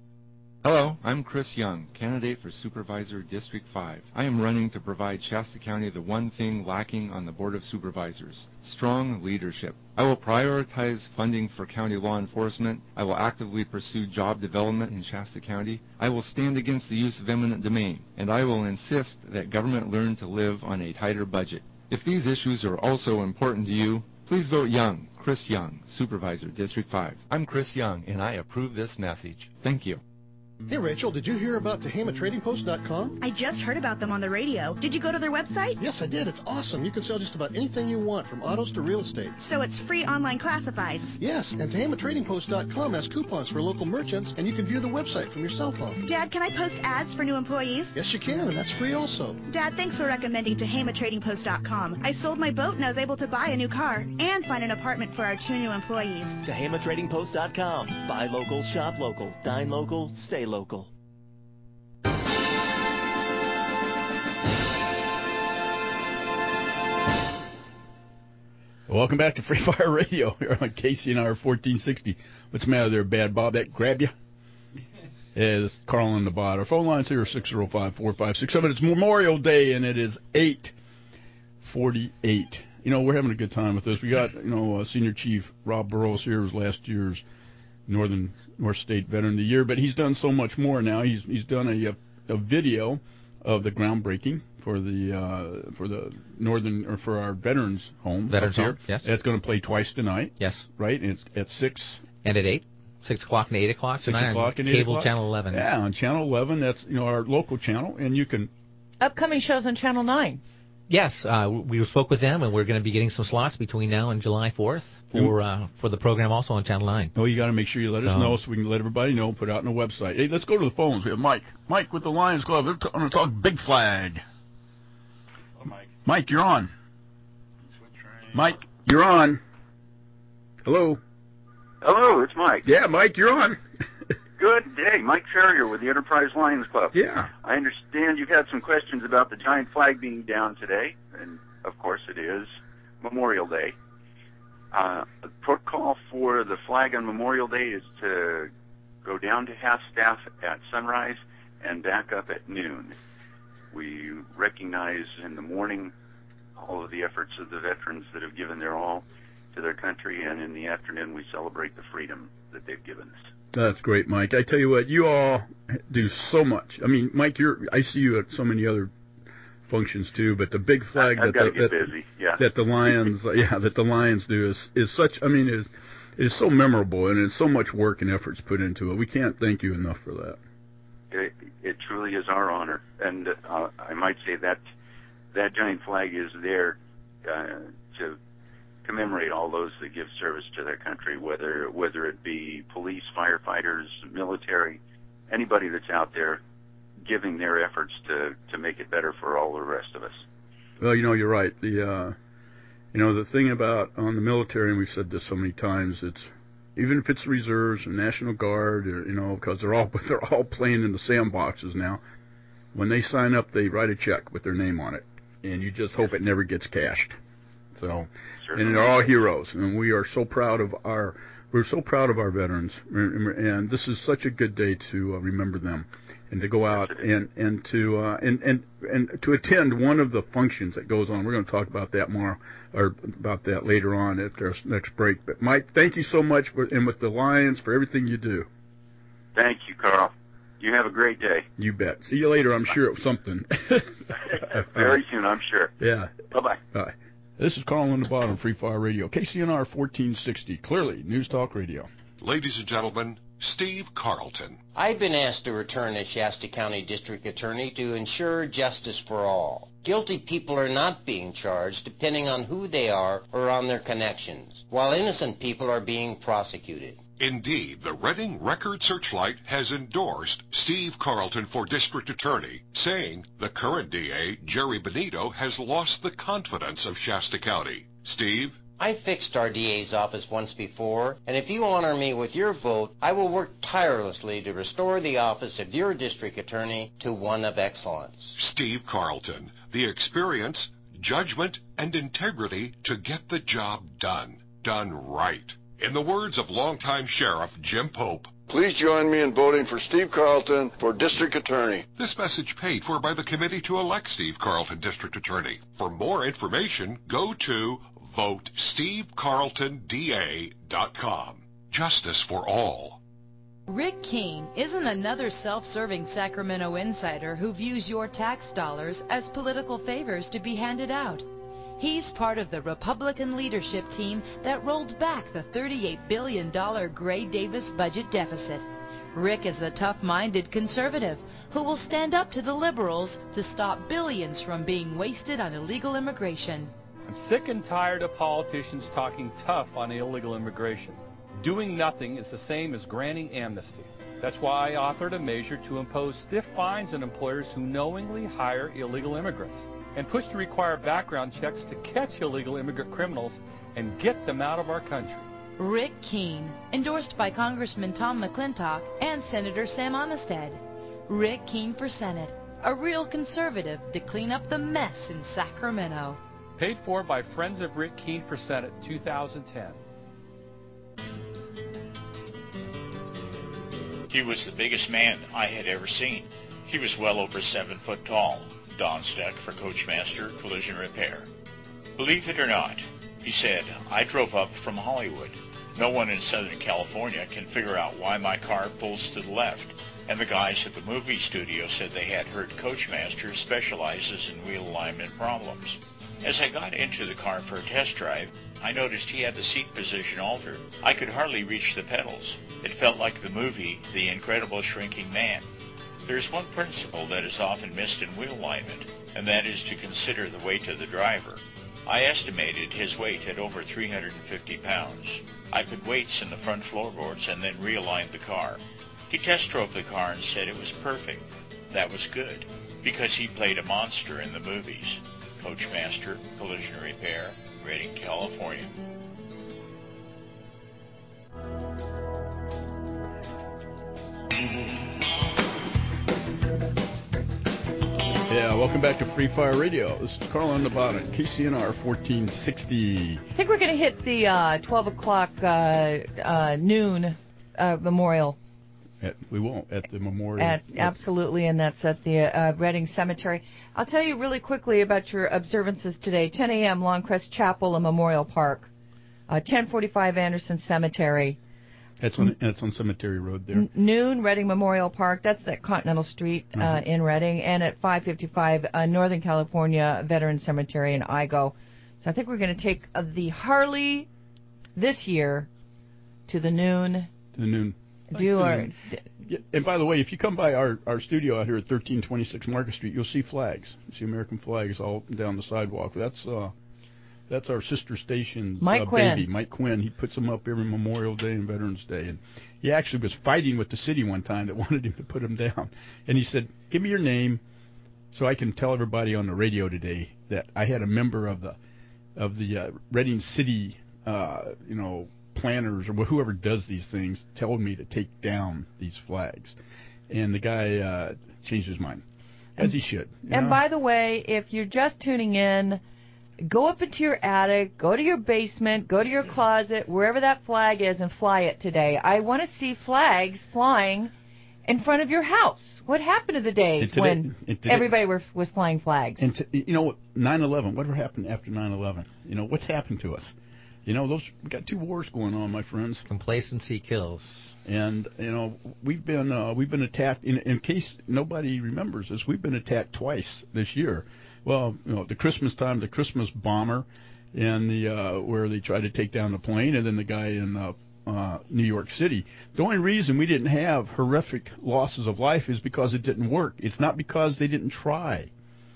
Hello, I'm Chris Young, candidate for Supervisor District five. I am running to provide Shasta County the one thing lacking on the Board of Supervisors: strong leadership. I will prioritize funding for county law enforcement. I will actively pursue job development in Shasta County. I will stand against the use of eminent domain, and I will insist that government learn to live on a tighter budget. If these issues are also important to you, please vote Young, Chris Young, Supervisor District five. I'm Chris Young, and I approve this message. Thank you. Hey, Rachel, did you hear about Tehama Trading Post dot com? I just heard about them on the radio. Did you go to their website? Yes, I did. It's awesome. You can sell just about anything you want, from autos to real estate. So it's free online classifieds? Yes, and Tehama Trading Post dot com has coupons for local merchants, and you can view the website from your cell phone. Dad, can I post ads for new employees? Yes, you can, and that's free also. Dad, thanks for recommending Tehama Trading Post dot com. I sold my boat and I was able to buy a new car and find an apartment for our two new employees. Tehama Trading Post dot com. Buy local, shop local, dine local, stay local. Welcome back to Free Fire Radio here on K C N R fourteen sixty. What's the matter there, Bad Bob? That grab you? Yeah, this is Carl on the bot. Our phone lines here are six oh five, four five six seven. It's Memorial Day, and it is eight forty-eight. You know, we're having a good time with this. We got, you know, uh, Senior Chief Rob Burrows here, who's last year's Northern North State Veteran of the Year, but he's done so much more now. He's he's done a, a video of the groundbreaking for the uh, for the northern or for our veterans home. Veterans here. home, yes. It's going to play twice tonight. Yes. Right, and it's at six and at eight, six o'clock and eight o'clock. Six o'clock and eight Cable o'clock. Channel eleven. Yeah, on Channel eleven. That's, you know, our local channel, and you can. Upcoming shows on Channel nine. Yes, uh, we spoke with them, and we're going to be getting some slots between now and July fourth for uh, for the program also on Channel nine. Oh, you got to make sure you let so. us know so we can let everybody know, put out on the website. Hey, let's go to the phones. We have Mike. Mike with the Lions Club. They're t- going to talk Big Flag. Hello, Mike. Mike, you're on. Mike, you're on. Hello. Hello, it's Mike. Yeah, Mike, you're on. Good day. Mike Ferrier with the Enterprise Lions Club. Yeah. I understand you've had some questions about the giant flag being down today, and of course it is Memorial Day. Uh, the protocol for the flag on Memorial Day is to go down to half-staff at sunrise and back up at noon. We recognize in the morning all of the efforts of the veterans that have given their all to their country, and in the afternoon we celebrate the freedom that they've given us. That's great, Mike. I tell you what, you all do so much. I mean, Mike, you're I see you at so many other functions too, but the big flag I've that the, get that, busy. Yeah. that the Lions, yeah, that the Lions do is is such. I mean, is is so memorable, and it's so much work and efforts put into it. We can't thank you enough for that. It, it truly is our honor, and uh, I might say that that giant flag is there uh, to commemorate all those that give service to their country, whether whether it be police, firefighters, military, anybody that's out there giving their efforts to, to make it better for all the rest of us. Well, you know, you're right. The uh, you know, the thing about on the military, and we've said this so many times, it's even if it's reserves and National Guard, or, you know, because they're all they're all playing in the sandboxes now. When they sign up, they write a check with their name on it, and you just hope it never gets cashed. So, and they're all heroes, and we are so proud of our we're so proud of our veterans, and this is such a good day to uh, remember them, and to go out and and to uh, and and and to attend one of the functions that goes on. We're going to talk about that more, or about that later on at our next break. But Mike, thank you so much for, and with the Lions, for everything you do. Thank you, Carl. You have a great day. You bet. See you later. I'm sure of something. Very soon, I'm sure. Yeah. Bye bye. Bye. This is Carl on the Bottom, Free Fire Radio, K C N R fourteen sixty, clearly News Talk Radio. Ladies and gentlemen, Steve Carlton. I've been asked to return as Shasta County District Attorney to ensure justice for all. Guilty people are not being charged depending on who they are or on their connections, while innocent people are being prosecuted. Indeed, the Reading Record Searchlight has endorsed Steve Carlton for District Attorney, saying the current D A, Jerry Benito, has lost the confidence of Shasta County. Steve? I fixed our D A's office once before, and if you honor me with your vote, I will work tirelessly to restore the office of your District Attorney to one of excellence. Steve Carlton, the experience, judgment, and integrity to get the job done. Done right. In the words of longtime Sheriff Jim Pope, please join me in voting for Steve Carlton for District Attorney. This message paid for by the committee to elect Steve Carlton District Attorney. For more information, go to vote steve carlton d a dot com. Justice for all. Rick Keene isn't another self-serving Sacramento insider who views your tax dollars as political favors to be handed out. He's part of the Republican leadership team that rolled back the thirty-eight billion dollars Gray-Davis budget deficit. Rick is a tough-minded conservative who will stand up to the liberals to stop billions from being wasted on illegal immigration. I'm sick and tired of politicians talking tough on illegal immigration. Doing nothing is the same as granting amnesty. That's why I authored a measure to impose stiff fines on employers who knowingly hire illegal immigrants, and push to require background checks to catch illegal immigrant criminals and get them out of our country. Rick Keene, endorsed by Congressman Tom McClintock and Senator Sam Onestad. Rick Keene for Senate, a real conservative to clean up the mess in Sacramento. Paid for by Friends of Rick Keene for Senate, two thousand ten. He was the biggest man I had ever seen. He was well over seven foot tall. Don Steck for Coachmaster Collision Repair. Believe it or not, he said, I drove up from Hollywood. No one in Southern California can figure out why my car pulls to the left. And the guys at the movie studio said they had heard Coachmaster specializes in wheel alignment problems. As I got into the car for a test drive, I noticed he had the seat position altered. I could hardly reach the pedals. It felt like the movie, The Incredible Shrinking Man. There is one principle that is often missed in wheel alignment, and that is to consider the weight of the driver. I estimated his weight at over three hundred fifty pounds. I put weights in the front floorboards and then realigned the car. He test drove the car and said it was perfect. That was good, because he played a monster in the movies. Coachmaster, Collision Repair, Redding, California. Yeah, welcome back to Free Fire Radio. This is Carl on the bottom, K C N R fourteen sixty. I think we're going to hit the uh, twelve o'clock uh, uh, noon uh, memorial. At, we won't, at the memorial. At, absolutely, and that's at the uh, Redding Cemetery. I'll tell you really quickly about your observances today. ten a.m., Longcrest Chapel and Memorial Park. Uh, ten forty-five, Anderson Cemetery. That's on, that's on Cemetery Road there. N- noon, Redding Memorial Park. That's at Continental Street uh, mm-hmm. in Redding. And at five fifty-five, uh, Northern California Veterans Cemetery in Igo. So I think we're going to take uh, the Harley this year to the noon. To the noon. Do our, yeah, and by the way, if you come by our, our studio out here at thirteen twenty-six Market Street, you'll see flags. You see American flags all down the sidewalk. That's uh, that's our sister station's Mike uh, Quinn. baby, Mike Quinn. He puts them up every Memorial Day and Veterans Day. And he actually was fighting with the city one time that wanted him to put them down. And he said, give me your name so I can tell everybody on the radio today that I had a member of the of the uh, Redding City, uh, you know, planners or whoever does these things told me to take down these flags. And the guy uh, changed his mind, as and, he should. And know? by the way, if you're just tuning in, go up into your attic, go to your basement, go to your closet, wherever that flag is, and fly it today. I want to see flags flying in front of your house. What happened to the days today, when today, everybody was, was flying flags? And to, you know, nine eleven, whatever happened after nine eleven? You know, what's happened to us? You know, those we got two wars going on, my friends. Complacency kills. And you know, we've been uh, we've been attacked. In, in case nobody remembers this, we've been attacked twice this year. Well, you know, the Christmas time, the Christmas bomber, and the uh, where they tried to take down the plane, and then the guy in uh, uh, New York City. The only reason we didn't have horrific losses of life is because it didn't work. It's not because they didn't try.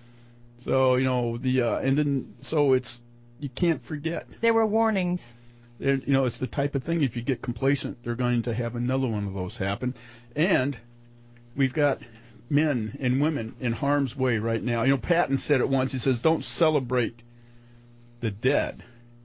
So you know the uh, and then so it's. You can't forget. There were warnings. There, you know, it's the type of thing, if you get complacent, they're going to have another one of those happen. And we've got men and women in harm's way right now. You know, Patton said it once. He says, don't celebrate the dead.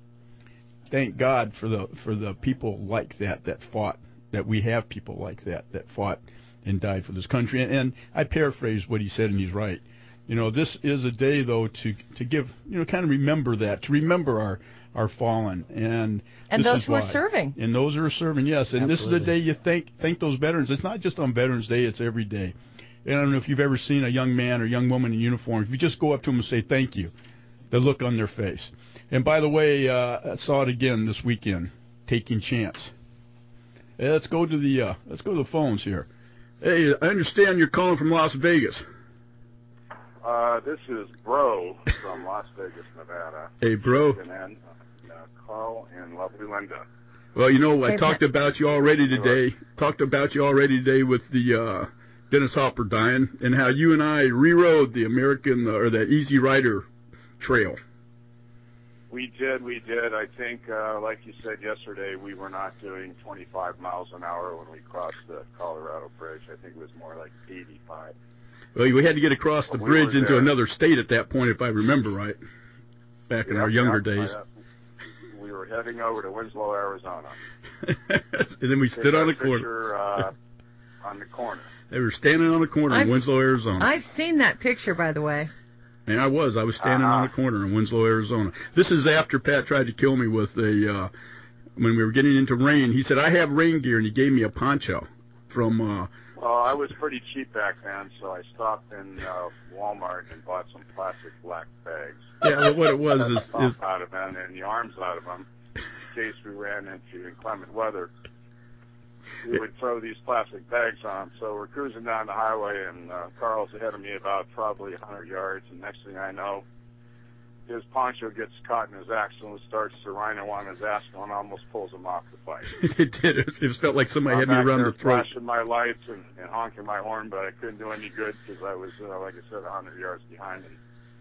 Thank God for the for the people like that that fought, that we have people like that that fought and died for this country. And, and I paraphrase what he said, and he's right. You know, this is a day, though, to to give, you know, kind of remember that, to remember our, our fallen. And and this those is who why. are serving. And those who are serving, yes. And Absolutely. This is the day you thank thank those veterans. It's not just on Veterans Day, it's every day. And I don't know if you've ever seen a young man or young woman in uniform. If you just go up to them and say thank you, the look on their face. And by the way, uh, I saw it again this weekend, Taking Chance. Hey, let's go to the uh, let's go to the phones here. Hey, I understand you're calling from Las Vegas. Uh, this is Bro from Las Vegas, Nevada. Hey, Bro. And then uh, Carl and lovely Linda. Well, you know, I hey, talked about you already today. Talked about you already today with the uh, Dennis Hopper dying, and how you and I rerode the American uh, or the Easy Rider Trail. We did, we did. I think, uh, like you said yesterday, we were not doing twenty-five miles an hour when we crossed the Colorado Bridge. I think it was more like eighty-five. Well, we had to get across the we bridge into there. another state at that point, if I remember right, back in yeah, our younger yeah, days. Uh, we were heading over to Winslow, Arizona. And then we stood on the corner. Picture, uh, on the corner. They were standing on the corner I've, in Winslow, Arizona. I've seen that picture, by the way. And I was. I was standing uh-huh. on the corner in Winslow, Arizona. This is after Pat tried to kill me with a, uh, when we were getting into rain. He said, I have rain gear, and he gave me a poncho from... Uh, well, I was pretty cheap back then, so I stopped in uh, Walmart and bought some plastic black bags. Yeah, well, what it was is... is... is out of them and the arms out of them, in case we ran into inclement weather. We would throw these plastic bags on. So we're cruising down the highway, and uh, Carl's ahead of me about probably one hundred yards, and next thing I know, his poncho gets caught in his axle and starts to rhino on his axle and almost pulls him off the bike. It did. It, it felt like somebody I'm had me around there the throat. flashing my lights and, and honking my horn, but I couldn't do any good because I was, uh, like I said, one hundred yards behind him.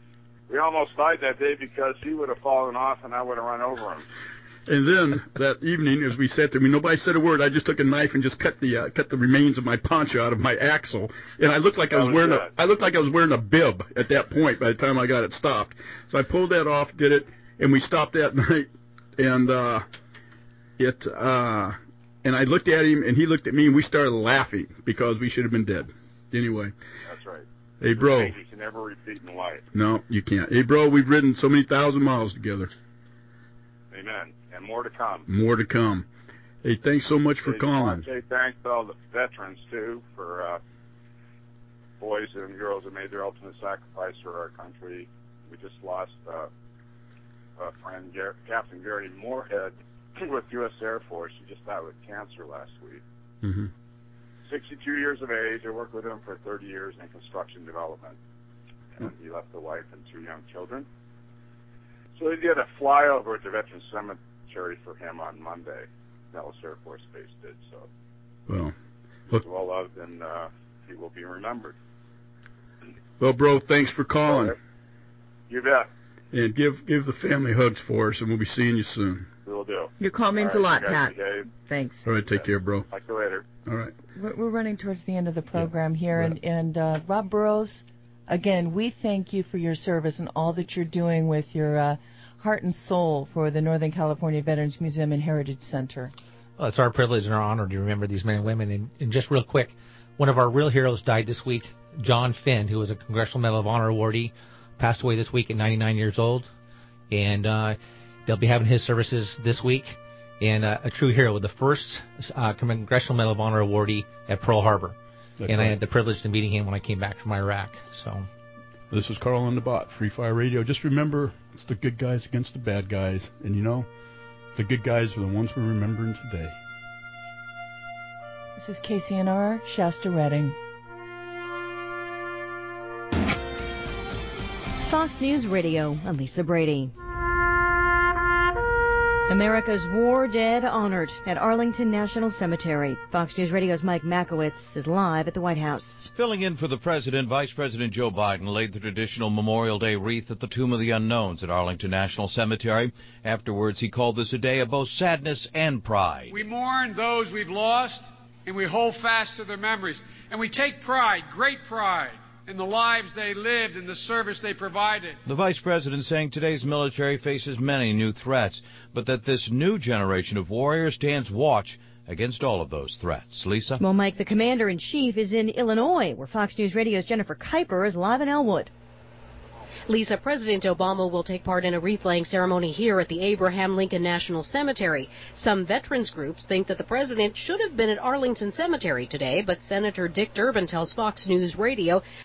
we almost died that day because he would have fallen off and I would have run over him. And then that evening, as we sat there, I mean, nobody said a word. I just took a knife and just cut the uh, cut the remains of my poncho out of my axle, and I looked like I was, was wearing good. a I looked like I was wearing a bib at that point. By the time I got it stopped, so I pulled that off, did it, and we stopped that night, and uh, it uh, and I looked at him, and he looked at me, and we started laughing because we should have been dead. Anyway. That's right. Hey, bro. You can never repeat in life. No, you can't. Hey, bro, we've ridden so many thousand miles together. Amen. And more to come. More to come. Hey, thanks so much for hey, calling. I want to say thanks to all the veterans, too, for uh, boys and girls that made their ultimate sacrifice for our country. We just lost uh, a friend, Gar- Captain Gary Moorhead, with U S Air Force. He just died with cancer last week. Mm-hmm. sixty-two years of age. I worked with him for thirty years in construction development. And he left a wife and two young children. So they did a flyover at the Veterans Cemetery for him on Monday. Dallas Air Force Base did so. Well, he's well loved, and uh, he will be remembered. Well, bro, thanks for calling. You bet. And give give the family hugs for us, and we'll be seeing you soon. We'll do. Your call means right, a lot, Pat. Behave. Thanks. All right, take care, bro. Talk to you later. All right. We're, we're running towards the end of the program yeah. here, right. and, and uh, Rob Burrows, again, we thank you for your service and all that you're doing with your uh, heart and soul for the Northern California Veterans Museum and Heritage Center. Well, it's our privilege and our honor to remember these men and women. And, and just real quick, one of our real heroes died this week, John Finn, who was a Congressional Medal of Honor awardee, passed away this week at ninety-nine years old. And uh, they'll be having his services this week. And uh, a true hero, the first uh, Congressional Medal of Honor awardee at Pearl Harbor. That's and right. I had the privilege of meeting him when I came back from Iraq. So, this is Carl on the Bot, Free Fire Radio. Just remember, it's the good guys against the bad guys. And, you know, the good guys are the ones we're remembering today. This is K C N R, Shasta Redding. Fox News Radio, I'm Lisa Brady. America's war dead honored at Arlington National Cemetery. Fox News Radio's Mike Makowitz is live at the White House. Filling in for the president, Vice President Joe Biden laid the traditional Memorial Day wreath at the Tomb of the Unknowns at Arlington National Cemetery. Afterwards, he called this a day of both sadness and pride. We mourn those we've lost, and we hold fast to their memories. And we take pride, great pride, in the lives they lived and the service they provided. The vice president saying today's military faces many new threats, but that this new generation of warriors stands watch against all of those threats. Lisa? Well, Mike, the commander-in-chief is in Illinois, where Fox News Radio's Jennifer Kuiper is live in Elwood. Lisa, President Obama will take part in a wreath-laying ceremony here at the Abraham Lincoln National Cemetery. Some veterans groups think that the president should have been at Arlington Cemetery today, but Senator Dick Durbin tells Fox News Radio